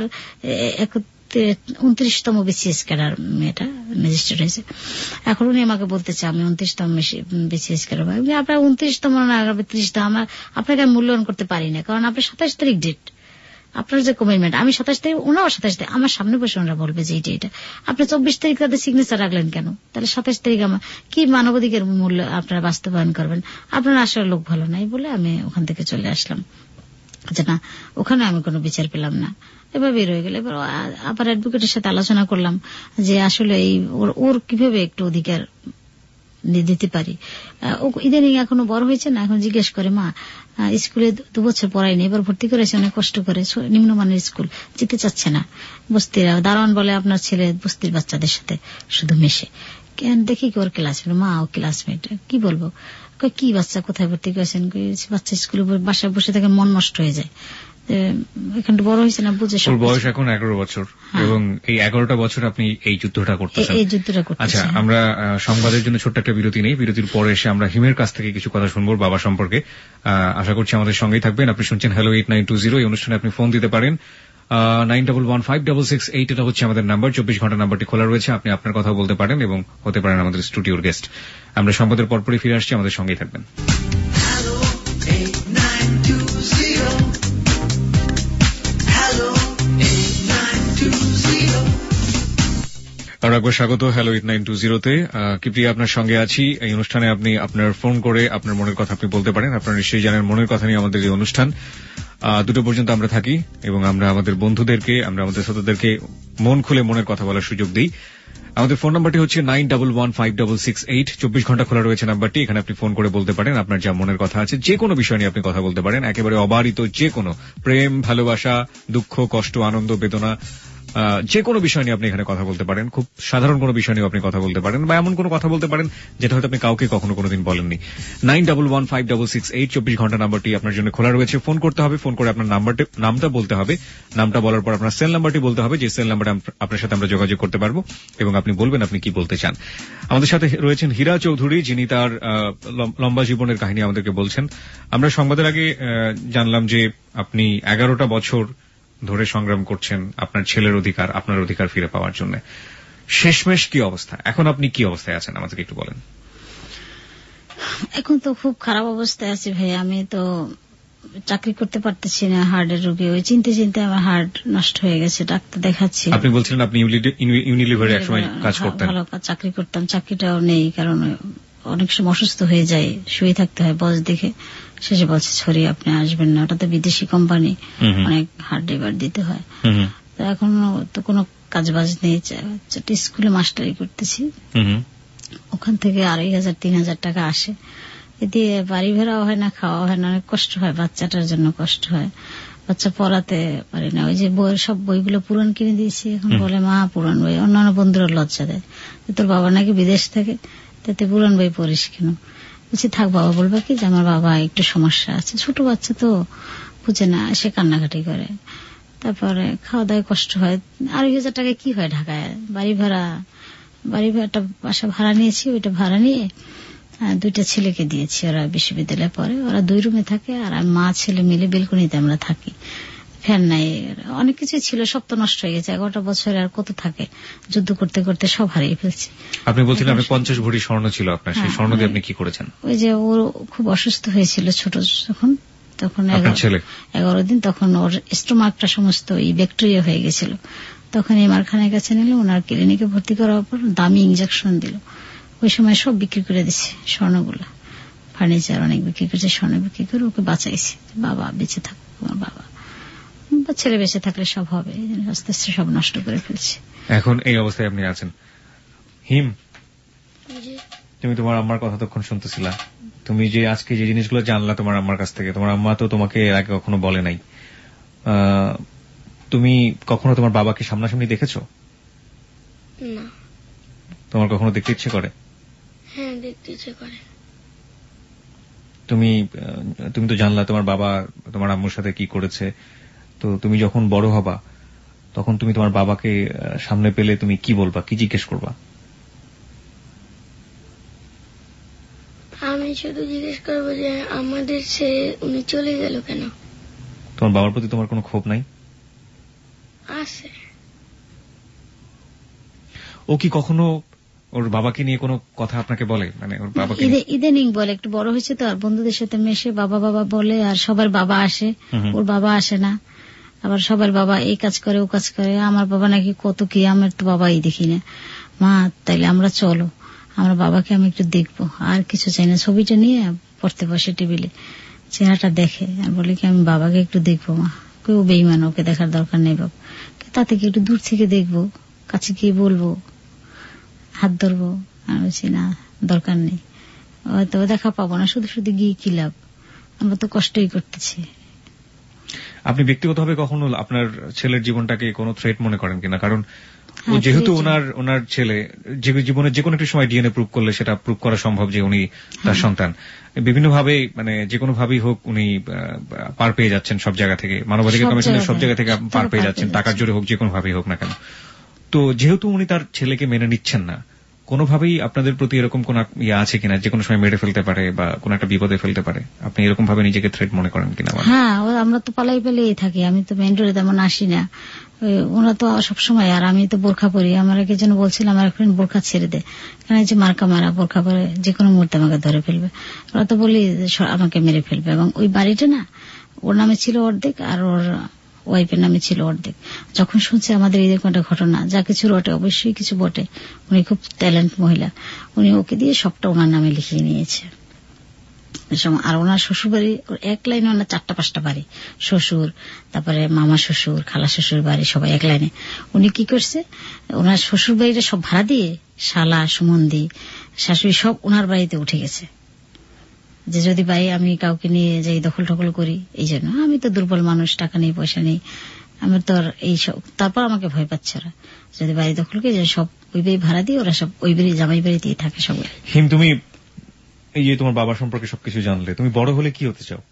29তম বিসিএস ক্যাডার, মেয়েটা ম্যাজিস্ট্রেট হয়েছে। এখন উনি আমাকে বলতেছে আমি 29তম বিসিএস ক্যাডার। আপনার 29তম না 32তম, আপনাকে আমি মূল্যায়ন করতে পারি না, কারণ আপনার 27 তারিখ ডেট, আপনার যে কমিটমেন্ট, আমি 27 তারিখ, ওনাও 27 তারিখ, আমার সামনে বসে ওনারা বলবে যে এটা আপনি 24 তারিখ তাদের সিগনেচার রাখলেন কেন, তাহলে 27 তারিখ আমার কি মানবাধিকার মূল্য আপনারা বাস্তবায়ন করবেন, আপনার আসলে লোক ভালো নাই বলে আমি ওখান থেকে চলে আসলাম। যে না, ওখানে আমি কোনো বিচার পেলাম না, এভাবে রয়ে গেল। এবার আবার অ্যাডভোকেটের সাথে আলোচনা করলাম যে আসলে এই ওর কিভাবে একটু অধিকার দিতে পারি। ইদানিং এখনো বড় হয়েছে না, এখন জিজ্ঞেস করে মা স্কুলে 2 বছর পড়াইনি, এবার ভর্তি করেছে অনেক কষ্ট করে, নিম্নমানের স্কুল, যেতে চাচ্ছে না। বস্তিরা দারোয়ান বলে আপনার ছেলে বস্তির বাচ্চাদের সাথে শুধু মেশে, কেন দেখি কি ওর ক্লাসমেট, মা ও ক্লাসমেট, কি বলবো, কি বাচ্চা কোথায় ভর্তি করেছেন, বাচ্চা স্কুলে বাসায় বসে থাকে, মন নষ্ট হয়ে যায়, এখানটা বড় হয়েছে না, বুঝে। ওর বয়স এখন 11 বছর, এবং এই 11টা বছর আপনি এই যুদ্ধটা করতেছেন। আচ্ছা, আমরা সংবাদের জন্য ছোট্ট একটা বিরতি নেই, বিরতির পরে এসে আমরা হিমের কাছ থেকে কিছু কথা শুনবো বাবা সম্পর্কে। আশা করছি আমাদের সঙ্গেই থাকবেন। আপনি শুনছেন হ্যালো 8920, এই অনুষ্ঠানে আপনি ফোন দিতে পারেন 91156668, এটা হচ্ছে আমাদের নাম্বার। 24 ঘন্টা নাম্বারটি খোলা রয়েছে, আপনি আপনার কথা বলতে পারেন এবং হতে পারেন আমাদের স্টুডিওর গেস্ট। আমরা সংবাদের পরপরই ফিরে আসছি, আমাদের সঙ্গেই থাকবেন। আর একবার স্বাগত হ্যালো 8920-তে। কিপ্রিয়া আপনার সঙ্গে আছি। এই অনুষ্ঠানে আপনি আপনার ফোন করে আপনার মনের কথা আপনি বলতে পারেন। আপনারা নিশ্চয়ই জানেন মনের কথা নিয়ে আমাদের এই অনুষ্ঠান 2টা পর্যন্ত আমরা থাকি, এবং আমরা আমাদের বন্ধুদেরকে, আমরা আমাদের শ্রোতাদেরকে মন খুলে মনের কথা বলার সুযোগ দিই। আমাদের ফোন নাম্বারটি হচ্ছে 91156668, 24 ঘন্টা খোলা রয়েছে নাম্বারটি। এখানে আপনি ফোন করে বলতে পারেন আপনার যা মনের কথা আছে, যে কোনো বিষয় নিয়ে আপনি কথা বলতে পারেন, একেবারে অবারিত, যে কোনো প্রেম, ভালোবাসা, দুঃখ, কষ্ট, আনন্দ, বেদনা, যে কোনো বিষয় নিয়ে আপনি এখানে কথা বলতে পারেন। খুব সাধারণ কোনো বিষয় নিয়ে আপনি কথা বলতে পারেন, বা এমন কোনো কথা বলতে পারেন যেটা হয়তো আপনি কাউকে কখনো কোনোদিন বলেননি। 91156668, 24 ঘন্টা নাম্বারটি আপনার জন্য খোলা রয়েছে। ফোন করতে হবে, ফোন করে আপনার নামটা বলতে হবে, নামটা বলার পর আপনার সেল নাম্বারটি বলতে হবে, যে সেল নাম্বারে আপনার সাথে আমরা যোগাযোগ করতে পারবো, এবং আপনি বলবেন আপনি কি বলতে চান। আমাদের সাথে রয়েছেন হীরা চৌধুরী, যিনি তার লম্বা জীবনের কাহিনী আমাদেরকে বলছেন। আমরা সংবাদের আগে জানলাম যে আপনি 11টা বছর ধরে সংগ্রাম করছেন আপনার ছেলের অধিকার, আপনার অধিকার ফিরে পাওয়ার জন্য। শেষমেশ কি অবস্থা, এখন আপনি কি অবস্থায় আছেন আমাদেরকে একটু বলেন। এখন তো খুব খারাপ অবস্থায় আছি ভাই, আমি তো চাকরি করতে পারতেছি না, হার্টের রোগী, ওই চিন্তে আমার হার্ট নষ্ট হয়ে গেছে, ডাক্তার দেখাচ্ছি। আপনি বলছিলেন আপনি ইউনিলিভারে একসময় কাজ করতেন। ভালো চাকরি করতাম, চাকরিটাও নেই, কারণ অনেক সময় অসুস্থ হয়ে যায়, শুয়ে থাকতে হয় বয়স দেখে। শেষে বলছে সরি আপনি আসবেন না, ওটা তো বিদেশি কোম্পানি, অনেক হার্ড লেবার দিতে হয়। তো এখন তো কোনো কাজ বাজ নেই, স্কুলে মাস্টারি করতেছি, ওখান থেকে 2,500-3,000 টাকা আসে, দিয়ে বাড়ি ভেড়াও হয় না, খাওয়া হয় না, অনেক কষ্ট হয়, বাচ্চাটার জন্য কষ্ট হয়, বাচ্চা পড়াতে পারি না। ওই যে সব বইগুলো পুরান কিনে দিয়েছি, এখন বলে মা পুরান বই, অন্যান্য বন্ধুরা লজ্জা দেয়, তোর বাবা নাকি বিদেশ থাকে, তাতে পুরান বই পড়িস কেন? বলছি থাক, বাবা বলবে কি যে আমার বাবা একটু সমস্যা আছে, ছোট বাচ্চা তো বুঝে না, সে কান্নাকাটি করে। তা তারপরে খাওয়া দাওয়া কষ্ট হয়। 2,500 টাকা কি হয় ঢাকায়? বাড়ি ভাড়াটা বাসা ভাড়া নিয়েছি, ওইটা ভাড়া নিয়ে 2টা ছেলেকে দিয়েছি, ওরা বিশ্ববিদ্যালয়ে পড়ে, ওরা 2 রুমে থাকে, আর মা ছেলে মিলে বেলকনিতে আমরা থাকি। ফ্যান নাই, অনেক কিছু ছিল, সব তো নষ্ট হয়ে গেছে। 11টা বছরে আর কত থাকে, যুদ্ধ করতে করতে সব হারিয়ে ফেলছি। আপনি বলছিলেন আপনি 50 ভরি স্বর্ণ ছিল আপনার, সেই স্বর্ণ দিয়ে আপনি কি করেছেন? ওই যে ওর খুব অসুস্থ হয়েছিল ছোট, তখন 11 দিন, তখন ওর স্টোমাকটা সমস্ত ব্যাকটেরিয়া হয়ে গেছিল। তখন এমআর খানের কাছে নিল, ওনার ক্লিনিকে ভর্তি করার পর দামি ইঞ্জেকশন দিল। ওই সময় সব বিক্রি করে দিছে স্বর্ণগুলো, ফার্নিচার অনেক বিক্রি করেছে, স্বর্ণ বিক্রি করে ওকে বাঁচাইছে। বাবা বেঁচে থাকো, আমার বাবা, ছেলে বেঁচে থাকলে সব হবে, আস্তে আস্তে সব নষ্ট করে ফেলছে। এখন এই অবস্থায় আপনি আছেন। হিম, তুমি তোমার আম্মার কথা তখন শুনতেছিলা, তুমি যে আজকে যে জিনিসগুলো জানলা তোমার আম্মার কাছ থেকে, তোমার আম্মা তো তোমাকে এর আগে কখনো বলে নাই। তুমি কখনো তোমার বাবাকে সামনাসামনি দেখেছো? না। তোমার কখনো দেখতে ইচ্ছে করে? হ্যাঁ, দেখতে ইচ্ছে করে। তুমি তো জানলা তোমার বাবা তোমার আম্মুর সাথে কি করেছে, তো তুমি যখন বড় হবা তখন তুমি তোমার বাবাকে সামনে পেলে তুমি কি বলবা, কি জিজ্ঞেস করবা? আমি শুধু জিজ্ঞেস করবো যে আমাদের ছেড়ে উনি চলে গেল কেন। তোমার বাবার প্রতি তোমার কোনো ক্ষোভ নাই? আছে। ও কি কখনো ওর বাবাকে নিয়ে কোনো কথা আপনাকে বলে? মানে ওর বাবাকে ইদানিং বলে, একটু বড় হয়েছে তো, আর বন্ধুদের সাথে মেশে বাবা বাবা বলে, আর সবার বাবা আসে, ওর বাবা আসে না। আবার সবার বাবা এই কাজ করে ও কাজ করে, আমার বাবা নাকি কত কি, আমার তো বাবাই দেখি না। মা তাইলে আমরা চলো, আমরা বাবাকে আমি একটু দেখবো, আর কিছু চাই না। ছবিটা নিয়ে পড়তে বসে টেবিলে, চেহারাটা দেখে আর বলে কি আমি বাবাকে একটু দেখবো। মা কেউ বেইমান, ওকে দেখার দরকার নেই বাবা, তাতে কি একটু দূর থেকে দেখবো, কাছে গিয়ে বলবো, হাত ধরবো। আর বলছি না, দরকার নেই, হয়তো দেখা পাবো না, শুধু শুধু গিয়ে কি লাভ, আমরা তো কষ্টই করতেছি। আপনি ব্যক্তিগতভাবে কখনো আপনার ছেলের জীবনটাকে কোনো থ্রেট মনে করেন কিনা? কারণ ও যেহেতু ওনার ছেলে, জীবনের যে কোনো একটি সময় ডিএনএ প্রুভ করলে সেটা প্রুভ করা সম্ভব যে উনি তার সন্তান, বিভিন্ন ভাবে মানে যে কোনো ভাবেই হোক উনি পার পেয়ে যাচ্ছেন সব জায়গা থেকে, মানবাধিকার কমিশনের সব জায়গা থেকে পার পেয়ে যাচ্ছেন, টাকার জোরে হোক, যে কোনো ভাবেই হোক না কেন। তো যেহেতু উনি তার ছেলেকে মেনে নিচ্ছেন না, কোনোভাবেই আপনাদের প্রতি এরকম কোন ইয়ে আছে কিনা যে কোনো সময় মেরে ফেলতে পারে বা কোন একটা বিপদে ফেলতে পারে? আপনি এরকম ভাবে নিজেকে থ্রেট মনে করেন কিনা? হ্যাঁ, আমরা তো পালাই পেলেই থাকি, আমি তো মেন রোডে তেমন আসি না, ওরা তো সবসময়। আর আমি তো বোরখা পরি, আমার কে যেন বলছিলাম আমার ফ্রেন্ড বোরখা ছেড়ে দে, কারণ যে মার্কা মারা বোরখা পরে যে কোনো মুহূর্তে আমাকে ধরে ফেলবে, ওরা তো বলি আমাকে মেরে ফেলবে। এবং ওই বাড়িটা না ওর নামে ছিল অর্ধেক, আর ওর ওয়াইফের নামে ছিল অর্ধেক। যখন শুনছে আমাদের এরকম একটা ঘটনা, যা কিছু রটে অবশ্যই কিছু বটে, উনি খুব ট্যালেন্ট মহিলা, উনি ওকে দিয়ে সবটা ওনার নামে লিখিয়ে নিয়েছে। আর ওনার শ্বশুর বাড়ি এক লাইনে, ওনার 4-5টা বাড়ি, শ্বশুর, তারপরে মামা শ্বশুর, খালা শ্বশুর বাড়ি, সবাই এক লাইনে। উনি কি করছে, ওনার শ্বশুর বাড়িটা সব ভাড়া দিয়ে শালা সুমন্দি শাশুড়ি সব ওনার বাড়িতে উঠে গেছে, যে যদি বাড়ি আমি কাউকে নিয়ে যাই দখল টখল করি। এই জন্য আমি তো দুর্বল মানুষ, টাকা নেই পয়সা নেই, আমার তো আর এই সব। তারপর আমাকে ভয় পাচ্ছে ওরা, যদি বাড়ি দখল করে সব ওই বাড়ি ভাড়া দিয়ে ওরা সব ওই বাড়ি জামাই বাড়িতেই থাকে সবাই। হিম, তুমি এই যে তোমার বাবা সম্পর্কে সবকিছু জানলে, তুমি বড় হলে কি হতে চাও?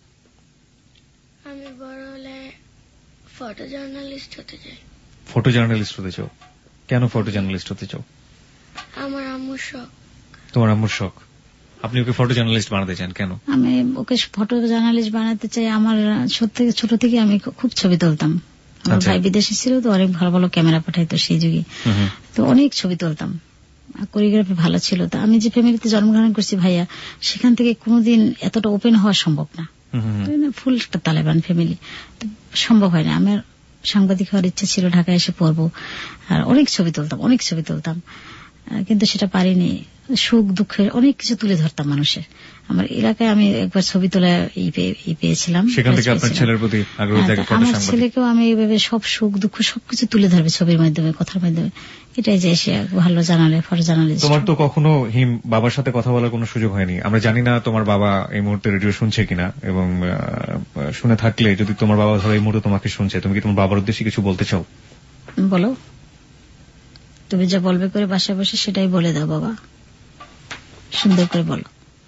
আমি বড় হলে ফটো জার্নালিস্ট হতে চাই। ফটো জার্নালিস্ট হতে চাও? কেন ফটো জার্নালিস্ট হতে চাও? আমার আম্মুর শখ। তোমার আম্মুর শখ, আপনি ওকে ফটো জার্নালিস্ট বানাতে চান কেন? আমি ওকে ফটো জার্নালিস্ট বানাতে চাই। আমার ছোট থেকে আমি খুব ছবি তুলতাম, আমার ভাই বিদেশে ছিল তো, অনেক ভালো ভালো ক্যামেরা পাঠাইতো সেই যুগে, তো অনেক ছবি তুলতাম, কোরিওগ্রাফি ভালো ছিল। তো আমি যে ফ্যামিলিতে জন্মগ্রহণ করছি ভাইয়া, সেখান থেকে কোনোদিন এতটা ওপেন হওয়া সম্ভব না, ফুল একটা তালেবান ফ্যামিলি, সম্ভব হয় না। আমার সাংবাদিক হওয়ার ইচ্ছা ছিল, ঢাকায় এসে পড়বো, আর অনেক ছবি তুলতাম, কিন্তু সেটা পারিনি। সুখ দুঃখের অনেক কিছু তুলে ধরতাম মানুষের। আমার এলাকায় আমি একবার ছবি তোলা পেয়েছিলাম, সেখান থেকে আপনার ছেলের প্রতি আগ্রহ জাগে। আমার ছেলেকেও আমি এইভাবে সব সুখ দুঃখ সবকিছু তুলে ধরবে ছবির মাধ্যমে, কথার মাধ্যমে, এটাই যে সে ভালো জানালে ফটো জার্নালিস্ট। তোমার তো কখনো হিম বাবার সাথে কথা বলার কোনো সুযোগ হয়নি। আমরা জানি না তোমার বাবা এই মুহূর্তে রেডিও শুনছে কিনা, এবং শুনে থাকলে যদি তোমার বাবা ধরো এই মুহূর্তে তোমাকে শুনছে, তুমি কি তোমার বাবার উদ্দেশ্যে কিছু বলতে চাও? বলো, তুমি যা বলবে করে বাসায় বসে সেটাই বলে দাও বাবা, সুন্দর করে বলো।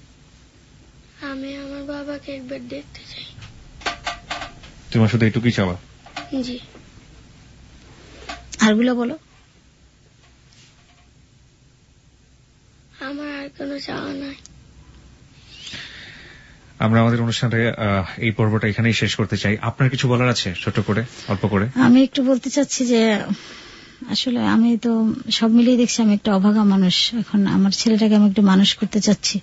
আমি আমার বাবাকে একবার দেখতে চাই। তোমার শুধু এটুকুই চাওয়া? জি। আরগুলো বলো। আমার আর কোনো চাওয়া নাই। আমরা আমাদের অনুষ্ঠানে এই পর্বটা এখানেই শেষ করতে চাই। আপনার কিছু বলার আছে ছোট করে, অল্প করে? আমি একটু বলতে চাচ্ছি যে আসলে আমি তো সব মিলিয়ে দেখছি আমি একটা অভাগা মানুষ। এখন আমার ছেলেটাকে আমি একটু মানুষ করতে চাচ্ছি।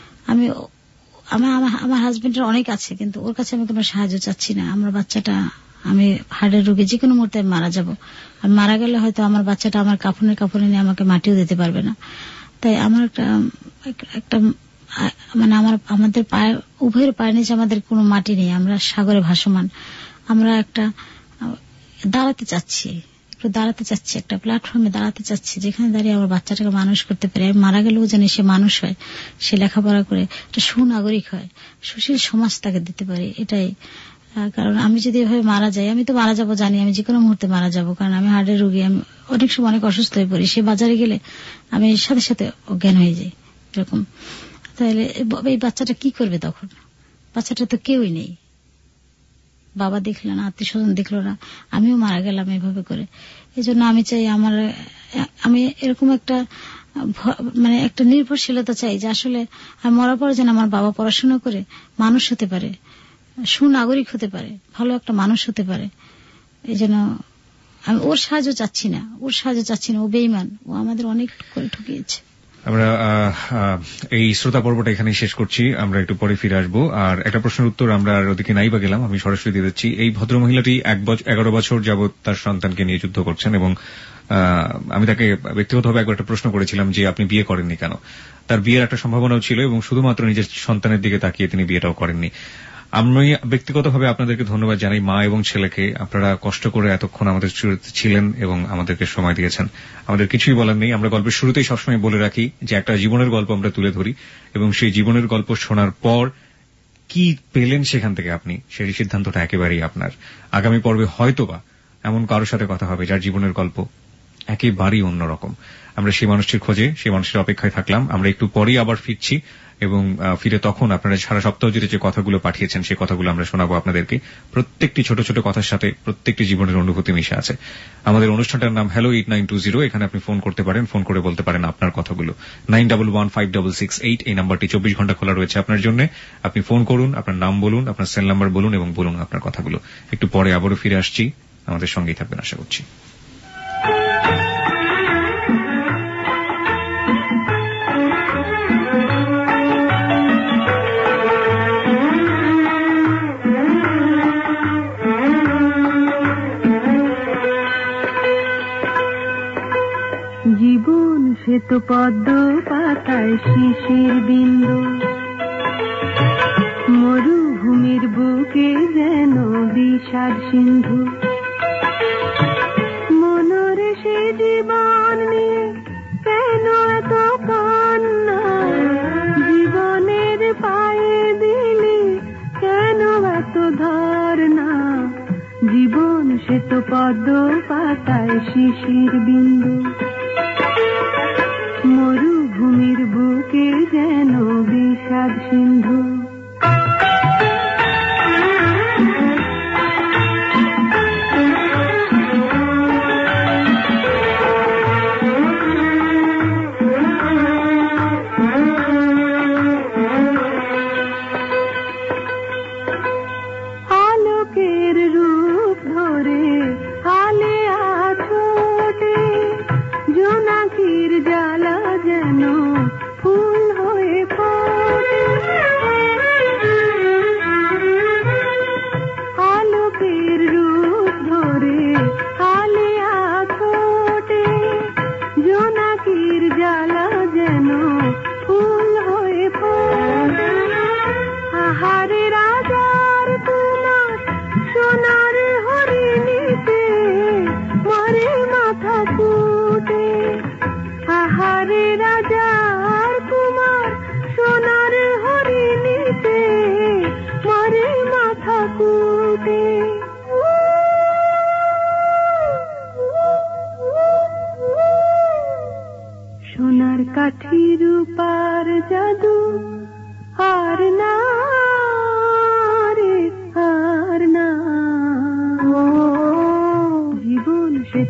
আমার হাজবেন্ডের অনেক আছে, কিন্তু ওর কাছে আমি কোনো সাহায্য চাচ্ছি না। আমার বাচ্চাটা, আমি হার্টের রোগে যে কোনো মুহূর্তে মারা যাব। আমি মারা গেলে হয়তো আমার বাচ্চাটা আমার কাফনে নিয়ে আমাকে মাটিও দিতে পারবে না। তাই আমার একটা মানে আমাদের পায়ে, উভয়ের পায়ের নিচে আমাদের কোনো মাটি নেই, আমরা সাগরে ভাসমান। আমরা একটা দাঁড়াতে চাচ্ছি, একটা প্ল্যাটফর্মে দাঁড়াতে চাচ্ছি, যেখানে দাঁড়িয়ে আমার বাচ্চাটাকে মানুষ করতে পারি। আমি মারা গেলেও জানি সে মানুষ হয়, সে লেখাপড়া করে একটা সুনাগরিক হয়, সুশীল সমাজ তাকে দিতে পারি। এটাই কারণ আমি যদি এভাবে মারা যাই, আমি তো মারা যাবো জানি, আমি যে কোনো মুহূর্তে মারা যাবো, কারণ আমি হার্টের রোগী। আমি অনেক সময় অনেক অসুস্থ হয়ে পড়ি, সে বাজারে গেলে আমি সাথে সাথে অজ্ঞান হয়ে যাই এরকম। তাহলে এই বাচ্চাটা কি করবে তখন? বাচ্চাটা তো কেউই নেই, বাবা দেখলো না, আত্মীয় স্বজন দেখলো না, আমিও মারা গেলাম এভাবে করে। এই জন্য আমি চাই আমি এরকম একটা মানে একটা নির্ভরশীলতা চাই যে আসলে মরার পরে যেন আমার বাবা পড়াশোনা করে মানুষ হতে পারে, সুনাগরিক হতে পারে, ভালো একটা মানুষ হতে পারে। এই জন্য আমি ওর সাহায্য চাচ্ছি না, ও বেঈমান, ও আমাদের অনেক করে ঠকিয়েছে। আমরা এই শ্রোতা পর্বটা এখানেই শেষ করছি, আমরা একটু পরে ফিরে আসবো। আর একটা প্রশ্নের উত্তর আমরা আর ওদিকে নাই বা গেলাম, আমি সরাসরি দিয়ে দিচ্ছি। এই ভদ্রমহিলাটি 11 বছর যাবৎ তার সন্তানকে নিয়ে যুদ্ধ করছেন, এবং আমি তাকে ব্যক্তিগতভাবে একবার একটা প্রশ্ন করেছিলাম যে আপনি বিয়ে করেননি কেন। তার বিয়ের একটা সম্ভাবনাও ছিল, এবং শুধুমাত্র নিজের সন্তানের দিকে তাকিয়ে তিনি বিয়েটাও করেননি। আমি ব্যক্তিগতভাবে আপনাদেরকে ধন্যবাদ জানাই, মা এবং ছেলেকে। আপনারা কষ্ট করে এতক্ষণ আমাদের ছিলেন এবং আমাদেরকে সময় দিয়েছেন। আমাদের কিছুই বলার নেই। আমরা গল্পের শুরুতেই সবসময় বলে রাখি যে একটা জীবনের গল্প আমরা তুলে ধরি, এবং সেই জীবনের গল্প শোনার পর কি পেলেন সেখান থেকে আপনি, সেই সিদ্ধান্তটা একেবারেই আপনার। আগামী পর্বে হয়তোবা এমন কারোর সাথে কথা হবে যার জীবনের গল্প একেবারেই অন্যরকম। আমরা সেই মানুষটির খোঁজে, সেই মানুষটির অপেক্ষায় থাকলাম। আমরা একটু পরেই আবার ফিরছি, এবং ফিরে তখন আপনারা সারা সপ্তাহ জুড়ে যে কথাগুলো পাঠিয়েছেন সেই কথাগুলো আমরা শোনাবো আপনাদেরকে। প্রত্যেকটি ছোট ছোট কথার সাথে প্রত্যেকটি জীবনের অনুভূতি মিশে আছে। আমাদের অনুষ্ঠানটার নাম হ্যালো 8920। এখানে আপনি ফোন করতে পারেন, ফোন করে বলতে পারেন আপনার কথাগুলো। 91156668 এই নাম্বারটি 24 ঘন্টা খোলা রয়েছে আপনার জন্য। আপনি ফোন করুন, আপনার নাম বলুন, আপনার সেল নাম্বার বলুন, এবং বলুন আপনার কথাগুলো। একটু পরে আবারও ফিরে আসছি, আমাদের সঙ্গেই থাকবেন আশা করছি। জীবন সে তো পদ্ম পাতায় শিশির বিন্দু, মরুভূমির বুকে যেন বিষাদ সিন্ধু। মনরে সে জীবন নিয়ে কেন এত কান্না, জীবনের পায়ে দিলি কেন এত ধর্ণা। জীবন সে তো পদ্ম পাতায় শিশির বিন্দু, মরুভূমির বুকে যেন বিষাদ সিন্ধু। আলোকের রূপ ধরে আলে আছোটে, জোনাকির জ্বালা যেন ফুল হয়ে ফোটে।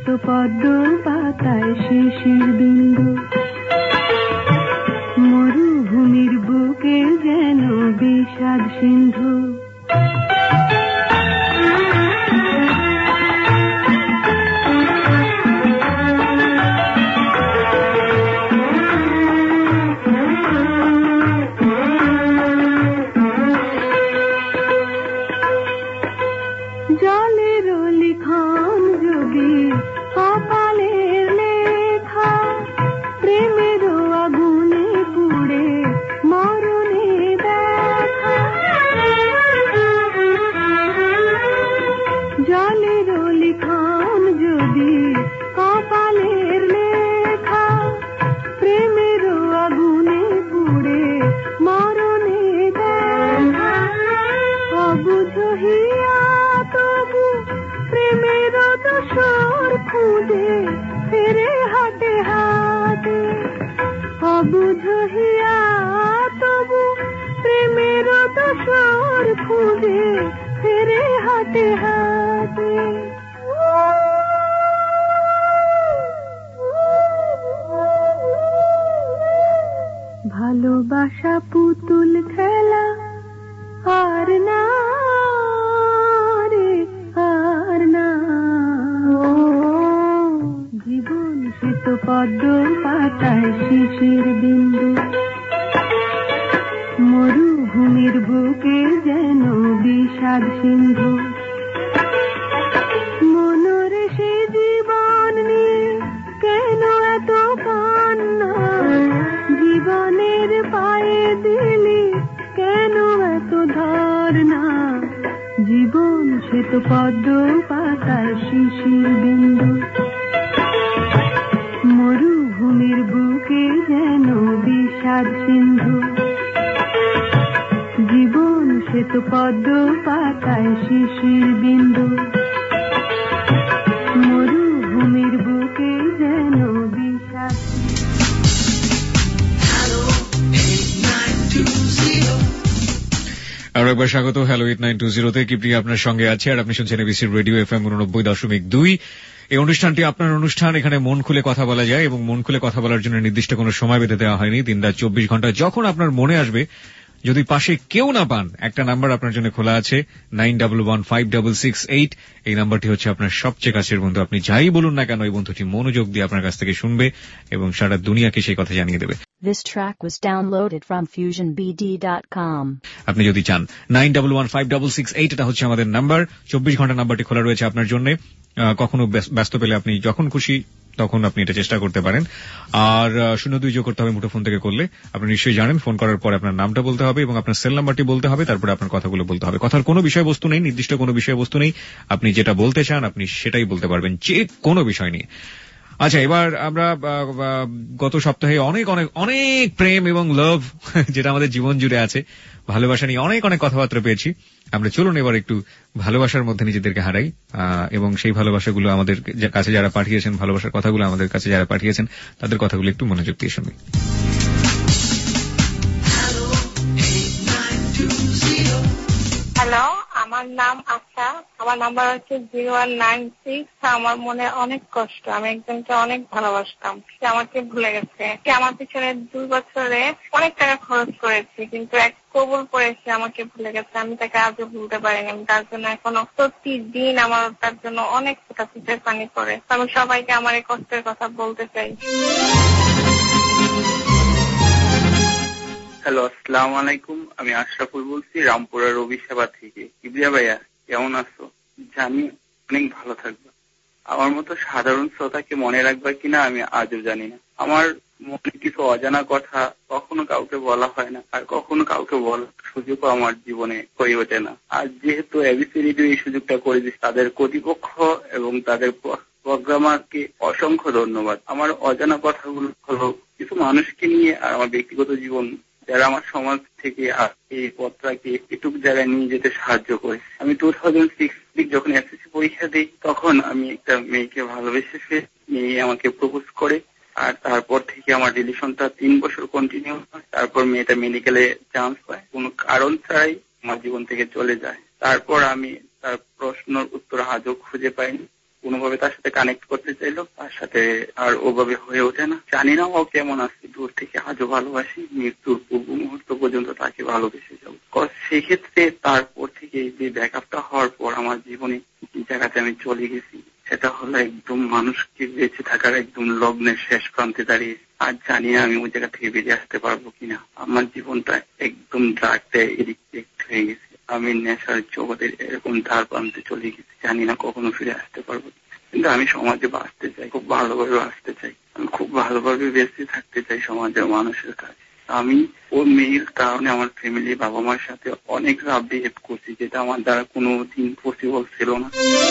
পদ্ম পাতায় শিশির বিন্দু, মরুভূমির বুকে যেন বিষাদ সিন্ধু। জলের লিখন যদি কপালের লেখা, প্রেমের আগুনে পুড়ে মরণে দেখা। জলের লিখন যদি কপালের লেখা, প্রেমের আগুনে পুড়ে মরণে দেখা। অবুঝ হিয়া তবু প্রেমের দোসর খুঁজে ফেরে হাটে হাটে। অবুঝ হিয়া তবু প্রেমের দোসর খুঁজে ফেরে হাটে হাটে। ভালোবাসা পুতুল খেলা, আর না রে আর না। জীবন সে তো পদ্ম পাতায় শিশির বিন্দু, মরুভূমির বুকে যেন বিষাদ সিন্ধু। মনরে সে জীবন নিয়ে কেন এত কান্না, জীবনের পায়ে দিলি কেন এত ধর্ণা। জীবন সে তো পদ্ম পাতায় শিশির বিন্দু, মরুভূমির বুকে যেন বিষাদ সিন্ধু। জীবন সে তো পদ্ম পাতায় শিশির বিন্দু, মরুভূমির বুকে যেন বিষাদ। আর একবার স্বাগত হ্যালো 8920 কি প্রিয়া আপনার সঙ্গে আছে, আর আপনি শুনছেন এবিসি রেডিও FM 89.2। এই অনুষ্ঠানটি আপনার অনুষ্ঠান, এখানে মন খুলে কথা বলা যায় এবং মন খুলে কথা বলার জন্য নির্দিষ্ট কোনো সময় বেঁধে দেওয়া হয়নি। দিনরাত 24 ঘন্টা যখন আপনার মনে আসবে, যদি পাশে কেউ না পান, একটা নাম্বার আপনার জন্য খোলা আছে 91156668। এই নাম্বারটি হচ্ছে আপনার সবচেয়ে কাছের বন্ধু। আপনি যাই বলুন না কেন, এই বন্ধুটি মনোযোগ দিয়ে আপনার কাছ থেকে শুনবে এবং সারা দুনিয়াকে সেই কথা জানিয়ে দেবে। This track was downloaded from FusionBD.com. আপনি যদি চান 91156668, এটা হচ্ছে আমাদের নাম্বার। 24 ঘন্টা নাম্বারটি খোলা রয়েছে আপনার জন্য। কখনো ব্যস্ত পেলে আপনি যখন খুশি তখন আপনি এটা চেষ্টা করতে পারেন। আর 02 যোগ করতে হবে মুঠোফোন থেকে করলে। আপনি নিশ্চয়ই জানেন, ফোন করার পর আপনার নামটা বলতে হবে এবং আপনার সেল নাম্বারটি বলতে হবে, তারপরে আপনার কথাগুলো বলতে হবে। কথার কোনো বিষয়বস্তু নেই, নির্দিষ্ট কোনো বিষয়বস্তু নেই। আপনি যেটা বলতে চান আপনি সেটাই বলতে পারবেন, যে কোনো বিষয় নিয়ে। আচ্ছা, এবার আমরা গত সপ্তাহে অনেক অনেক অনেক প্রেম এবং লাভ যেটা আমাদের জীবন জুড়ে আছে, ভালোবাসা নিয়ে অনেক অনেক কথাবার্তা পেয়েছি। আমরা চলুন এবার একটু ভালোবাসার মধ্যে নিজেদেরকে হারাই এবং সেই ভালোবাসাগুলো আমাদের কাছে যারা পাঠিয়েছেন, ভালোবাসার কথাগুলো আমাদের কাছে যারা পাঠিয়েছেন, তাদের কথাগুলো একটু মনোযোগ দিয়ে শুনি। হ্যালো, আমার নাম আশা, আমার নাম্বার হচ্ছে 0196। আমার মনে অনেক কষ্ট, আমি একজনকে অনেক ভালোবাসতাম, সে আমাকে ভুলে গেছে। সে আমার পিছনে 2 বছরে অনেক টাকা খরচ করেছি, কিন্তু এক কবুল করে সে আমাকে ভুলে গেছে। আমি তাকে আজও ভুলতে পারিনি। আমি তার জন্য এখনো প্রতিদিন আমার তার জন্য অনেক ফোঁটা চোখের পানি পড়ে। আমি সবাইকে আমার এই কষ্টের কথা বলতে চাই। হ্যালো, আসসালামু আলাইকুম। আমি আশরাফুল বলছি, রামপুরা রবি সেবা থেকে। ইব্রিয়া ভাইয়া কেমন আছো? জানি অনেক ভালো থাকবে। আমার মতো সাধারণ শ্রোতাকে মনে রাখবা কিনা আমি আজও জানি না। আমার মনে কিছু অজানা কথা কখনো কাউকে বলা হয় না, আর কখনো কাউকে বলার সুযোগও আমার জীবনে হয়ে ওঠে না। আর যেহেতু এবিসি রেডিও এই সুযোগটা করে দিচ্ছে, তাদের কর্তৃপক্ষ এবং তাদের প্রোগ্রামারকে অসংখ্য ধন্যবাদ। আমার অজানা কথাগুলো হলো কিছু মানুষকে নিয়ে আর আমার ব্যক্তিগত জীবন, যারা আমার সমাজ থেকে এই পত্রাকে এটুক জায়গায় নিয়ে যেতে সাহায্য করেছে। আমি 2006 যখন এসএসসি পরীক্ষা দিই, তখন আমি একটা মেয়েকে ভালোবেসে ফেলি। মেয়ে আমাকে প্রপোজ করে, আর তারপর থেকে আমার রিলেশনটা 3 বছর কন্টিনিউ হয়। তারপর মেয়েটা মেডিকেলে চান্স পায়, কোনো কারণ ছাড়াই আমার জীবন থেকে চলে যায়। তারপর আমি তার প্রশ্নের উত্তর আজও খুঁজে পাইনি। কোনোভাবে তার সাথে কানেক্ট করতে চাইলো, তার সাথে আর ওভাবে হয়ে ওঠে না। জানি না ও কেমন আছে, দূর থেকে আজও ভালোবাসি, মৃত্যুর পূর্ব মুহূর্ত পর্যন্ত তাকে ভালোবেসে যাবো। সেক্ষেত্রে তারপর থেকে যে ব্যাকআপটা হওয়ার পর আমার জীবনে যে জায়গাতে আমি চলে গেছি সেটা হলো একদম মানুষকে বেঁচে থাকার একদম লগ্নের শেষ প্রান্তে দাঁড়িয়ে। আর জানি না আমি ওই জায়গা থেকে বেরিয়ে আসতে পারবো কিনা। আমার জীবনটা একদম ড্রাগটা এডিক্ট হয়ে গেছে। আমি নেশার জগতের এরকম ধার প্রান্তে চলে গেছি, জানি না কখনো ফিরে আসতে পারবো। কিন্তু আমি সমাজে বাঁচতে চাই, খুব ভালোভাবে বাঁচতে চাই, আমি খুব ভালোভাবে বেঁচে থাকতে চাই সমাজের মানুষের কাছে। আমি ওই মেয়ের কারণে আমার ফ্যামিলি, বাবা মার সাথে অনেক রাব বিহেভ করছি, যেটা আমার দ্বারা কোনো দিন পসিবল ছিল না।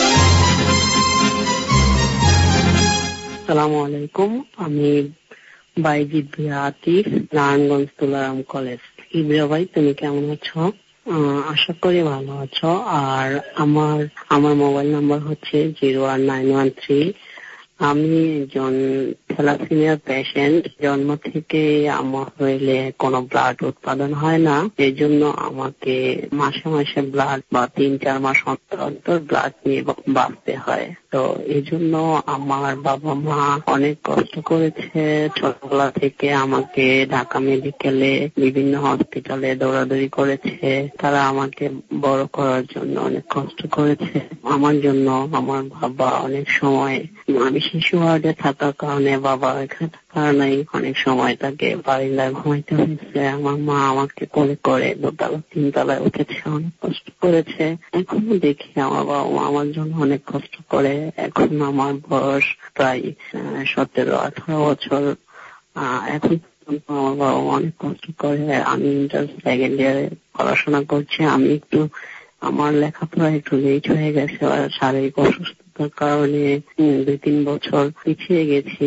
আসসালামু আলাইকুম, আমি বাইজিদ ভিয়া আতিফ, নারায়ণগঞ্জ তুলারাম কলেজ। ইব্রা ভাই, তুমি কেমন আছো? আশা করি ভালো আছো। আর আমার মোবাইল নাম্বার হচ্ছে 01913। আমি একজন থ্যালাসেমিয়া পেশেন্ট। জন্ম থেকে আমার হইলে কোনো ব্লাড উৎপাদন হয় না, এই জন্য আমাকে মাসে মাসে ব্লাড বা 3-4 মাস অন্তর ব্লাড নিয়ে বাঁচতে হয়। তো এই জন্য আমার বাবা মা অনেক কষ্ট করেছে। ছোটবেলা থেকে আমাকে ঢাকা মেডিকেলে বিভিন্ন হসপিটালে দৌড়াদৌড়ি করেছে। তারা আমাকে বড় করার জন্য অনেক কষ্ট করেছে। আমার জন্য আমার বাবা অনেক সময়, আমি শিশু ওয়ার্ডে থাকার কারণে বাবা এখানে থাকার নাই, অনেক সময় তাকে বাড়িলায় ঘুমাইতে হয়েছে। আমার মা আমাকে কোলে করে 2-3 তলায় উঠেছে, অনেক কষ্ট করেছে। এখনো দেখি আমার বাবা মা আমার জন্য অনেক কষ্ট করে। এখন আমার বয়স প্রায় 17-18 বছর। এখন আমার বাবা মা অনেক কষ্ট করে। আমি ইন্টার সেকেন্ড ইয়ারে পড়াশোনা করছি। আমি একটু, আমার লেখাপড়া একটু লেট হয়ে গেছে, শারীরিক অসুস্থতার কারণে 2-3 বছর পিছিয়ে গেছি।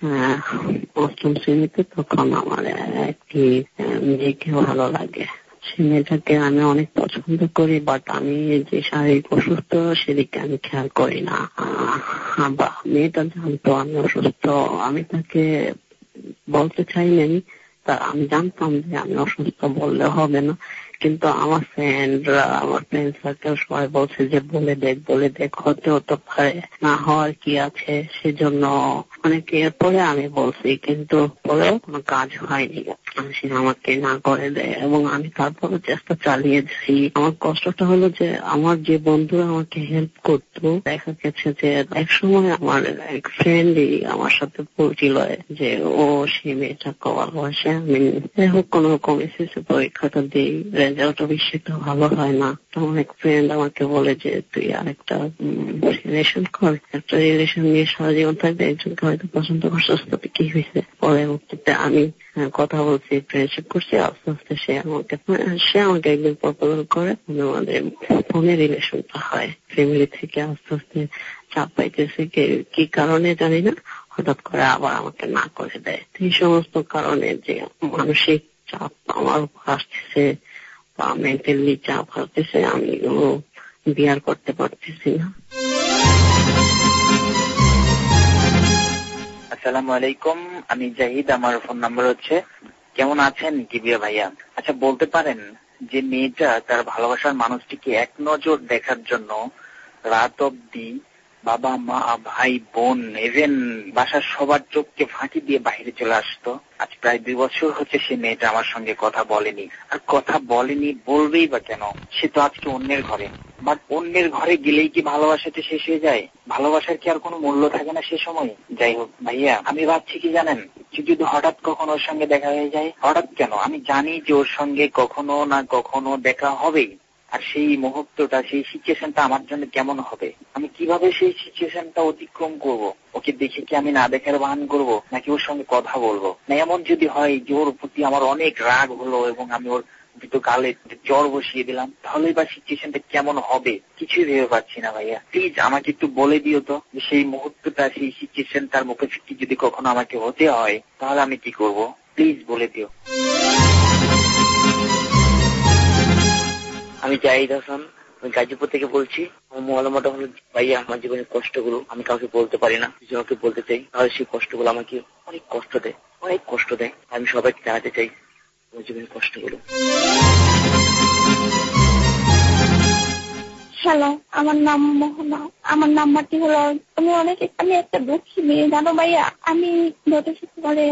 8ম শ্রেণীতে তখন আমার একটি মেয়েকে ভালো লাগে। সে মেয়েটাকে আমি অনেক পছন্দ করি, বাট আমি যে শারীরিক অসুস্থ সেদিকে আমি খেয়াল করি না। মেয়েটা জানতো আমি অসুস্থ, আমি তাকে বলতে চাই নাই। তা আমি জানতাম যে আমি অসুস্থ, বললে হবে না, কিন্তু আমার ফ্রেন্ডরা, আমার ফ্রেন্ড সার্কেল সবাই বলছে যে বলে দেখ হতে পারে, না হওয়ার কি আছে। সেজন্য অনেকে এরপরে আমি বলছি, কিন্তু পরেও কোনো কাজ হয়নি। সে আমাকে না করে দেয় এবং আমি তারপরে চেষ্টা চালিয়েছি। আমার কষ্টটা হলো যে আমার যে বন্ধুরা আমাকে হেল্প করতো, দেখা গেছে যে একসময় আমার এক ফ্রেন্ডই আমার সাথে বলছিল যে ও সেই মেয়েটাকে ভালোবাসে। আমি হোক কোন রকম এসএসসি পরীক্ষাটা দিই, রেজাল্টও বেশি একটা ভালো হয় না। আমার এক ফ্রেন্ড আমাকে বলে যে তুই আরেকটা রিলেশন কর, একটা রিলেশন নিয়ে সারা জীবন থাকবে, একজনকে হয়তো পছন্দ করছিস, তাতে কি হয়েছে। পরবর্তীতে আমি কথা বলছি, ফ্রেন্ডশিপ করছি, আস্তে আস্তে সে আমাকে একদিন প্রপোজাল করে, আমাদের ফোনে রিলেশনটা হয়। ফ্যামিলি থেকে আস্তে আস্তে চাপ পাইতেছে, কি কারণে জানি না, হঠাৎ করে আবার আমাকে না করে দেয়। এই সমস্ত কারণে যে মানসিক চাপ আমার উপর আসতেছে বা মেন্টালি চাপ আসতেছে, আমি এগুলো বিয়ার করতে পারতেছি না। আসসালামু আলাইকুম, আমি জাহিদ, আমার ফোন নাম্বার হচ্ছে। কেমন আছেন কিবিয়া ভাইয়া? আচ্ছা, বলতে পারেন যে মেয়েটা তার ভালোবাসার মানুষটিকে এক নজর দেখার জন্য রাত অব্দি বাবা মা ভাই বোন ইভেন বাসার সবার চোখকে ফাঁকি দিয়ে বাইরে চলে আসতো। আজ প্রায় 2 বছর হচ্ছে সে মেয়েটা আমার সঙ্গে কথা বলেনি। আর কথা বলেনি বলবেই বা কেন? সে তো আজকে অন্যের ঘরে। বাট অন্যের ঘরে গেলেই কি ভালোবাসাটা শেষ হয়ে যায়? ভালোবাসার কি আর কোনো মূল্য থাকে না সে সময়? যাই হোক ভাইয়া, আমি ভাবছি কি জানেন, যদি হঠাৎ কখনো ওর সঙ্গে দেখা হয়ে যায়, হঠাৎ কেন, আমি জানি যে ওর সঙ্গে কখনো না কখনো দেখা হবেই। আর সেই মুহূর্তটা, সেই সিচুয়েশনটা আমার জন্য কেমন হবে? আমি কিভাবে সেই সিচুয়েশনটা অতিক্রম করব? ওকে দেখে কি আমি না দেখার ভান করব, নাকি ওর সঙ্গে কথা বলবো? না এমন যদি হয় যে ওর প্রতি আমার অনেক রাগ হলো এবং আমি ওর গালে জ্বর বসিয়ে দিলাম, তাহলেই বা সিচুয়েশনটা কেমন হবে? কিছুই ভেবে পাচ্ছি না ভাইয়া। প্লিজ আমাকে একটু বলে দিও তো, যে সেই মুহূর্তটা, সেই সিচুয়েশনটার মুখে যদি কখনো আমাকে হতে হয়, তাহলে আমি কি করব? প্লিজ বলে দিও। আমি জাহিদ হাসান, আমি গাজীপুর থেকে বলছি। আমার মহলামাটা হলো, ভাইয়া আমার জীবনের কষ্টগুলো আমি কাউকে বলতে পারি না, কাউকে বলতে চাই তাহলে সেই কষ্টগুলো আমাকে অনেক কষ্ট দেয়। আমি সবাইকে জানাতে চাই আমার জীবনের কষ্টগুলো। হ্যালো, আমার নাম মোহনা। আমার নাম্বারটি হলো, আমি একটা দুঃখী মেয়ে জানো ভাইয়া। আমি গত শুক্রবারে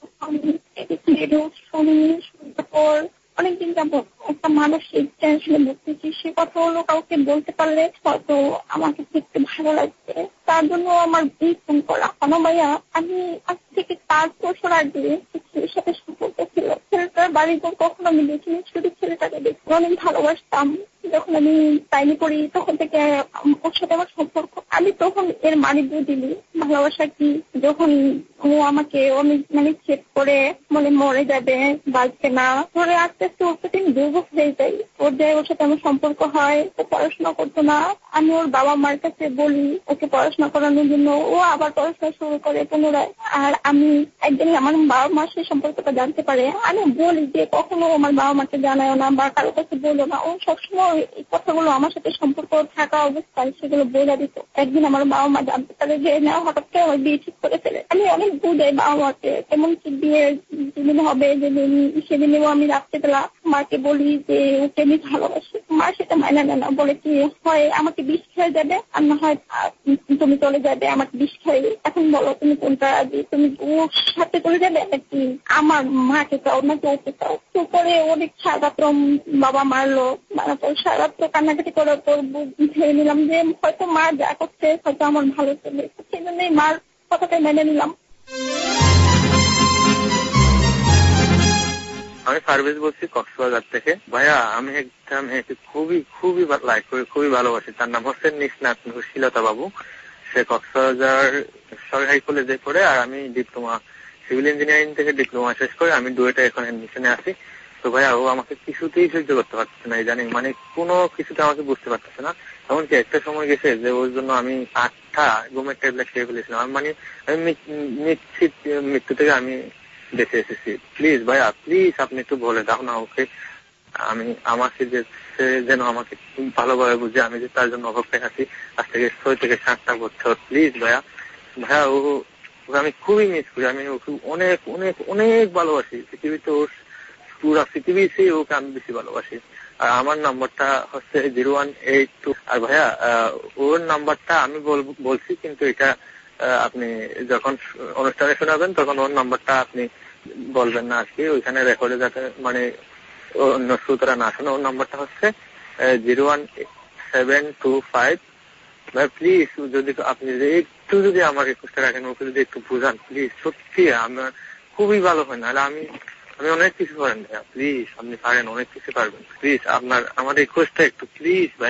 শুনতে পর অনেকদিন যাবত একটা মানসিক টেনশনে ভুগতেছি। সে কথা হলো কাউকে বলতে পারলে হয়তো আমাকে দেখতে ভালো লাগবে, তার জন্য আমার এই ফোন করা। জানো ভাইয়া, আমি আজ থেকে 5 বছর আগে ছেলের সাথে সম্পর্ক ছিল। ছেলেটার বাড়ির পর কখনো আমি দেখিনি, শুধু ছেলেটাকে দেখতে অনেক ভালোবাসতাম। যখন আমি টাইমে পড়ি তখন থেকে ওর সাথে আমার সম্পর্ক। আমি তখন এর মানে বুঝিনি ভালোবাসা কি। যখন ও আমাকে অনেক চেক করে মনে মরে যাবে, বাঁচবে না, ধরে আস্তে আস্তে ওর প্রতি দুর্বল হয়ে যাই। ওর সাথে আমার সম্পর্ক হয়। ও পড়াশোনা করতো না। আমি ওর বাবা মার কাছে বলি ওকে পড়াশোনা করানোর জন্য, ও আবার পড়াশোনা শুরু করে পুনরায়। আর আমি একদিন আমার বাবা মার সেই সম্পর্কটা জানতে পারে। আমি বলি যে কখনো আমার বাবা মাকে জানায় না বা কারো কাছে বলো না। ও সবসময় এই কথাগুলো আমার সাথে সম্পর্ক থাকা অবস্থায় সেগুলো বলে দিত। একদিন আমার বাবা মা জানতে পারে যে না, হঠাৎ করে আমার বিয়ে ঠিক করে ফেলে। আমি অনেক বুঝাই বাবা মাকে, এমনকি বিয়ে যেদিন হবে সেদিনেও আমি রাত্রেবেলা মাকে বলি যে ওকে আমি ভালোবাসি। মা সেটা মাইনা নেয় না, বলে কি হয় আমাকে বিষ খেয়ে যাবে আর না হয় তুমি চলে যাবে আমাকে বিষ খাই। এখন বলো তুমি কোনটা রাজি? তুমি ওর সাথে চলে যাবে নাকি আমার মাকে চাও নাকি ওকে চাও? তো পরে অনেক সারাত্রম বাবা মারলো, সারাত্র কান্নাকাটি করে ভেবে নিলাম যে হয়তো মা যা করছে হয়তো আমার ভালো চলে। সেই জন্যই মার কথাটাই মেনে নিলাম। আমি পারভেজ বলছি কক্সবাজার থেকে। ভাইয়া, আমি একটা মেয়েকে খুবই খুবই লাইক করি, খুবই ভালোবাসি। তার নাম হচ্ছে নিশনাথ নুশীলতা বাবু। সে কক্সবাজার সরকারি কলেজে পড়ে, আর আমি ডিপ্লোমা সিভিল ইঞ্জিনিয়ারিং থেকে ডিপ্লোমা শেষ করে আমি ডুয়েটে এখন এডমিশনে আছি। তো ভাইয়া, ও আমাকে কিছুতেই সহ্য করতে পারতেছে না, জানি মানে কোনো কিছুতে আমাকে বুঝতে পারতেছে না। এমনকি একটা সময় গেছে যে ওর জন্য আমি 8টা ঘুমের ট্যাবলেট খেয়ে ফেলেছিলাম। আমি নিশ্চিত মৃত্যু থেকে আমি বেঁচে এসেছি। প্লিজ ভাইয়া, প্লিজ আপনি একটু বলে দাও না ওকে, আমি আমাকে যে সে যেন আমাকে ভালোভাবে বুঝে, আমি যে তার জন্য অপেক্ষায় আছি আজ থেকে 6 থেকে 7টা বছর। প্লিজ ভাইয়া, ওকে আমি খুবই মিস করি। আমি ওকে অনেক অনেক অনেক ভালোবাসি। পৃথিবীতে ওর পুরা পৃথিবীতে ওকে আমি বেশি ভালোবাসি। আর আমার নাম্বারটা হচ্ছে 0182। আর ভাইয়া, ওর নাম্বারটা আমি বলছি, কিন্তু এটা আপনি যখন অনুষ্ঠানে শোনাবেন তখন ওর নাম্বারটা আপনি বলবেন না আজকে, ওইখানে রেকর্ডে যাতে মানে অন্য শ্রোতারা না শোনে। ওর নাম্বারটা হচ্ছে 01725। ভাই প্লিজ, যদি আপনি একটু যদি আমার রিকোয়েস্ট রাখেন, ওকে যদি একটু বুঝান প্লিজ। সত্যি আমার খুবই ভালো হয়। নাহলে আমি অনেক কিছু করেন ভাইয়া, প্লিজ আপনি পারেন, অনেক কিছু পারবেন। প্লিজ আমার রিকোয়েস্টটা একটু প্লিজ ভাই।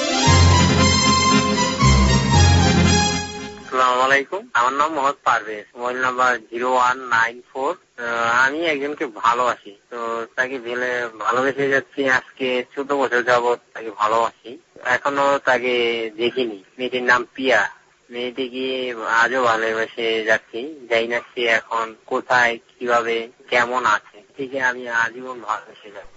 আসসালামু আলাইকুম, আমার নাম মোহাম্মদ পারভেজ, মোবাইল নাম্বার 0194। আমি একজনকে ভালোবাসি, তো তাকে ভালোবেসে যাচ্ছি আজকে 14 বছর যাবৎ তাকে ভালোবাসি। এখনো তাকে দেখিনি। মেয়েটির নাম পিয়া। মেয়েটিকে আজও ভালোবেসে যাচ্ছি, জানি না সে এখন কোথায়, কিভাবে, কেমন আছে। ঠিক আমি আজীবন ভালোবেসে যাচ্ছি।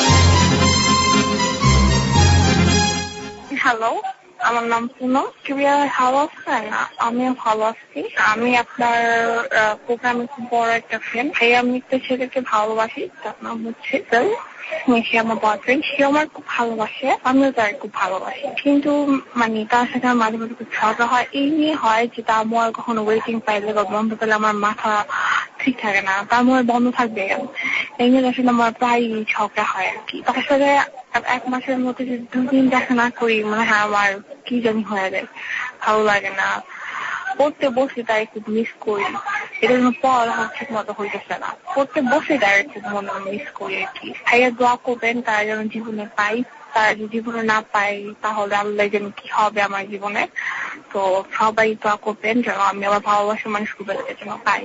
হ্যালো, আমার নাম পুনম। ভালো আছেন? আমিও ভালো আছি। আমি আপনার প্রোগ্রামে খুব বড় একটা ফ্রেন্ড। আমি একটা ছেলেকে ভালোবাসি, তার নাম হচ্ছে সে আমার বয়ফ্রেন্ড। সে আমার খুব ভালোবাসে, আমিও তার খুব ভালোবাসি। কিন্তু তার সাথে আমার মাঝে মাঝে খুব ঝগড়া হয়। এই নিয়ে হয় যে তার মোবাইল কখনো ওয়েটিং পাইলে বা বন্ধ পেলে আমার মাথা ঠিক থাকে না, তার মোবাইল বন্ধ থাকবে। এই নিয়ে আসলে আমার প্রায় ঝগড়া হয় আর কি। তার সাথে 1 মাসের মধ্যে যদি 2 দিন দেখা না করি, মনে হয় আমার কি জানি হয়ে যায়, ভালো লাগে না। পড়তে বসে তাই খুব মিস করি। এটা যেন পড়ালেখা ঠিক মতো হইতেছে না। পড়তে বসে তাই খুব মনে মিস করি আর কি। ভাইয়া দোয়া করবেন তারা যেন জীবনে পাই। তারা যদি জীবনে না পাই তাহলে আল্লাহ যেন কি হবে আমার জীবনে। তো সবাই দোয়া করবেন যেন আমি আমার ভালোবাসার মানুষগুলো যেন পাই।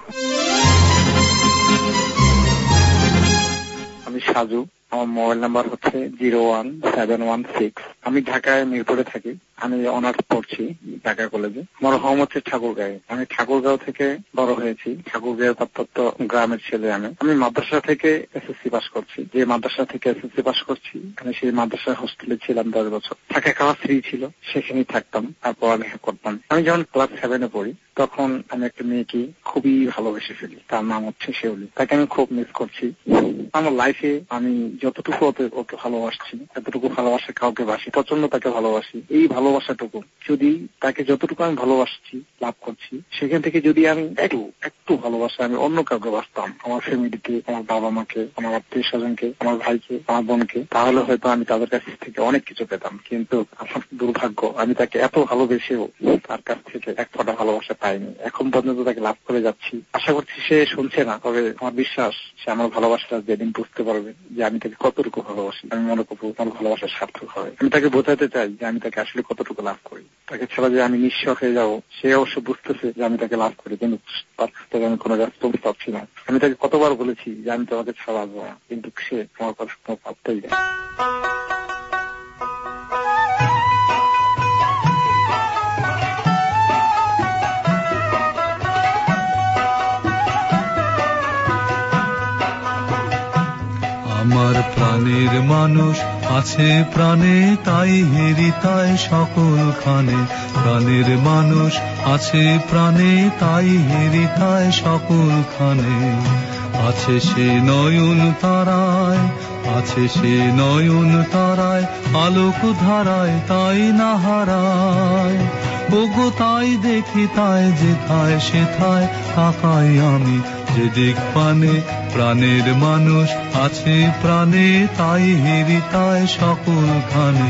আমি সাজু, আমার মোবাইল নাম্বার হচ্ছে 01716। আমি ঢাকায় মিরপুরে থাকি। আমি অনার্স পড়ছি ঢাকা কলেজে। আমার হোম হচ্ছে ঠাকুরগাঁও। আমি ঠাকুরগাঁও থেকে বড় হয়েছি। ঠাকুরগাঁও প্রত্যন্ত গ্রামের ছেলে। আমি মাদ্রাসা থেকে এসএসসি পাস করছি। যে মাদ্রাসা থেকে এসএসসি পাস করছি আমি সেই মাদ্রাসার হোস্টেলে ছিলাম 10 বছর। থাকা খাওয়া ফ্রি ছিল, সেখানেই থাকতাম আর পড়ালেখা করতাম। আমি যখন ক্লাস 7-এ পড়ি তখন আমি একটা মেয়েকে খুবই ভালোবেসে ফেলি। তার নাম হচ্ছে শেউলি। তাকে আমি খুব মিস করছি। আমার লাইফে আমি যতটুকু ওকে ভালোবাসছি, এতটুকু ভালোবাসা কাউকে বাসি, প্রচন্ড তাকে ভালোবাসি। এই ভালোবাসাটুকু যদি তাকে যতটুকু আমি ভালোবাসছি, লাভ করছি, সেখান থেকে যদি আমি একটু ভালোবাসা আমি অন্য কাউকে বাসতাম, আমার ফ্যামিলিকে, আমার বাবা মাকে, আমার আত্মীয় স্বজনকে, আমার ভাইকে, আমার বোনকে, তাহলে হয়তো আমি তাদের কাছ থেকে অনেক কিছু পেতাম। কিন্তু আমার দুর্ভাগ্য, আমি তাকে এত ভালোবেসেও তার কাছ থেকে এক ফোঁটা ভালোবাসা পাইনি। এখন পর্যন্ত তাকে লাভ করে যাচ্ছি। আশা করছি সে শুনছে না, তবে আমার বিশ্বাস সে আমার ভালোবাসাটা যেদিন বুঝতে পারবে যে আমি তাকে কতটুকু ভালোবাসি, আমি মনে করবো আমার ভালোবাসা সার্থক হবে। আমি তাকে বোঝাতে চাই যে আমি তাকে আসলে কতটুকু লাভ করি। তাকে ছাড়া যে আমি নিঃস্ব হয়ে যাবো সে অবশ্য বুঝতেছে যে আমি তাকে লাভ করি, কিন্তু তার কাছ থেকে আমি কোনো রেসপন্স পাচ্ছি না। আমি তাকে কতবার বলেছি যে আমি তোমাকে ছাড়া আসবো না, কিন্তু সে আমার কথা কোনো পাত্তাই দেয়। আমার প্রাণের মানুষ আছে প্রাণে, তাই হেরি তাই সকল খানে। প্রাণের মানুষ আছে প্রাণে, তাই হেরি তাই সকল খানে। আছে সে নয়ন তারায়, আছে সে নয়ন তারায়, আলোক ধারায় তাই না হারায়। ওগো তাই দেখি তাই যেথায় সেথায় তাকাই আমি, যে দিক পানে। প্রাণের মানুষ আছে প্রাণে, তাই হেরি তাই সকল খানে।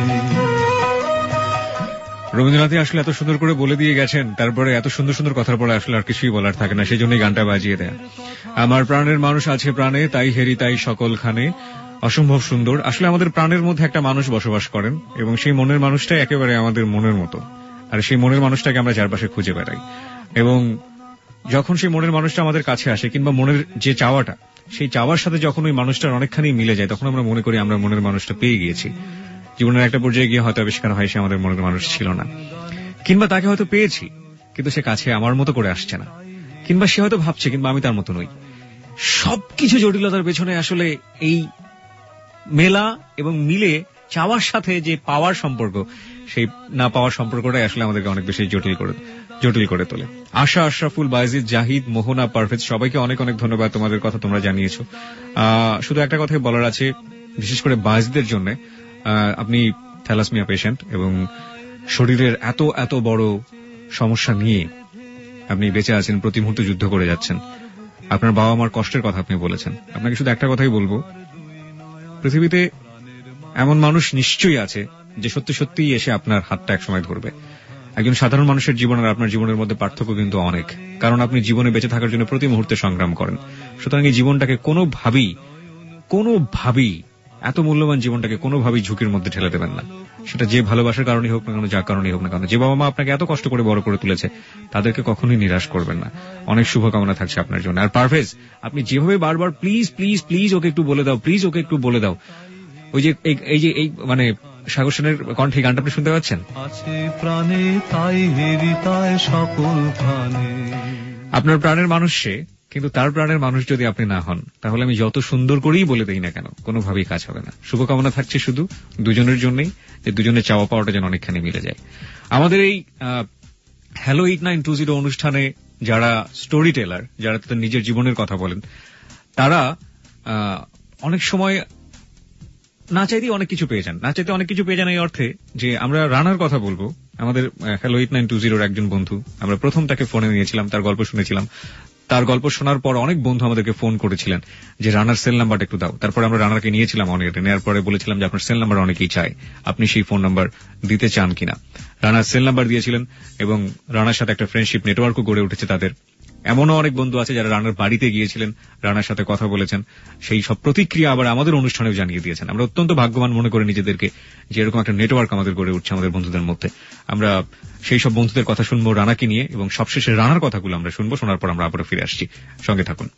রবীন্দ্রনাথই আসলে এত সুন্দর করে বলে দিয়ে গেছেন, তারপরে এত সুন্দর সুন্দর কথার পরে আসলে আর কিছুই বলার থাকে না, সেই জন্যই গানটা বাজিয়ে দেয়। আমার প্রাণের মানুষ আছে প্রাণে, তাই হেরি তাই সকল খানে। অসম্ভব সুন্দর। আসলে আমাদের প্রাণের মধ্যে একটা মানুষ বসবাস করেন, এবং সেই মনের মানুষটাই একেবারে আমাদের মনের মতো। আর সেই মনের মানুষটাকে আমরা চারপাশে খুঁজে বেড়াই, এবং যখন সেই মনের মানুষটা আমাদের কাছে আসে, কিংবা মনের যে চাওয়াটা, সেই চাওয়ার সাথে যখন ওই মানুষটার অনেকখানি মিলে যায়, তখন আমরা মনে করি আমরা মনের মানুষটা পেয়ে গিয়েছি। জীবনের একটা পর্যায়ে গিয়ে হয়তো আবিষ্কার হয় সে আমাদের মনের মানুষ ছিল না, কিংবা তাকে হয়তো পেয়েছি কিন্তু সে কাছে আমার মতো করে আসছে না, কিংবা সে হয়তো ভাবছে কিংবা আমি তার মতো নই। সবকিছু জটিলতার পেছনে আসলে এই মেলা এবং মিলে চাওয়ার সাথে যে পাওয়ার সম্পর্ক, সেই না পাওয়ার সম্পর্কটাই আসলে আমাদেরকে অনেক বেশি জটিল করে তোলে। আশা, আশরাফুল, বাইজিদ, জাহিদ, মোহনা, পারভেজ, সবাইকে অনেক অনেক ধন্যবাদ। তোমাদের কথা তোমরা জানিয়েছো। শুধু একটা কথাই বলার আছে, বিশেষ করে বাইজিদের জন্য। আপনি থ্যালাসমিয়া পেশেন্ট, এবং শরীরের এত এত বড় সমস্যা নিয়ে আপনি বেঁচে আছেন, প্রতি মুহূর্তে যুদ্ধ করে যাচ্ছেন। আপনার বাবা মার কষ্টের কথা আপনি বলেছেন। আপনাকে শুধু একটা কথাই বলবো, পৃথিবীতে এমন মানুষ নিশ্চয়ই আছে যে সত্যি সত্যিই এসে আপনার হাতটা একসময় ধরবে। একজন সাধারণ মানুষের জীবন আর আপনার জীবনের মধ্যে পার্থক্য কিন্তু অনেক, কারণ আপনি জীবনে বেঁচে থাকার জন্য প্রতি মুহূর্তে সংগ্রাম করেন। সুতরাং এই জীবনটাকে কোনোভাবেই এত মূল্যবান জীবনটাকে কোনোভাবেই ঝুঁকির মধ্যে ঠেলে দেবেন না। সেটা যে ভালোবাসার কারণে হোক না কেন, যার কারণেই হোক না কেন। যে বাবা মা আপনাকে এত কষ্ট করে বড় করে তুলেছে, তাদেরকে কখনোই নিরাশ করবেন না। অনেক শুভকামনা থাকছে আপনার জন্য। আর পারভেজ, আপনি যেভাবে বারবার প্লিজ প্লিজ প্লিজ ওকে একটু বলে দাও, প্লিজ ওকে একটু বলে দাও, ওই যে এই মানে সাগর সেনের কণ্ঠে গানটা আপনি শুনতে পাচ্ছেন? আছে প্রাণে, তাই হেরি তাই সকল খানে। আপনার প্রাণের মানুষ সে, কিন্তু তার প্রাণের মানুষ যদি আপনি না হন, তাহলে আমি যত সুন্দর করেই বলে দেই না কেন, কোনোভাবেই কাজ হবে না। শুভকামনা থাকছে শুধু দুজনের জন্যই, যে দুজনের চাওয়া পাওয়াটা যেন অনেকখানি মিলে যায়। আমাদের এই হ্যালো 8920 অনুষ্ঠানে যারা স্টোরি টেলার, যারা তাদের নিজের জীবনের কথা বলেন, তারা অনেক সময় না চাইতেই অনেক কিছু পেয়ে যান। না চাইতে অনেক কিছু পেয়ে যান এই অর্থে যে আমরা রানার কথা বলবো। আমাদের হ্যালো 8920 একজন বন্ধু, আমরা প্রথম তাকে ফোনে নিয়েছিলাম, তার গল্প শুনেছিলাম। তার গল্প শোনার পর অনেক বন্ধু আমাদেরকে ফোন করেছিলেন যে রানার সেল নাম্বারটা একটু দাও। তারপরে আমরা রানারকে নিয়েছিলাম অনেকে, নেওয়ার পরে বলেছিলাম যে আপনার সেল নাম্বার অনেকেই চায়, আপনি সেই ফোন নাম্বার দিতে চান কিনা। রানার সেল নাম্বার দিয়েছিলেন, এবং রানার সাথে একটা ফ্রেন্ডশিপ নেটওয়ার্কও গড়ে উঠেছে তাদের। এমনও অনেক বন্ধু আছে যারা রানার বাড়িতে গিয়েছিলেন, রানার সাথে কথা বলেছেন, সেই সব প্রতিক্রিয়া আবার আমাদের অনুষ্ঠানেও জানিয়ে দিয়েছেন। আমরা অত্যন্ত ভাগ্যবান মনে করি নিজেদেরকে যে এরকম একটা নেটওয়ার্ক আমাদের গড়ে উঠছে আমাদের বন্ধুদের মধ্যে। আমরা সেই সব বন্ধুদের কথা শুনবো রানাকে নিয়ে, এবং সবশেষে রানার কথাগুলো আমরা শুনবো। শোনার পর আমরা আবারও ফিরে আসছি, সঙ্গে থাকুন।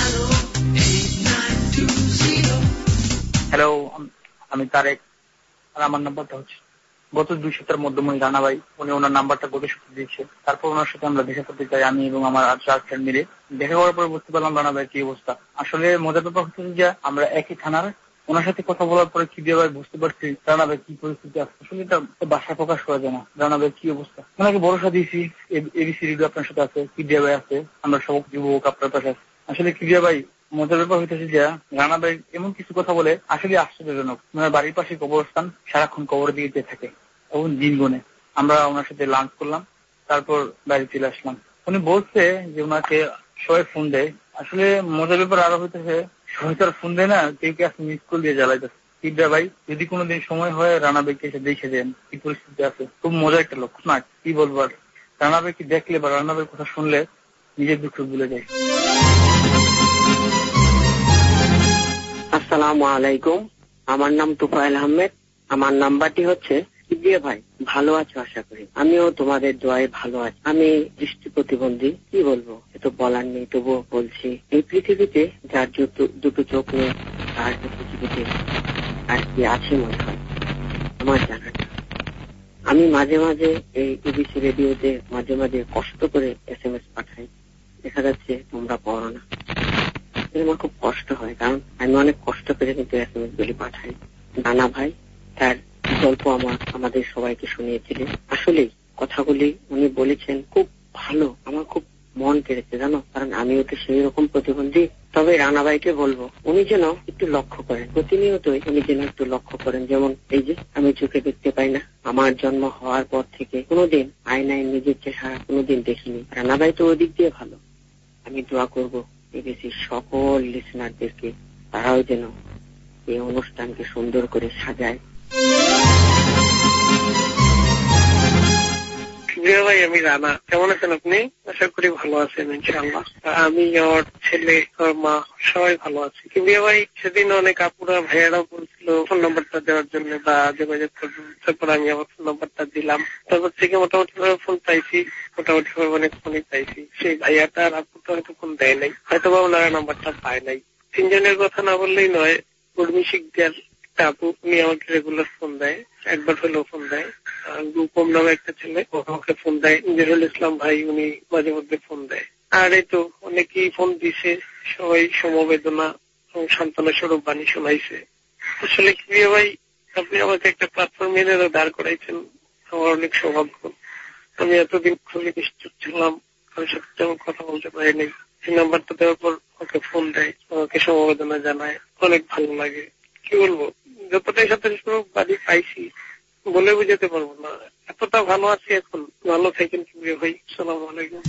হ্যালো, আমি তারেক। আর আমার নাম্বারটা হচ্ছে গত 2 সপ্তাহের মধ্যে রানা ভাই উনি ওনার নাম্বারটা গত সপ্তাহে দিয়েছে। তারপর ওনার সাথে আমরা দেখা করতে চাই, আমি এবং আমার আর 4 ফ্রেন্ড মিলে। দেখা করার পরে বুঝতে পারলাম রানা ভাই কি অবস্থা। আসলে মজার ব্যাপার হচ্ছে যে আমরা একই থানার, ওনার সাথে কথা বলার পরে কিবিয়া ভাই বুঝতে পারছি রানা ভাই কি পরিস্থিতি আছে। আসলে এটা বাসা প্রকাশ করা যায় না, রানা ভাই কি অবস্থা। ওনাকে ভরসা দিয়েছি, এবিসি রেডিও আপনার সাথে আছে, কিবিয়া ভাই আছে, আমরা সব যুবক আপনার পাশে আছে। আসলে কিবিয়া ভাই মজার ব্যাপার হইতেছে যে রানা ভাই এমন কিছু কথা বলে আসলে আশ্চর্যজনক। ওনার বাড়ির পাশে কবরস্থান, সারাক্ষণ কবরের দিকে যেতে থাকে এবং দিন গুনে। আমরা ওনার সাথে লাঞ্চ করলাম, তারপর বাড়ি চলে আসলাম। উনি বলছে যে ওনাকে সবাই ফোন দেয়। আসলে মজার ব্যাপার আরো হইতেছে সবাই তো আর ফোন দেয় না, কেউ কে মিস কল দিয়ে জ্বালাইতেছে। কিবিয়া ভাই যদি কোনোদিন সময় হয় রানা ভাইকে এসে দেখে দেন কি পরিস্থিতি আছে। খুব মজার একটা লোক না, কি বলবো আর। রানা ভাইকে দেখলে বা রানা ভাইয়ের কথা শুনলে নিজের দুঃখ ভুলে যায়। আসসালামু আলাইকুম, আমার নাম তুফাইল আহমেদ। আমার নাম্বারটি হচ্ছে কিবিয়া ভাই ভালো আছো আশা করি। আমিও তোমাদের দোয়ায় ভালো আছি। আমি দৃষ্টি প্রতিবন্ধী, কি বলবো এত বলার নেই, তবুও বলছি। এই পৃথিবীতে যার দুটো চোখ নেই তার পৃথিবীতে আর কি আছে মনে হয় আমার জানা। আমি মাঝে মাঝে এই এবিসি রেডিওতে মাঝে মাঝে কষ্ট করে SMS পাঠাই, দেখা যাচ্ছে তোমরা পড়ো না। আমার খুব কষ্ট হয়, কারণ আমি অনেক কষ্ট করে কিন্তু SMS গুলি পাঠাই। রানা ভাই তার গল্প আমাদের সবাইকে শুনিয়েছিলেন। আসলে কথাগুলি উনি বলেছেন খুব ভালো, আমার খুব মন কেড়েছে জানো, কারণ আমিও তো সেই রকম প্রতিবন্ধী। তবে রানা ভাইকে বলবো উনি যেন একটু লক্ষ্য করেন, প্রতিনিয়তই উনি যেন একটু লক্ষ্য করেন। যেমন এই যে আমি চোখে দেখতে পাই না, আমার জন্ম হওয়ার পর থেকে কোনোদিন আয়নায় নিজের চেহারা কোনোদিন দেখিনি। রানা ভাই তো ওদিক দিয়ে ভালো। আমি দোয়া করবো এবিসির সকল লিসনারদেরকে, তারাও যেন এই অনুষ্ঠানকে সুন্দর করে সাজায়। ভাই আমি রানা, কেমন আছেন আপনি? আশা করি ভালো আছেন ইনশাআল্লাহ। আমি, আমার ছেলে, আমার মা সবাই ভালো আছি। কিবিয়া ভাই সেদিন অনেক আপুরা ভাইয়ারাও বলছিল ফোন নাম্বারটা দেওয়ার জন্য বা যোগাযোগ করবেন, তারপর আমি আমার ফোন নাম্বারটা দিলাম। তারপর থেকে মোটামুটি ফোন পাইছি, মোটামুটি অনেক ফোনই পাইছি। সেই ভাইয়াটা আর আপুটা হয়তো ফোন দেয় নাই, হয়তো বা ওনারা নাম্বারটা পায় নাই। 3 জনের কথা না বললেই নয়, কর্মী শিকদার একটা আপু, উনি আমাকে রেগুলার ফোন দেয়, একবার হলেও ফোন দেয়। রূপম নামে একটা ছেলে, ও আমাকে ফোন দেয়। জহিরুল ইসলাম ভাই উনি মাঝে মধ্যে ফোন দেয়। আর এই তো অনেকেই ফোন দিছে, সবাই সমবেদনা এবং সান্ত্বনা স্বরূপ বাণী শোনাইছে। আসলে কিবিয়া ভাই আপনি আমাকে একটা প্ল্যাটফর্মে এনে দাঁড় করাইছেন, আমার অনেক সৌভাগ্য। আমি এতদিন খুবই নিশ্চুপ ছিলাম, কারোর সাথে তেমন কথা বলতে পারিনি। এই নাম্বারটা দেওয়ার পর আমাকে ফোন দেয়, আমাকে সমবেদনা জানায়, অনেক ভালো লাগে। কি বলবো, যতটাই সাথে বাড়ি পাইছি বলে বুঝাতে পারবো না, এতটা ভালো আছি এখন। ভালো থাকেন কিবিয়া ভাই, আসসালামু আলাইকুম।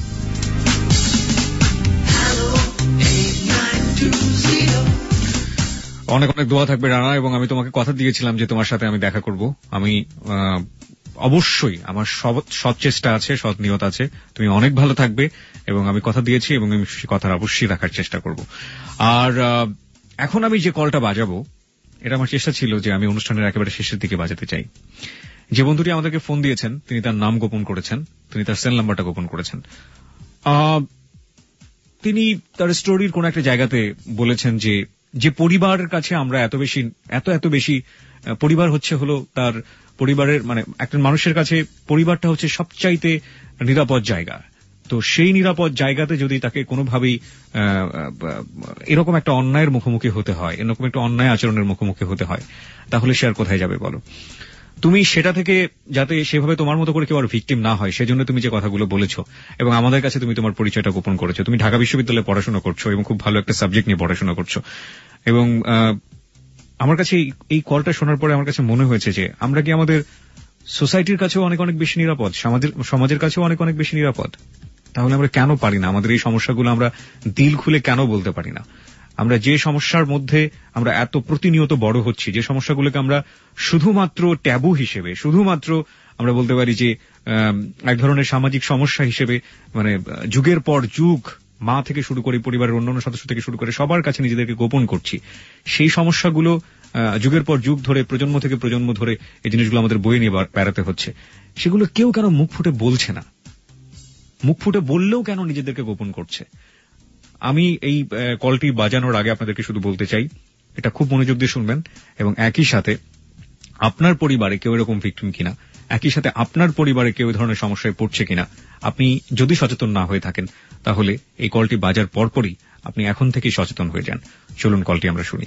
অনেক অনেক দোয়া থাকবে রানা, এবং আমি তোমাকে কথা দিয়েছিলাম যে তোমার সাথে আমি দেখা করব। আমি অবশ্যই, আমার সৎ চেষ্টা আছে, সৎ নিয়ত আছে। তুমি অনেক ভালো থাকবে এবং আমি কথা দিয়েছি এবং আমি সেই কথা অবশ্যই রাখার চেষ্টা করব। আর এখন আমি যে কলটা বাজাবো, এটা আমার চেষ্টা ছিল যে আমি অনুষ্ঠানের একেবারে শেষের দিকে বাজাতে চাই। যে বন্ধুটি আমাদেরকে ফোন দিয়েছেন তিনি তার নাম গোপন করেছেন, তিনি তার সেল নাম্বারটা গোপন করেছেন। তিনি তার স্টোরির কোন একটা জায়গাতে বলেছেন যে পরিবারের কাছে আমরা এত বেশি পরিবার হলো তার পরিবারের, মানে একটা মানুষের কাছে পরিবারটা হচ্ছে সবচাইতে নিরাপদ জায়গা। তো সেই নিরাপদ জায়গাতে যদি তাকে কোনোভাবেই এরকম একটা অন্যায়ের মুখোমুখি হতে হয়, এরকম একটা অন্যায় আচরণের মুখোমুখি হতে হয়, তাহলে সে আর কোথায় যাবে বলো? তুমি সেটা থেকে যাতে সেভাবে তোমার মতো করে কেউ আর ভিকটিম না হয়, সেজন্য তুমি যে কথাগুলো বলেছো এবং আমাদের কাছে তুমি তোমার পরিচয়টা গোপন করেছো। তুমি ঢাকা বিশ্ববিদ্যালয়ে পড়াশোনা করছো এবং খুব ভালো একটা সাবজেক্ট নিয়ে পড়াশোনা করছো, এবং আমার কাছে এই কলটা শোনার পরে আমার কাছে মনে হয়েছে যে আমরা কি আমাদের সোসাইটির কাছেও অনেক অনেক বেশি নিরাপদ, সমাজের কাছেও অনেক অনেক বেশি নিরাপদ? তাহলে আমরা কেন পারি না আমাদের এই সমস্যাগুলো আমরা দিল খুলে কেন বলতে পারি না? আমরা যে সমস্যার মধ্যে আমরা এত প্রতিনিয়ত বড় হচ্ছি, যে সমস্যাগুলোকে আমরা শুধুমাত্র ট্যাবু হিসেবে, শুধুমাত্র আমরা বলতে পারি যে এক ধরনের সামাজিক সমস্যা হিসেবে, মানে যুগের পর যুগ মা থেকে শুরু করে পরিবারের অন্যান্য সদস্য থেকে শুরু করে সবার কাছে নিজেদেরকে গোপন করছি, সেই সমস্যাগুলো যুগের পর যুগ ধরে, প্রজন্ম থেকে প্রজন্ম ধরে এই জিনিসগুলো আমাদের বয়ে নিয়ে বেড়াতে হচ্ছে। সেগুলো কেউ কেন মুখ ফুটে বলছে না? মুখ ফুটে বললেও কেন নিজেদেরকে গোপন করছে? আমি এই কলটি বাজানোর আগে আপনাদেরকে শুধু বলতে চাই, এটা খুব মনোযোগ দিয়ে শুনবেন এবং একই সাথে আপনার পরিবারে কেউ এরকম ভিকটিম কিনা, একই সাথে আপনার পরিবারে কেউ এই ধরনের সমস্যায় পড়ছে কিনা। আপনি যদি সচেতন না হয়ে থাকেন তাহলে এই কলটি বাজার পরপরই আপনি এখন থেকেই সচেতন হয়ে যান। চলুন কলটি আমরা শুনি।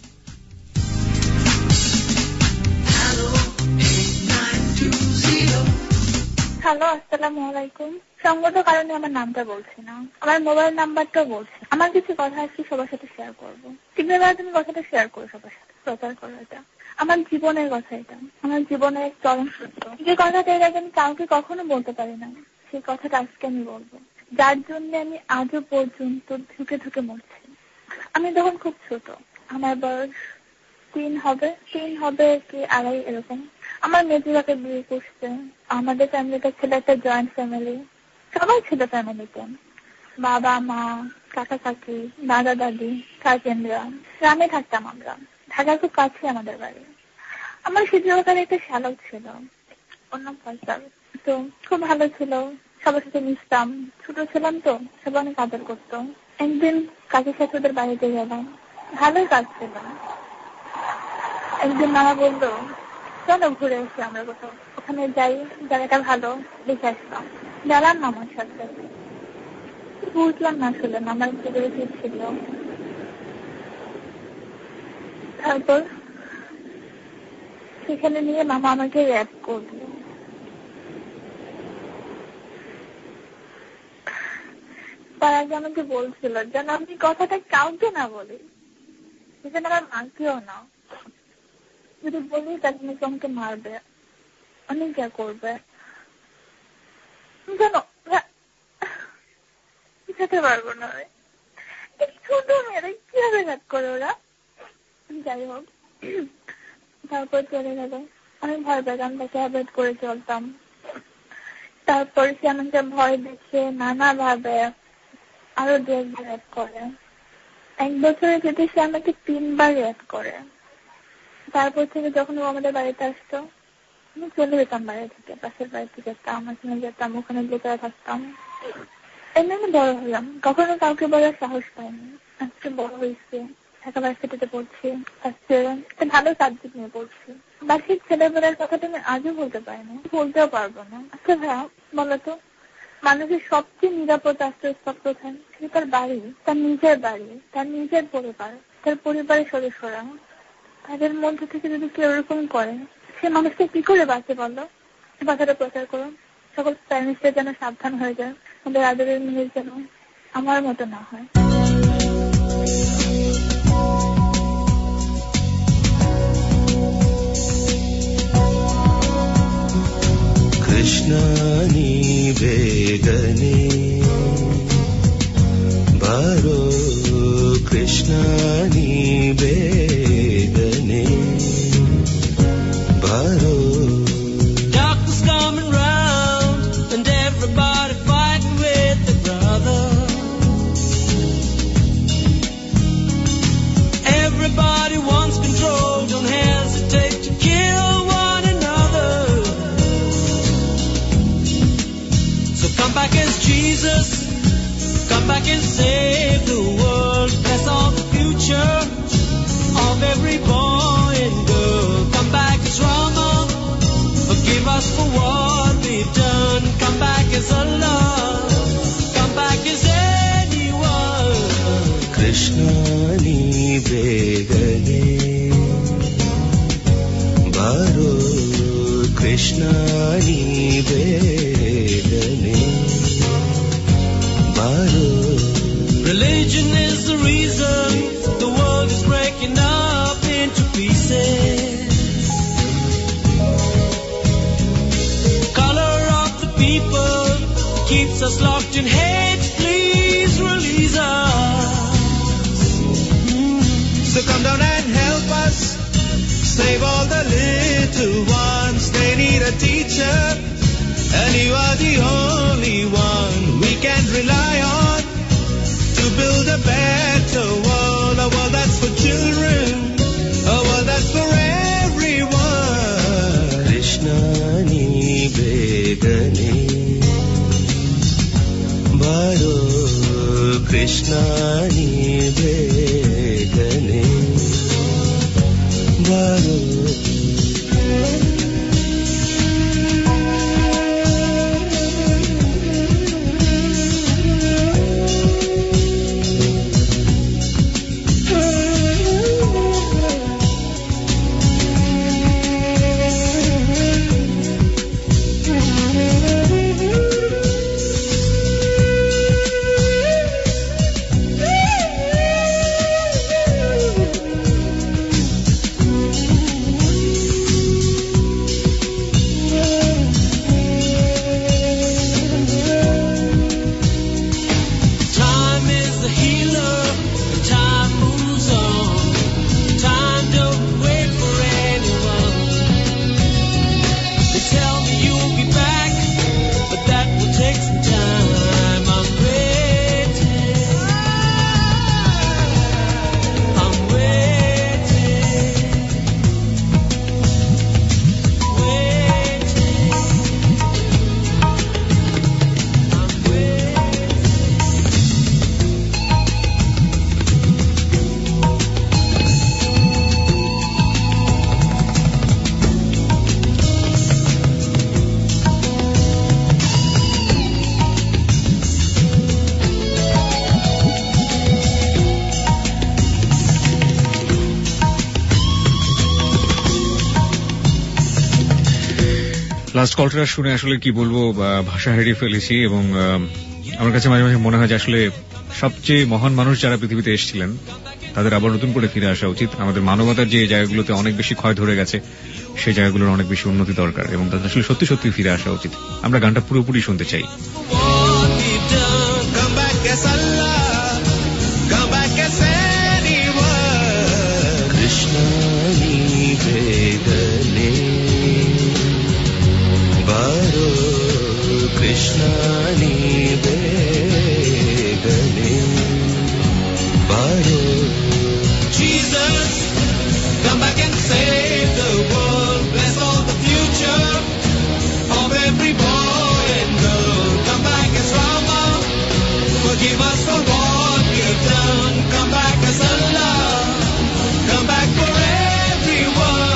হ্যালো, আসসালামু আলাইকুম। সঙ্গত কারণে আমার নামটা বলছি না, আমার মোবাইল নাম্বারটাও বলছি। আমার কিছু কথা আজকে সবার সাথে শেয়ার করবো। কিভাবে তুমি কথাটা শেয়ার করো সবার সাথে, প্রচার করো। এটা আমার জীবনের কথা, এটা আমার জীবনের এক চরম সত্য। যে কথাটা এর আগে আমি কাউকে কখনো বলতে পারি না, সেই কথাটা আজকে আমি বলবো, যার জন্য আমি আজও পর্যন্ত ধুকে ধুকে মরছি। আমি তখন খুব ছোট, আমার বয়স 3 হবে কি 2.5 এরকম। আমার মেজুরাকে বিয়ে করছে। আমাদের ফ্যামিলিটা ছিল একটা জয়েন্ট ফ্যামিলি, সবাই ছিল ফ্যামিলিতে, বাবা মা কাকা কাকি দাদা দাদি কাজিনরা। গ্রামে থাকতাম আমরা, ঢাকার খুব কাছে আমাদের বাড়ি। আমার শীতলকালে একটা শ্যালক ছিল, ওর নাম ফয়সাল। তো খুব ভালো ছিল, সবার সাথে মিশতাম। ছোট ছিলাম তো সবাই অনেক আদর করতো। একদিন কাকির সাথে ওদের বাড়িতে গেলাম, ভালোই কাজ ছিল। একদিন মামা বললো চলো ঘুরে এসে আমরা কোথাও, ওখানে যাই, জায়গাটা ভালো, দেখে আসলাম। গেলাম মামার সাথে, বুঝলাম না আসলে মামার কি ছিল। তারপর সেখানে নিয়ে মামা আমাকে র্যাপ করলো। তার আগে আমাকে বলছিল যেন আমি কথাটা কাউকে না বলি, যেন আমার মাকেও না। যদি বলি তাহলে নাকি আমাকে মারবে, অনেক যা করবে। জানো যেতে পারবো না, ছোট মেয়েরা কিভাবে ঘাত করে ওরা। যাই হোক, তারপর চলে গেল। আমি ভয় পেতাম, তাকে অ্যাভয়েড করে চলতাম। তারপর সে আমাকে ভয় দেখে নানা ভাবে আরো 2 বার র্যাপ করে। 1 বছরের ক্ষেত্রে সে আমাকে 3 বার র্যাপ করে। তারপর থেকে যখন ও আমাদের বাড়িতে আসতো, আমি চলে যেতাম বাড়ি থেকে, পাশের বাড়িতে যেতাম, ওখানে যেতাম, ওখানে লুকিয়ে থাকতাম। এমনি আমি বড় হলাম, কখনো কাউকে বলার সাহস পাইনি। আজকে বড় হয়েছে, ঢাকা ভার্সিটিতে পড়ছি, আজকে একটা ভালো সাবজেক্ট নিয়ে পড়ছি। বার্ষিক ছেলেবেলার কথাটা আমি আজও বলতে পারিনি, বলতেও পারবো না। আচ্ছা ভাইয়া বলতো, মানুষের সবচেয়ে নিরাপদ আশ্রয়স্থল কোথায়? সে তার বাড়ি, তার নিজের বাড়ি, তার নিজের পরিবার, তার পরিবারের সদস্যরা। তাদের মধ্যে থেকে যদি কেউ এরকম করে, সে মানুষটা কি করে বাঁচে বলো? কথাটা প্রচার করুন, সকল প্যারেন্টসরা যেন সাবধান হয়ে যায়, ওদের আদরের মেয়ের যেন আমার মতো না হয়। ಕೃಷ್ಣನಿ ಬೇಗನೆ ಬಾರೋ, ಕೃಷ್ಣನಿ ಬೇಗನೆ ಬಾರೋ. Darkness coming round and everybody fighting with their brother. Everybody wants control, don't hesitate to kill one another. So come back as Jesus, come back and save the world. That's all the future of every boy and girl. Come back as Rama, forgive us for what we've done. Come back as Allah, come back as anyone. ಕೃಷ್ಣನಿ ಬೇಗನೆ ಬಾರೋ, ಕೃಷ್ಣನಿ ಬೇಗನೆ ಬಾರೋ. Religion is the reason the world is breaking up into pieces. Color of the people keeps us locked in hate. Please release us. So come down and help us save all the little ones. They need a teacher, and you are the only one we can rely on to build a better world, a world that's for children, a world that's for everyone. Krishna ni begane baro, Krishna ni begane baro. Last কলটা শুনে আসলে কি বলবো, ভাষা হারিয়ে ফেলেছি। এবং আমার কাছে মাঝে মাঝে মনে হয় যে আসলে সবচেয়ে মহান মানুষ যারা পৃথিবীতে এসেছিলেন তাদের আবার নতুন করে ফিরে আসা উচিত। আমাদের মানবতার যে জায়গাগুলোতে অনেক বেশি ক্ষয় ধরে গেছে সেই জায়গাগুলোর অনেক বেশি উন্নতি দরকার এবং তাদের আসলে সত্যি সত্যি ফিরে আসা উচিত। আমরা গানটা পুরোপুরি শুনতে চাই। Krishnani begale baro Jesus, come back and save the world, bless all the future of every boy and girl. Come back as Rama, forgive us for what we have done. Come back as Allah, come back for everyone.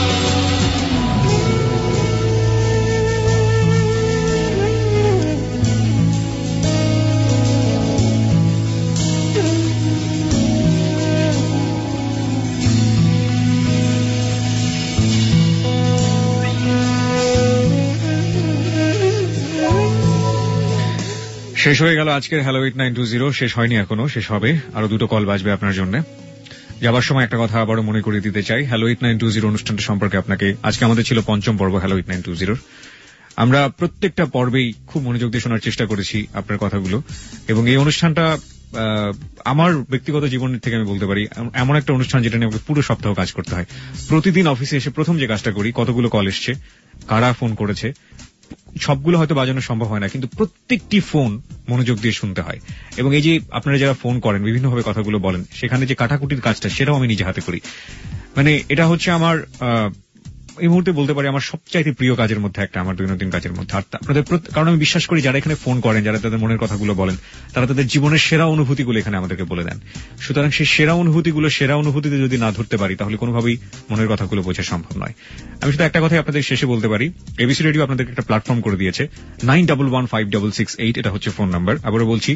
শেষ হয়ে গেল আজকের hello 8920। শেষ হয়নি এখনো, শেষ হবে, আরো দুটো কল বাজবে আপনার জন্য। যাবার সময় একটা কথা আবারও মনে করিয়ে দিতে চাই, হ্যালো 8920 অনুষ্ঠানটা সম্পর্কে আপনাকে। আজকে আমাদের ছিল পঞ্চম পর্ব হ্যালো 8920। আমরা প্রত্যেকটা পর্বেই খুব মনোযোগ দিয়ে শোনার চেষ্টা করেছি আপনার কথাগুলো, এবং এই অনুষ্ঠানটা আমার ব্যক্তিগত জীবনের থেকে আমি বলতে পারি এমন একটা অনুষ্ঠান যেটা নিয়ে আমাকে পুরো সপ্তাহ কাজ করতে হয়। প্রতিদিন অফিসে এসে প্রথম যে কাজটা করি, কতগুলো কল এসছে, কারা ফোন করেছে, সবগুলো হয়তো বাজানো সম্ভব হয় না, কিন্তু প্রত্যেকটি ফোন মনোযোগ দিয়ে শুনতে হয়। এবং এই যে আপনারা যারা ফোন করেন, বিভিন্নভাবে কথাগুলো বলেন, সেখানে যে কাটাকুটির কাজটা সেটাও আমি নিজে হাতে করি। মানে এটা হচ্ছে আমার এই মুহূর্তে বলতে পারি আমার সবচাইতে প্রিয় কাজের মধ্যে একটা, আমার দৈনন্দিন কাজের মধ্যে। আর আপনাদের কারণ আমি বিশ্বাস করি যারা এখানে ফোন করেন, যারা তাদের মনের কথাগুলো বলেন, তারা তাদের জীবনের সেরা অনুভূতিগুলো এখানে আমাদেরকে বলে দেন। সুতরাং সেই সেরা অনুভূতিতে যদি না ধরতে পারি তাহলে কোনোভাবেই মনের কথাগুলো বোঝা সম্ভব নয়। আমি শুধু একটা কথাই আপনাদের শেষে বলতে পারি, এবিসি রেডিও আপনাদেরকে একটা প্ল্যাটফর্ম করে দিয়েছে। 91156668 এটা হচ্ছে ফোন নাম্বার। আবারও বলছি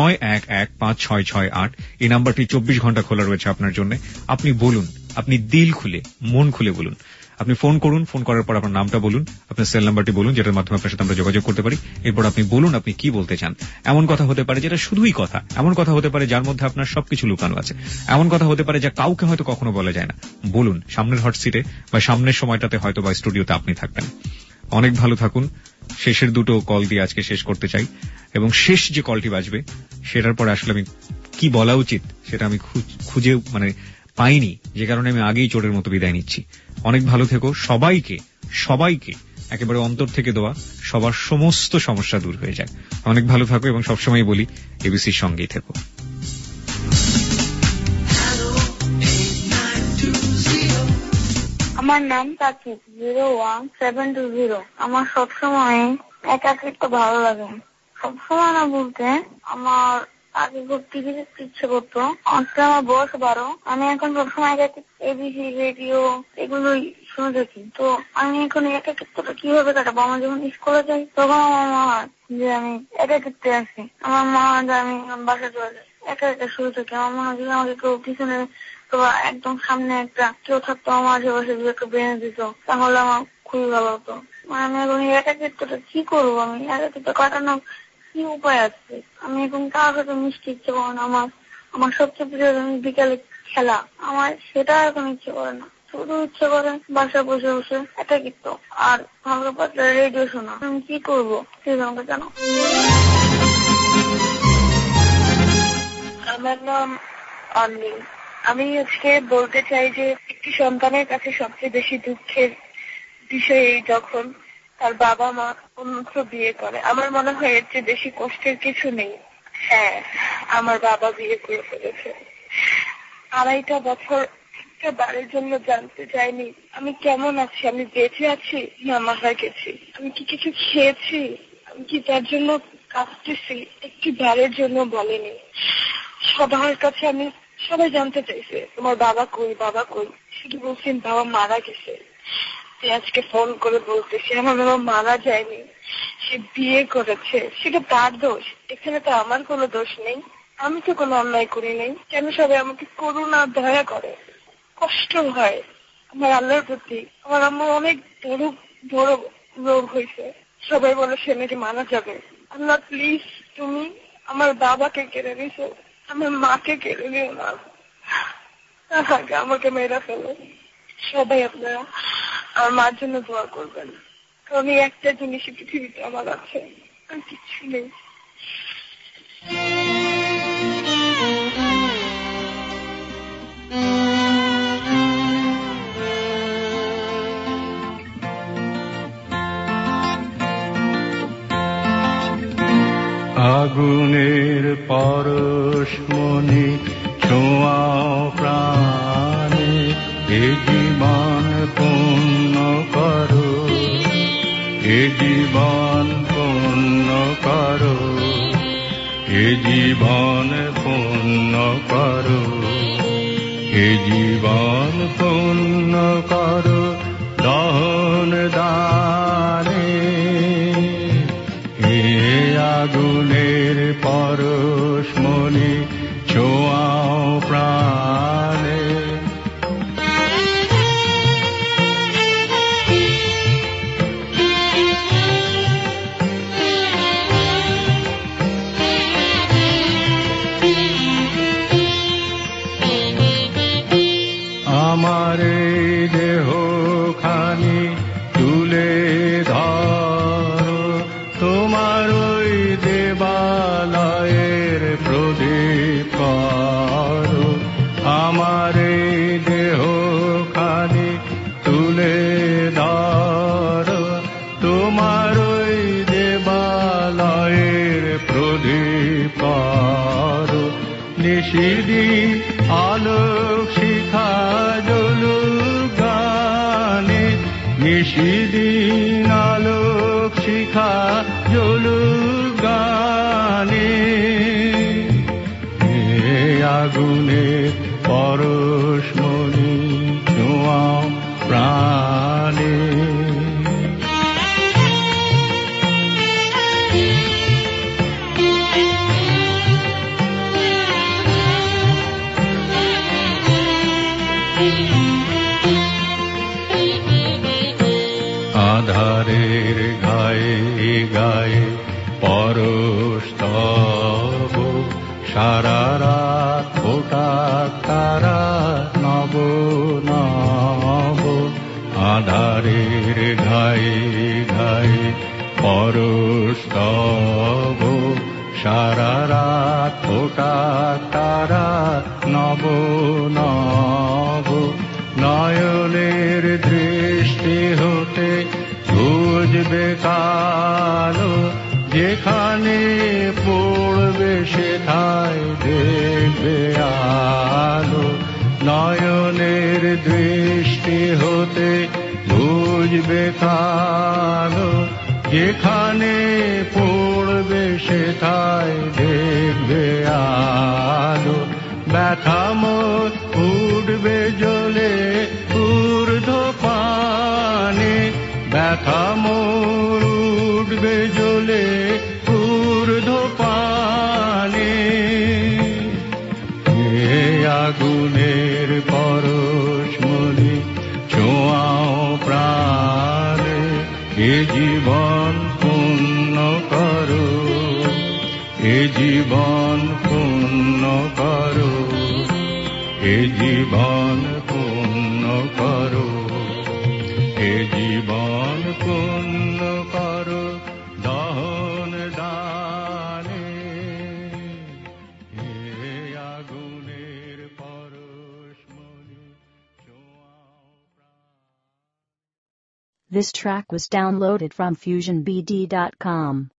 91156668। এই নাম্বারটি 24 ঘন্টা খোলা রয়েছে আপনার জন্য। আপনি বলুন, আপনি দিল খুলে মন খুলে বলুন। আপনি ফোন করুন, ফোন করার পর আপনার নামটা বলুন, আপনার সেল নাম্বারটি বলুন যেটার মাধ্যমে আপনার সাথে আমরা যোগাযোগ করতে পারি। এরপর আপনি বলুন আপনি কি বলতে চান। এমন কথা হতে পারে যেটা শুধুই কথা, এমন কথা হতে পারে যার মধ্যে আপনার সবকিছু লুকানো আছে, এমন কথা হতে পারে যা কাউকে হয়তো কখনো বলা যায় না। বলুন, সামনের হট সিটে বা সামনের সময়টাতে হয়তো বা স্টুডিওতে আপনি থাকবেন। অনেক ভালো থাকুন। শেষের দুটো কল দিয়ে আজকে শেষ করতে চাই, এবং শেষ যে কলটি বাজবে সেটার পরে আসলে আমি কি বলা উচিত সেটা আমি খুঁজে পাইনি, যে কারণে আমি আগেই চোরের মতো বিদায় নিচ্ছি। অনেক ভালো থেকো। সবাইকে একেবারে অন্তর থেকে দোয়া, সবার সমস্ত সমস্যা দূর হয়ে যায়। অনেক ভালো থাকো এবং সবসময় বলি এবিসির সঙ্গেই থেকো। আমার নাম তাকিব 01720। আমার সবসময় একাকিত্ব ভালো লাগে। সবসময় না বলতে আমার আগে টিভি দেখতে ইচ্ছে করতো, আজকে আমার বয়স 12। আমি এখন সবসময় এবিসি রেডিও এগুলোই শুনে দেখি। তো আমি এখন একাকিত্বটা কিভাবে কাটাবো? আমার যখন স্কুলে যাই তখন আমার মা যে আমি একাকিত্বে আছি, আমার মা যে আমি বাসা চলে যাই, একা একা শুরু থেকে আমার মনে হয় যদি আমাকে কেউ পিছনে তো একদম সামনে একটা কেউ থাকতো, আমার আশেপাশে যদি একটু বেঁধে দিত তাহলে আমার খুবই ভালো হতো। আমি এখন একাকিত্বটা কি করবো? আমি একাকিত্ব কাটানোর কি উপায় আছে? আমি এখন কার সাথে মিশতে ইচ্ছে করে না। আমার সবচেয়ে প্রিয় বিকালে খেলা, আমার সেটা এখন ইচ্ছে করে না। শুধু ইচ্ছে করে বাসা বসে বসে একাকিত্ব আর ভালো পাতলা রেডিও শোনা। আমি কি করবো সেটা আমাকে জানো। আমার নাম অনলি। আমি আজকে বলতে চাই যে একটি সন্তানের কাছে সবচেয়ে বেশি দুঃখের বিষয় এই যখন তার বাবা মা অন্যত্র বিয়ে করে। আমার মনে হয় এর চেয়ে বেশি কষ্টের কিছু নেই। হ্যাঁ, আমার বাবা বিয়ে করে ফেলেছে। 2.5 বছর একটা বারের জন্য জানতে চাইনি আমি কেমন আছি, আমি বেঁচে আছি না মারা গেছি, আমি কি কিছু খেয়েছি, আমি কি তার জন্য কাঁদতেছি, একটি বারের জন্য বলেনি। সবার কাছে সবাই জানতে চাইছে তোমার বাবা কই, বাবা কই, শুধু বলছেন বাবা মারা গেছে। আজকে ফোন করে বলতেছি আমার বাবা মারা যায়নি, সে বিয়ে করেছে। সেটা তার দোষ, এখানে তো আমার কোনো দোষ নেই, আমি তো কোনো অন্যায় করি নাই। কেন সবাই আমাকে করুণা দয়া করে? কষ্ট হয় আমার আল্লাহর প্রতি। আমার আম্মা অনেক বড় রোগ হয়েছে, সবাই বলে সে নাকি মারা যাবে। আল্লাহ প্লিজ তুমি আমার বাবাকে কেড়ে নিছো, আমার মাকে কেড়ে নিও না, আগে আমাকে মেয়েরা ফেলো। সবাই আপনারা আমার মার জন্য দোয়া করবেন, কারণ এই একটা জিনিসই পৃথিবীতে আমার আছে, আর কিছু নেই। আগুনের পরশমণি ছোঁয়াও প্রাণে, এ জীবন পূর্ণ করো, এ জীবন পূর্ণ করো, এ জীবন পূর্ণ করো, এ জীবন পূর্ণ করো দহন দানে। এ আগুনের পরশমণি ছোঁয়াও প্রাণে। আমার দেহ খানি তুলে ধরো, তোমার ওই দেবালয়ের প্রদীপ করো। আমার দেহ খানি তুলে ধরো, তোমার ওই দেবালয়ের প্রদীপ করো। নিশিদিন আলোক শিখা জ্বলুক গানে, নিশিদিন আলোক শিখা জ্বলুক গানে। এ আগুনের পরশমণি ছোঁয়াও প্রাণে। আধারের গায়ে গায়ে পরশ তব, সারা রাত ফোটাক তারা নব নব। আধারের গায়ে গায়ে পরশ তব, সারা রাত ফোটাক তারা নব নব। নয়নের দৃষ্টি হতে বুঝবে কালো, যেখানে পড়বে সেথায় দেখবে আলো। নয়নের দৃষ্টি হতে বুঝবে কালো, যেখানে পড়বে সেথায় দেখবে আলো। ব্যথা মোর উঠবে জ্বলে ঊর্ধ্বপানে, ব্যথা মোর উঠবে জ্বলে ঊর্ধ্বপানে। এ আগুনের পরশমণি ছোঁয়াও প্রাণে, এ জীবন পূর্ণ করো, এ জীবন পূর্ণ করো, এ জীবন পূর্ণ করো, এ জীবন পূর্ণ করো দহন দানে। এ আগুনের পরশমণি ছোঁয়াও। This track was downloaded from FusionBD.com.